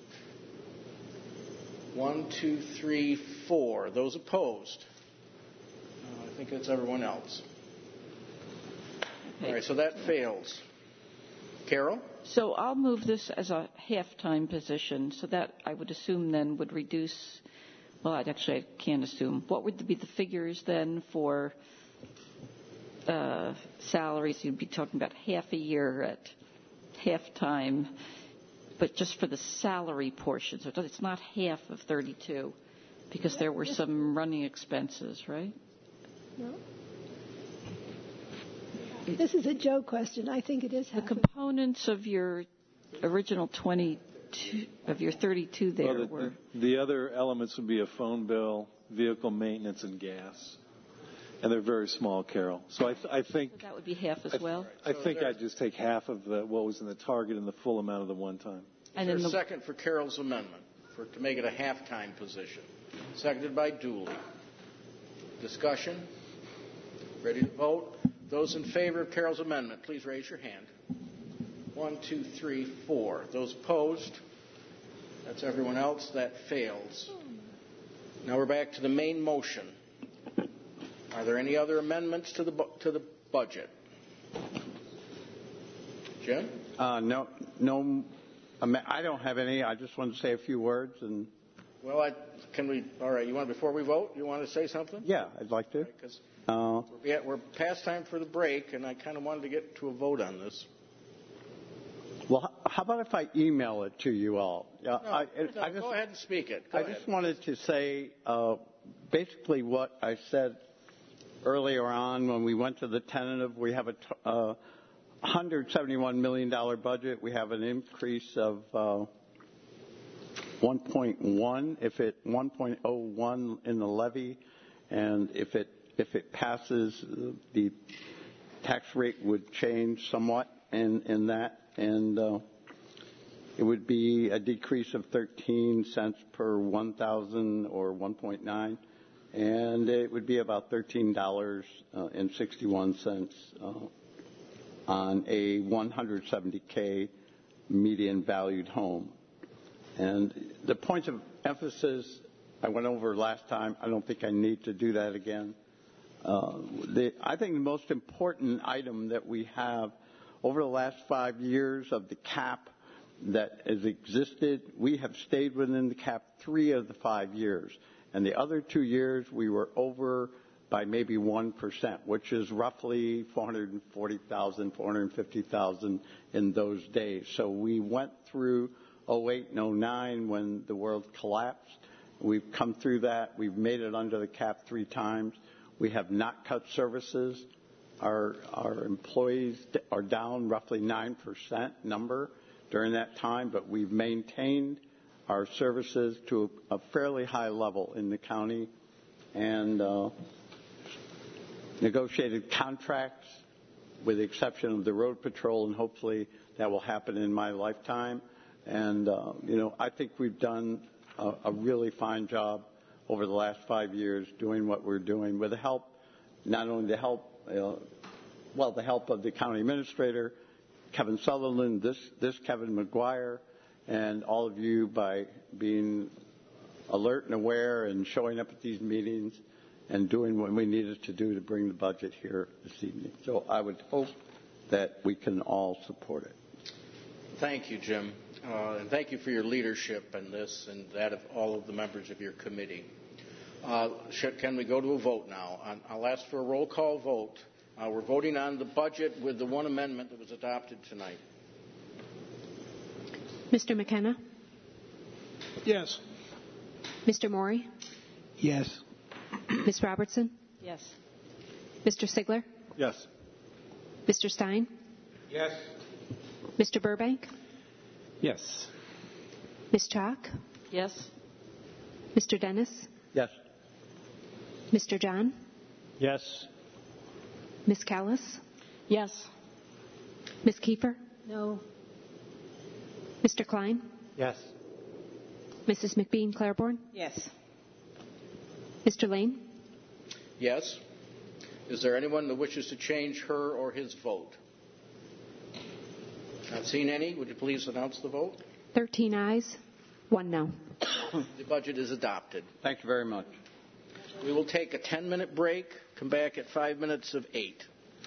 One, two, three, four. Those opposed? Uh, I think that's everyone else. All right, so that fails. Carol? So I'll move this as a half-time position, so that I would assume then would reduce, well, I'd actually I can't assume. What would be the figures then for uh, salaries? You'd be talking about half a year at half-time, but just for the salary portion. So it's not half of thirty-two, because there were some running expenses, right? No? This is a joke question. I think it is The happening. components of your original twenty-two, of your thirty-two there Well, the, were. the, the other elements would be a phone bill, vehicle maintenance, and gas. And they're very small, Carol. So I, th- I think So that would be half as I, well. I think I'd just take half of the, what was in the target and the full amount of the one time. Is there a second for Carol's amendment for to make it a half-time position? Seconded by Dooley. Discussion? Ready to vote? Those in favor of Carol's amendment, please raise your hand. One, two, three, four. Those opposed? That's everyone else. That fails. Now we're back to the main motion. Are there any other amendments to the bu- to the budget? Jim? Uh, no, no. I don't have any. I just want to say a few words and. Well, I, can we? All right. You want before we vote? You want to say something? Yeah, I'd like to. Because uh, we're, we're past time for the break, and I kind of wanted to get to a vote on this. Well, how about if I email it to you all? Uh, No, I, no, I just, go ahead and speak it. Go I ahead. just wanted to say uh, basically what I said earlier on when we went to the tentative. We have a t- uh, one hundred seventy-one million dollars budget. We have an increase of uh, one point one, if it one point oh one in the levy, and if it if it passes, the tax rate would change somewhat in in that, and uh, it would be a decrease of thirteen cents per one thousand or one point nine, and it would be about thirteen dollars and sixty-one cents uh, on a one hundred seventy thousand median valued home. And the points of emphasis I went over last time. I don't think I need to do that again. Uh, the, I think the most important item that we have over the last five years of the cap that has existed, we have stayed within the cap three of the five years. And the other two years, we were over by maybe one percent, which is roughly four hundred forty thousand, four hundred fifty thousand in those days. So we went through oh eight and oh nine when the world collapsed. We've come through that. We've made it under the cap three times. We have not cut services. Our, our employees are down roughly nine percent number during that time, but we've maintained our services to a, a fairly high level in the county and uh, negotiated contracts with the exception of the road patrol, and hopefully that will happen in my lifetime. And, uh, you know, I think we've done a, a really fine job over the last five years doing what we're doing with the help, not only the help, uh, well, the help of the county administrator, Kevin Sutherland, this, this Kevin McGuire, and all of you by being alert and aware and showing up at these meetings and doing what we needed to do to bring the budget here this evening. So I would hope that we can all support it. Thank you, Jim. Uh, and thank you for your leadership in this and that of all of the members of your committee. Uh, should, can we go to a vote now? I'll ask for a roll call vote. Uh, we're voting on the budget with the one amendment that was adopted tonight. Mister McKenna? Yes. Mister Morey? Yes. Miz Robertson? Yes. Mister Sigler? Yes. Mister Stein? Yes. Mister Burbank? Yes. Miz Chalk? Yes. Mister Dennis? Yes. Mister John? Yes. Miz Callis? Yes. Miz Kiefer? No. Mister Klein? Yes. Missus McBean Claiborne? Yes. Mister Lane? Yes. Is there anyone that wishes to change her or his vote? Not seen any. Would you please announce the vote? thirteen ayes, one no. The budget is adopted. Thank you very much. We will take a ten-minute break, come back at five minutes of eight.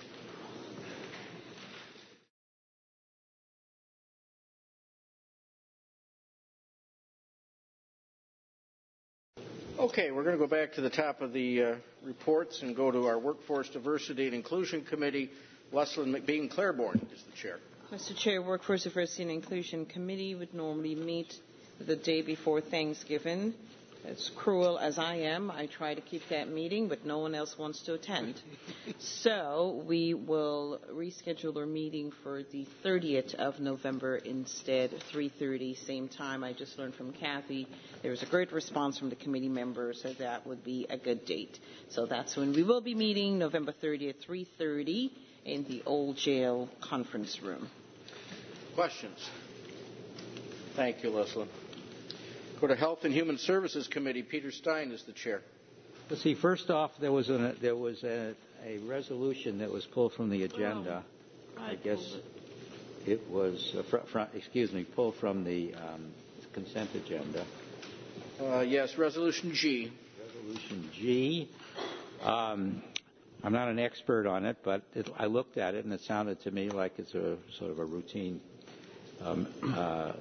Okay, we're going to go back to the top of the uh, reports and go to our Workforce Diversity and Inclusion Committee. Leslyn McBean Claiborne is the chair. Mister Chair, Workforce Diversity and Inclusion Committee would normally meet the day before Thanksgiving. As cruel as I am, I try to keep that meeting, but no one else wants to attend. So we will reschedule our meeting for the thirtieth of November instead, three thirty, same time. I just learned from Kathy there was a great response from the committee members, so that would be a good date. So that's when we will be meeting, November thirtieth, three thirty, in the old jail conference room. Questions? Thank you, Leslie. Go to Health and Human Services Committee. Peter Stein is the chair. Let's see. First off, there was a there was a, a resolution that was pulled from the agenda. Oh, I, I guess it, it was uh, fr- fr- excuse me, pulled from the um, consent agenda. Uh, yes, Resolution G. Resolution G. Um, I'm not an expert on it, but it, I looked at it and it sounded to me like it's a sort of a routine. Um, uh,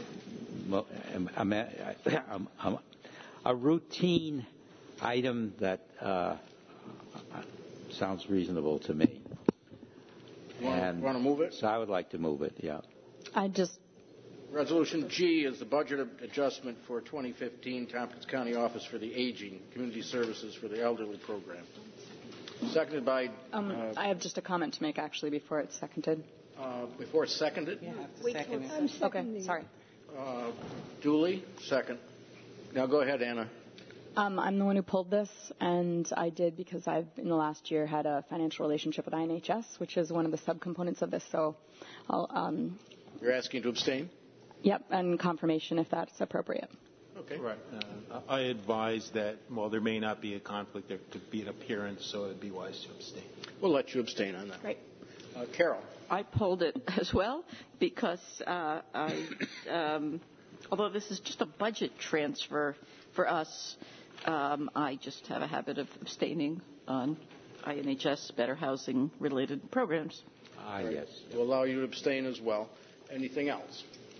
a routine item that uh, sounds reasonable to me. Want to move it? So I would like to move it, yeah. I just... Resolution G is the budget adjustment for twenty fifteen Tompkins County Office for the Aging, Community Services for the Elderly Program. Seconded by... Um, uh, I have just a comment to make, actually, before it's seconded. Uh, before it's seconded? You have to Wait, second it. I'm seconding. Okay, sorry. Uh, Dooley, second. Now go ahead, Anna. Um, I'm the one who pulled this, and I did because I've, in the last year, had a financial relationship with I N H S, which is one of the subcomponents of this. So I'll... Um, You're asking to abstain? Yep, and confirmation if that's appropriate. Okay. Right. Uh, I advise that, well, there may not be a conflict. There could be an appearance, so it would be wise to abstain. We'll let you abstain on that. Great. Uh, Carol. I pulled it as well because uh, I, um, although this is just a budget transfer for us, um, I just have a habit of abstaining on I N H S, better housing related programs. Ah, yes. We'll allow you to abstain as well. Anything else?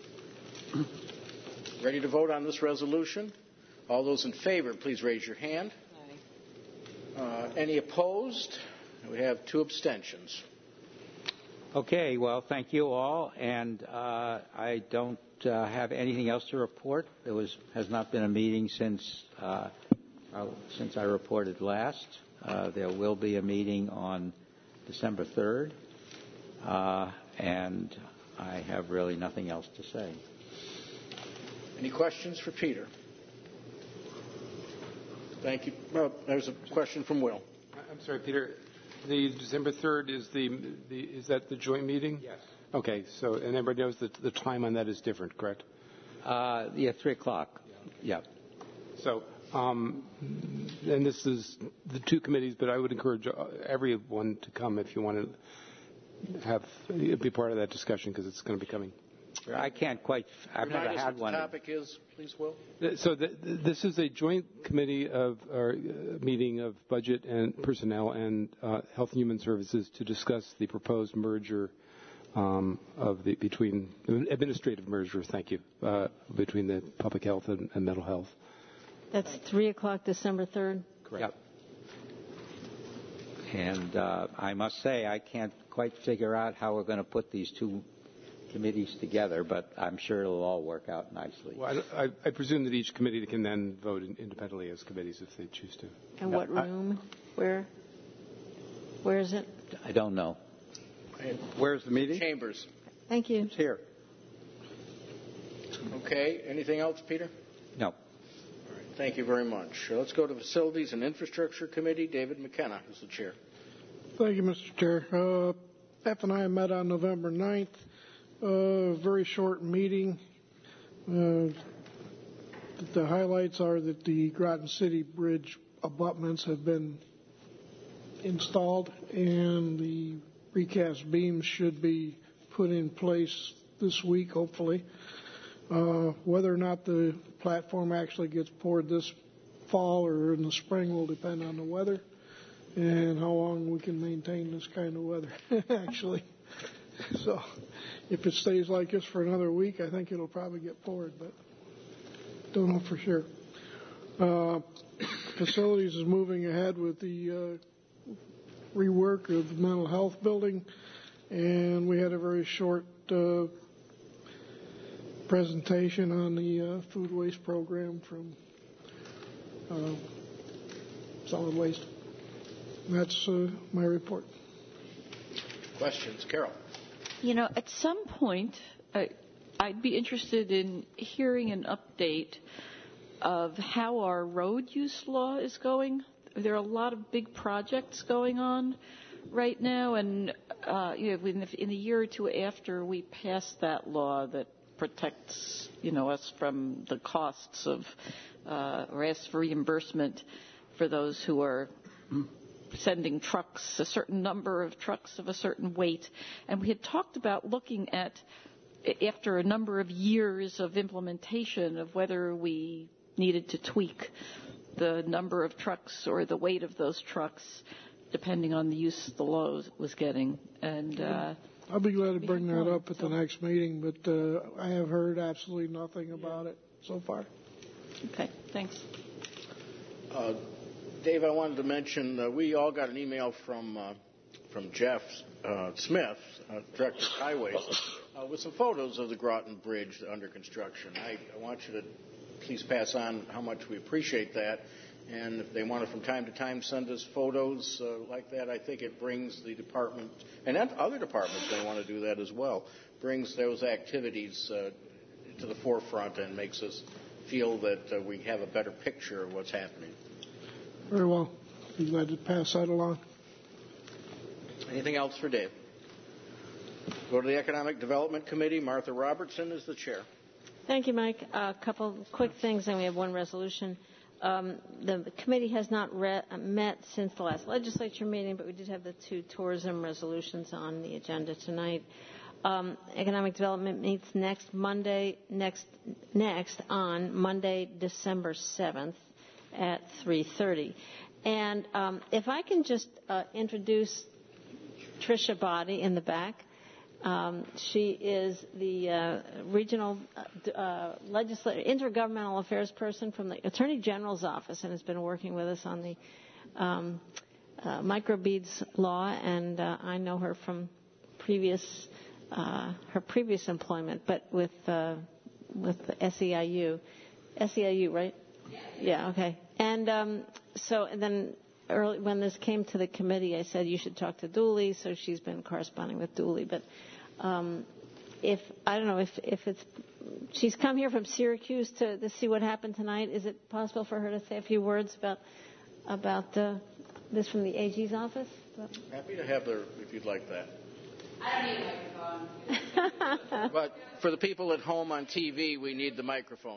Ready to vote on this resolution? All those in favor, please raise your hand. Uh, any opposed? We have two abstentions. Okay, well, thank you all, and uh, I don't uh, have anything else to report. There was has not been a meeting since uh, uh, since I reported last. Uh, there will be a meeting on December third, uh, and I have really nothing else to say. Any questions for Peter? Thank you. Oh, there's a question from Will. I'm sorry, Peter. The December third is the, the is that the joint meeting? Yes. Okay. So and everybody knows that the time on that is different, correct? Uh, yeah, three o'clock. Yeah. So, um, and this is the two committees, but I would encourage everyone to come if you want to have be part of that discussion because it's going to be coming. I can't quite. I've Remind never us had what one. the topic is, please, Will. So the, this is a joint committee of or uh, meeting of budget and personnel and uh, health and human services to discuss the proposed merger um, of the between administrative merger. Thank you uh, between the public health and, and mental health. That's three o'clock, December third. Correct. Yep. And uh, I must say, I can't quite figure out how we're going to put these two committees together, but I'm sure it'll all work out nicely. Well, I, I, I presume that each committee can then vote in, independently as committees if they choose to. And what room? Where? Where is it? I don't know. Where's the meeting? Chambers. Thank you. It's here. Okay. Anything else, Peter? No. All right. Thank you very much. Uh, let's go to Facilities and Infrastructure Committee. David McKenna is the chair. Thank you, Mister Chair. Uh, Beth and I met on November ninth. Uh, very short meeting. Uh, the highlights are that the Groton City Bridge abutments have been installed and the recast beams should be put in place this week, hopefully. Uh, whether or not the platform actually gets poured this fall or in the spring will depend on the weather and how long we can maintain this kind of weather, actually. So if it stays like this for another week, I think it'll probably get poured, but don't know for sure. Uh, facilities is moving ahead with the uh, rework of the mental health building, and we had a very short uh, presentation on the uh, food waste program from uh, solid waste. And that's uh, my report. Questions? Carol. You know, at some point, I, I'd be interested in hearing an update of how our road use law is going. There are a lot of big projects going on right now, and uh, you know, in the, in the year or two after we pass that law that protects, you know, us from the costs of uh, or asks for reimbursement for those who are sending trucks, a certain number of trucks of a certain weight, and we had talked about looking at, after a number of years of implementation, of whether we needed to tweak the number of trucks or the weight of those trucks, depending on the use the law was getting. And uh, I'll be glad to bring that up at the next meeting, but uh, I have heard absolutely nothing about it so far. Okay, thanks. Uh, Dave, I wanted to mention uh, we all got an email from uh, from Jeff uh, Smith, uh, Director of Highways, uh, with some photos of the Groton Bridge under construction. I, I want you to please pass on how much we appreciate that. And if they want to from time to time send us photos uh, like that, I think it brings the department, and other departments may want to do that as well, brings those activities uh, to the forefront and makes us feel that uh, we have a better picture of what's happening. Very well. Be glad to pass that along. Anything else for Dave? Go to the Economic Development Committee. Martha Robertson is the chair. Thank you, Mike. A couple quick things, and we have one resolution. Um, the committee has not re- met since the last legislature meeting, but we did have the two tourism resolutions on the agenda tonight. Um, Economic Development meets next Monday, next next on Monday, December seventh at three thirty. And um, if I can just uh, introduce Tricia Body in the back. Um, she is the uh, regional uh, legislative intergovernmental affairs person from the Attorney General's office and has been working with us on the um, uh, microbeads law. And uh, I know her from previous uh, her previous employment, but with uh, with the S E I U, S E I U, right? Yeah. Yeah. Okay. And um, so and then. Early, when this came to the committee, I said you should talk to Dooley, so she's been corresponding with Dooley. But um, if I don't know if if it's she's come here from Syracuse to, to see what happened tonight. Is it possible for her to say a few words about about uh, this from the A G's office? Happy to have her if you'd like that. I don't need a microphone. But for the people at home on T V, we need the microphone.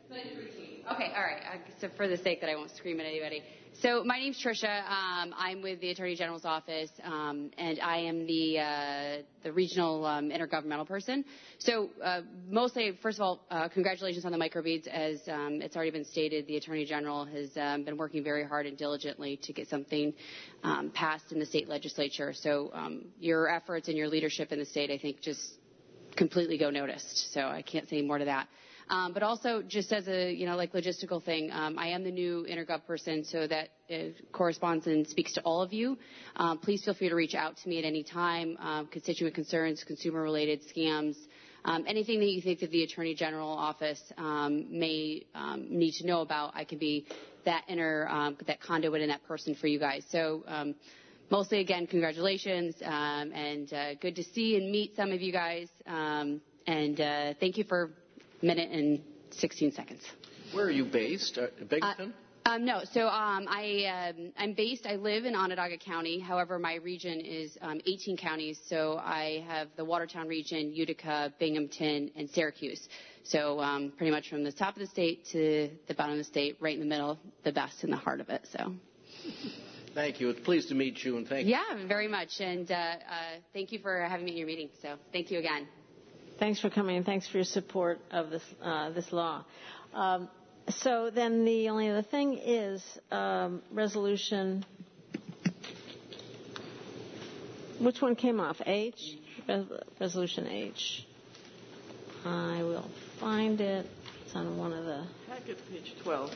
Okay, all right. Uh, so for the sake that I won't scream at anybody. So my name's Tricia. Um, I'm with the Attorney General's office, um, and I am the uh, the regional um, intergovernmental person. So uh, mostly, first of all, uh, congratulations on the microbeads. As um, it's already been stated, the Attorney General has um, been working very hard and diligently to get something um, passed in the state legislature. So um, your efforts and your leadership in the state, I think, just completely go noticed. So I can't say more to that. Um, but also, just as a, you know, like logistical thing, um, I am the new intergov person, so that it corresponds and speaks to all of you. Um, please feel free to reach out to me at any time. Um, constituent concerns, consumer-related scams, um, anything that you think that the Attorney General office um, may um, need to know about, I can be that inner, um, that conduit and that person for you guys. So. Um, Mostly, again, congratulations, um, and uh, good to see and meet some of you guys. Um, and uh, thank you for a minute and sixteen seconds. Where are you based? Uh, Binghamton? Uh, um, no, so um, I, um, I'm based, I live in Onondaga County. However, my region is um, eighteen counties. So I have the Watertown region, Utica, Binghamton, and Syracuse. So um, pretty much from the top of the state to the bottom of the state, right in the middle, the best in the heart of it. So. Thank you. It's pleased to meet you, and thank you. Yeah, very much. And uh, uh, thank you for having me at your meeting. So thank you again. Thanks for coming, and thanks for your support of this uh, this law. Um, so then the only other thing is um, resolution. Which one came off? H? Res- resolution H. I will find it. It's on one of the... Packet, page twelve.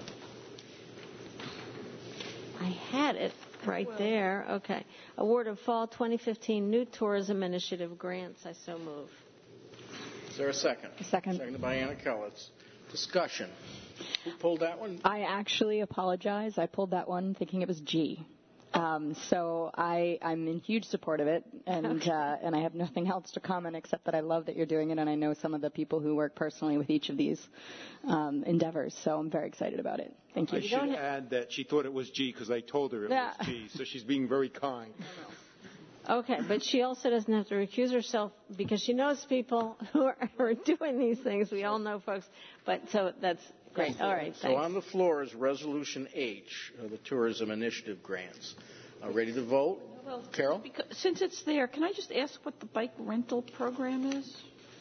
I had it right there. Okay. Award of Fall twenty fifteen New Tourism Initiative grants. I so move. Is there a second? A second. Seconded by Anna Kellitz. Discussion. Who pulled that one? I actually apologize. I pulled that one thinking it was G. Um, so I, I'm in huge support of it, and uh, and I have nothing else to comment except that I love that you're doing it, and I know some of the people who work personally with each of these um, endeavors. So I'm very excited about it. Thank you. I should add that she thought it was G because I told her it Yeah. was G, so she's being very kind. Okay, but she also doesn't have to recuse herself because she knows people who are, who are doing these things. We all know folks, but so that's great. All right, So thanks. on the floor is Resolution H, uh, the Tourism Initiative grants. Uh, ready to vote? Well, Carol? because, since it's there, can I just ask what the bike rental program is?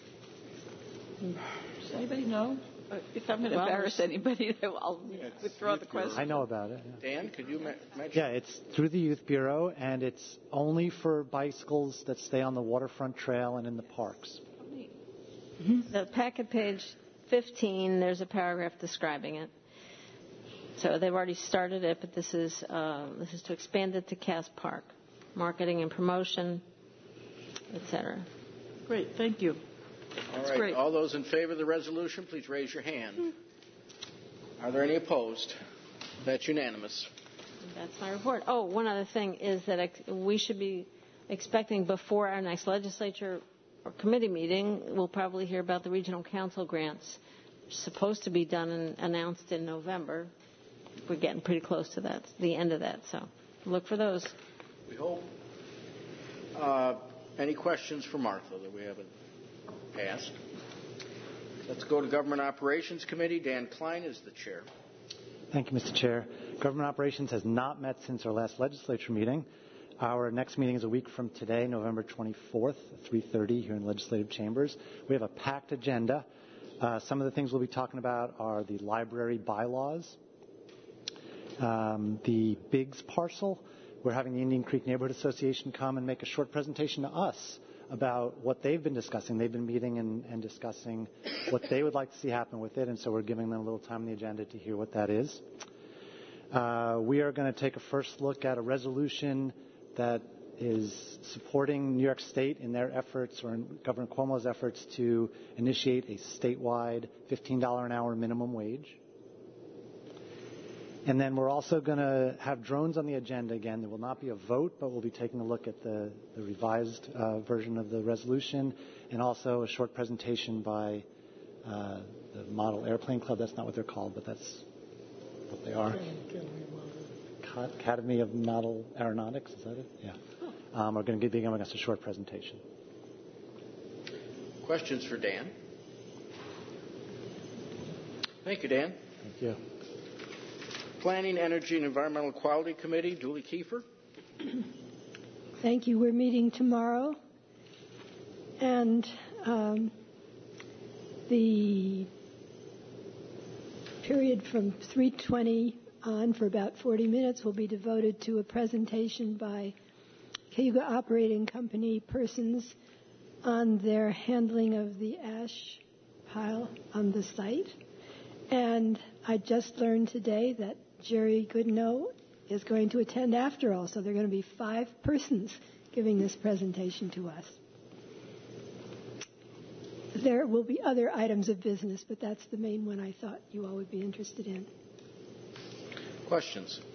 Does anybody know? Uh, If I'm going to Well, embarrass anybody, I'll withdraw the question. I know about it. Yeah. Dan, could you ma- mention? Yeah, it's through the Youth Bureau, and it's only for bicycles that stay on the waterfront trail and in the parks. The packet page fifteen, there's a paragraph describing it. So they've already started it, but this is uh, this is to expand it to Cass Park, marketing and promotion, et cetera. Great, thank you. All That's right. great. All those in favor of the resolution, please raise your hand. Are there any opposed? That's unanimous. That's my report. Oh, one other thing is that ex- we should be expecting before our next legislature or committee meeting, we'll probably hear about the regional council grants. Supposed to be done and announced in November. We're getting pretty close to that, the end of that. So look for those. We hope. Uh, any questions for Martha that we haven't asked? Let's go to Government Operations Committee. Dan Klein is the chair. Thank you, Mister Chair. Government Operations has not met since our last legislature meeting. Our next meeting is a week from today, November twenty-fourth, three thirty, here in Legislative Chambers. We have a packed agenda. Uh, some of the things we'll be talking about are the library bylaws, um, the Biggs parcel. We're having the Indian Creek Neighborhood Association come and make a short presentation to us about what they've been discussing. They've been meeting and, and discussing what they would like to see happen with it, and so we're giving them a little time on the agenda to hear what that is. Uh, we are going to take a first look at a resolution that is supporting New York State in their efforts, or in Governor Cuomo's efforts, to initiate a statewide fifteen dollars an hour minimum wage. And then we're also going to have drones on the agenda again. There will not be a vote, but we'll be taking a look at the, the revised uh, version of the resolution, and also a short presentation by uh, the Model Airplane Club. That's not what they're called, but that's what they are. Academy of Model Aeronautics, is that it? Yeah. Um, we're going to be giving us a short presentation. Questions for Dan? Thank you, Dan. Thank you. Planning, Energy, and Environmental Quality Committee, Julie Kiefer. Thank you. We're meeting tomorrow. And um, the period from three twenty on for about forty minutes will be devoted to a presentation by Cayuga Operating Company persons on their handling of the ash pile on the site. And I just learned today that Jerry Goodnow is going to attend after all, so there are going to be five persons giving this presentation to us. There will be other items of business, but that's the main one I thought you all would be interested in. Questions?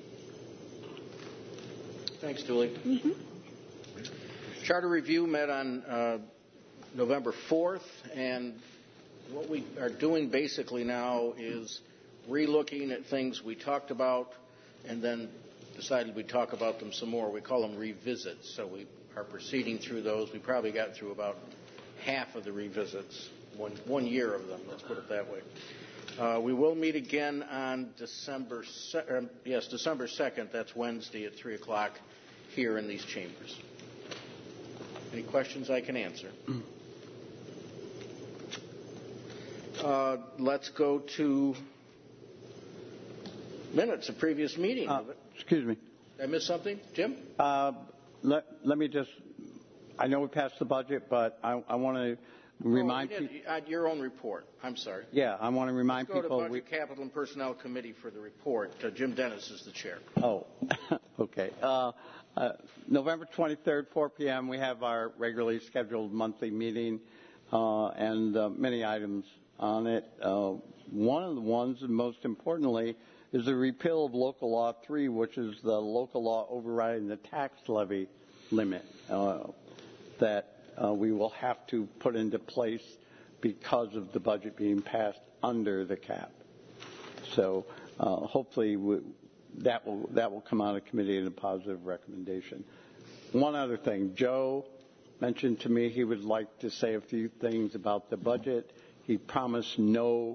Thanks, Julie. Mm-hmm. Charter Review met on uh, November fourth, and what we are doing basically now is re-looking at things we talked about and then decided we'd talk about them some more. We call them revisits, so we are proceeding through those. We probably got through about half of the revisits, one, one year of them, let's put it that way. Uh, we will meet again on December, se- uh, yes, December second. That's Wednesday at three o'clock here in these chambers. Any questions I can answer? Uh, let's go to minutes of previous meeting. Uh, excuse me. Did I miss something? Jim? Uh, let, let me just, I know we passed the budget, but I, I want to remind oh, people. Uh, your own report. I'm sorry. Yeah, I want to remind Let's go people. to Budget, we, Capital, and Personnel Committee for the report. Uh, Jim Dennis is the chair. Oh, okay. Uh, uh, November twenty-third, four p.m., we have our regularly scheduled monthly meeting uh, and uh, many items on it. Uh, One of the ones, and most importantly, is the repeal of Local Law three, which is the local law overriding the tax levy limit uh, that uh, we will have to put into place because of the budget being passed under the cap. So uh, hopefully we, that will that will come out of committee in a positive recommendation. One other thing, Joe mentioned to me he would like to say a few things about the budget. He promised no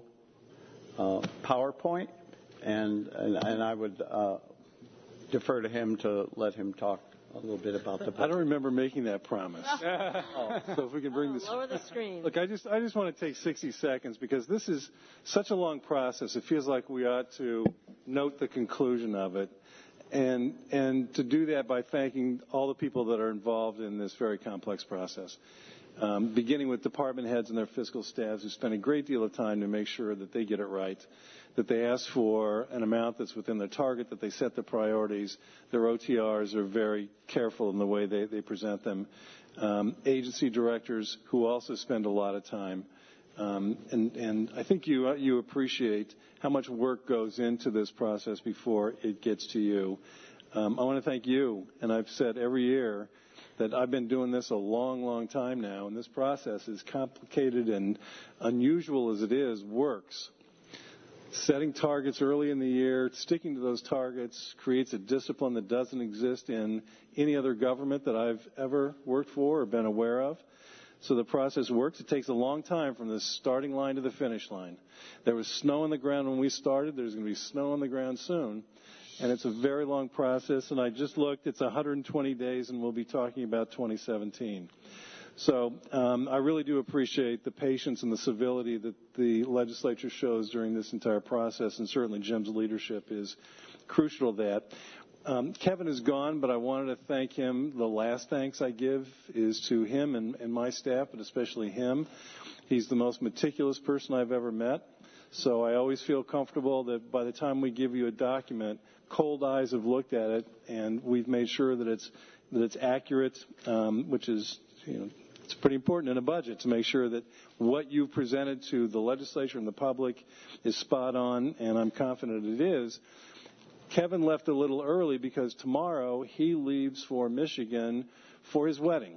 uh, PowerPoint, and, and, and I would uh, defer to him to let him talk a little bit about the budget. I don't remember making that promise. oh, so if we can bring oh, this. Lower the screen. Look, I just, I just want to take sixty seconds because this is such a long process. It feels like we ought to note the conclusion of it. And, and to do that by thanking all the people that are involved in this very complex process, um, beginning with department heads and their fiscal staffs who spend a great deal of time to make sure that they get it right, that they ask for an amount that's within their target, that they set the priorities. Their O T Rs are very careful in the way they, they present them. Um, agency directors who also spend a lot of time. Um, and, and I think you, you appreciate how much work goes into this process before it gets to you. Um, I want to thank you, and I've said every year that I've been doing this a long, long time now, and this process, as complicated and unusual as it is, works. Setting targets early in the year, sticking to those targets, creates a discipline that doesn't exist in any other government that I've ever worked for or been aware of. So the process works. It takes a long time from the starting line to the finish line. There was snow on the ground when we started. There's going to be snow on the ground soon. And it's a very long process. And I just looked. It's one hundred twenty days, and we'll be talking about twenty seventeen. So um, I really do appreciate the patience and the civility that the legislature shows during this entire process, and certainly Jim's leadership is crucial to that. Um, Kevin is gone, but I wanted to thank him. The last thanks I give is to him and, and my staff, but especially him. He's the most meticulous person I've ever met. So I always feel comfortable that by the time we give you a document, cold eyes have looked at it, and we've made sure that it's that it's accurate, um, which is, you know, it's pretty important in a budget to make sure that what you've presented to the legislature and the public is spot on, and I'm confident it is. Kevin left a little early because tomorrow he leaves for Michigan for his wedding.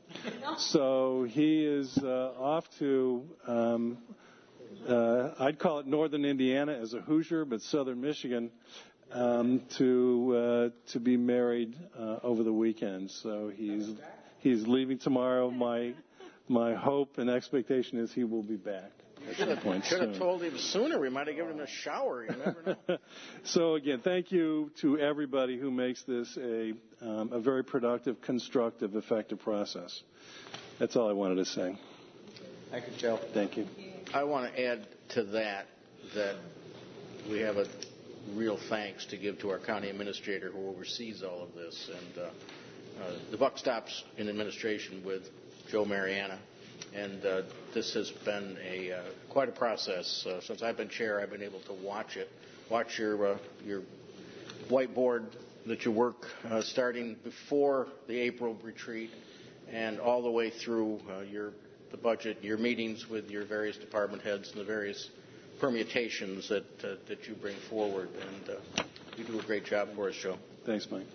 So he is uh, off to, um, uh, I'd call it northern Indiana as a Hoosier, but southern Michigan, um, to uh, to be married uh, over the weekend. So he's he's leaving tomorrow. My my hope and expectation is he will be back. Should have, should have told him sooner. We might have given him a shower. You never know. So again, thank you to everybody who makes this a um, a very productive, constructive, effective process. That's all I wanted to say. Thank you, Joe. Thank you. I want to add to that that we have a real thanks to give to our county administrator who oversees all of this. And uh, uh, the buck stops in administration with Joe Mariana. And uh, this has been a uh, quite a process. Uh, since I've been chair, I've been able to watch it, watch your uh, your whiteboard that you work uh, starting before the April retreat and all the way through uh, your the budget, your meetings with your various department heads and the various permutations that uh, that you bring forward. And uh, you do a great job for us, Joe. Thanks, Mike.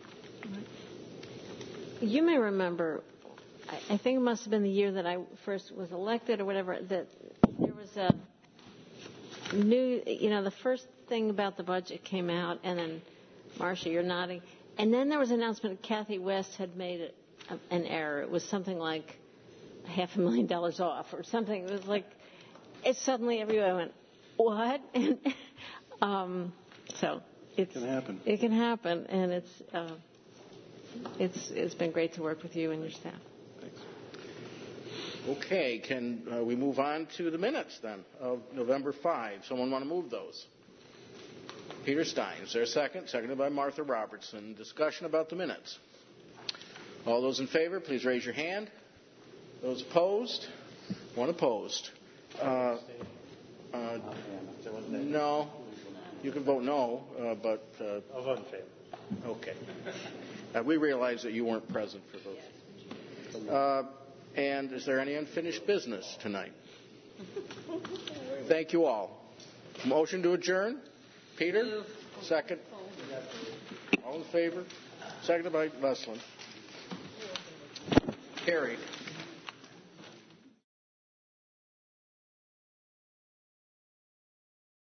You may remember, I think it must have been the year that I first was elected or whatever, that there was a new, you know, the first thing about the budget came out, and then, Marcia, you're nodding, and then there was an announcement that Kathy West had made a, a, an error. It was something like half a million dollars off or something. It was like, it suddenly everyone went, what? And, um, so it's, it can happen. It can happen, and it's, uh, it's, it's been great to work with you and your staff. Okay, can uh, we move on to the minutes then of November fifth? Someone want to move those? Peter Stein, is there a second? Seconded by Martha Robertson. Discussion about the minutes. All those in favor, please raise your hand. Those opposed? One opposed. Uh, uh, no. You can vote no, uh, but... Uh, I'll vote in favor. Okay. Uh, we realize that you weren't present for those. Uh, And is there any unfinished business tonight? Thank you all. Motion to adjourn. Peter? Second. All in favor? Seconded by Leslin. Carried.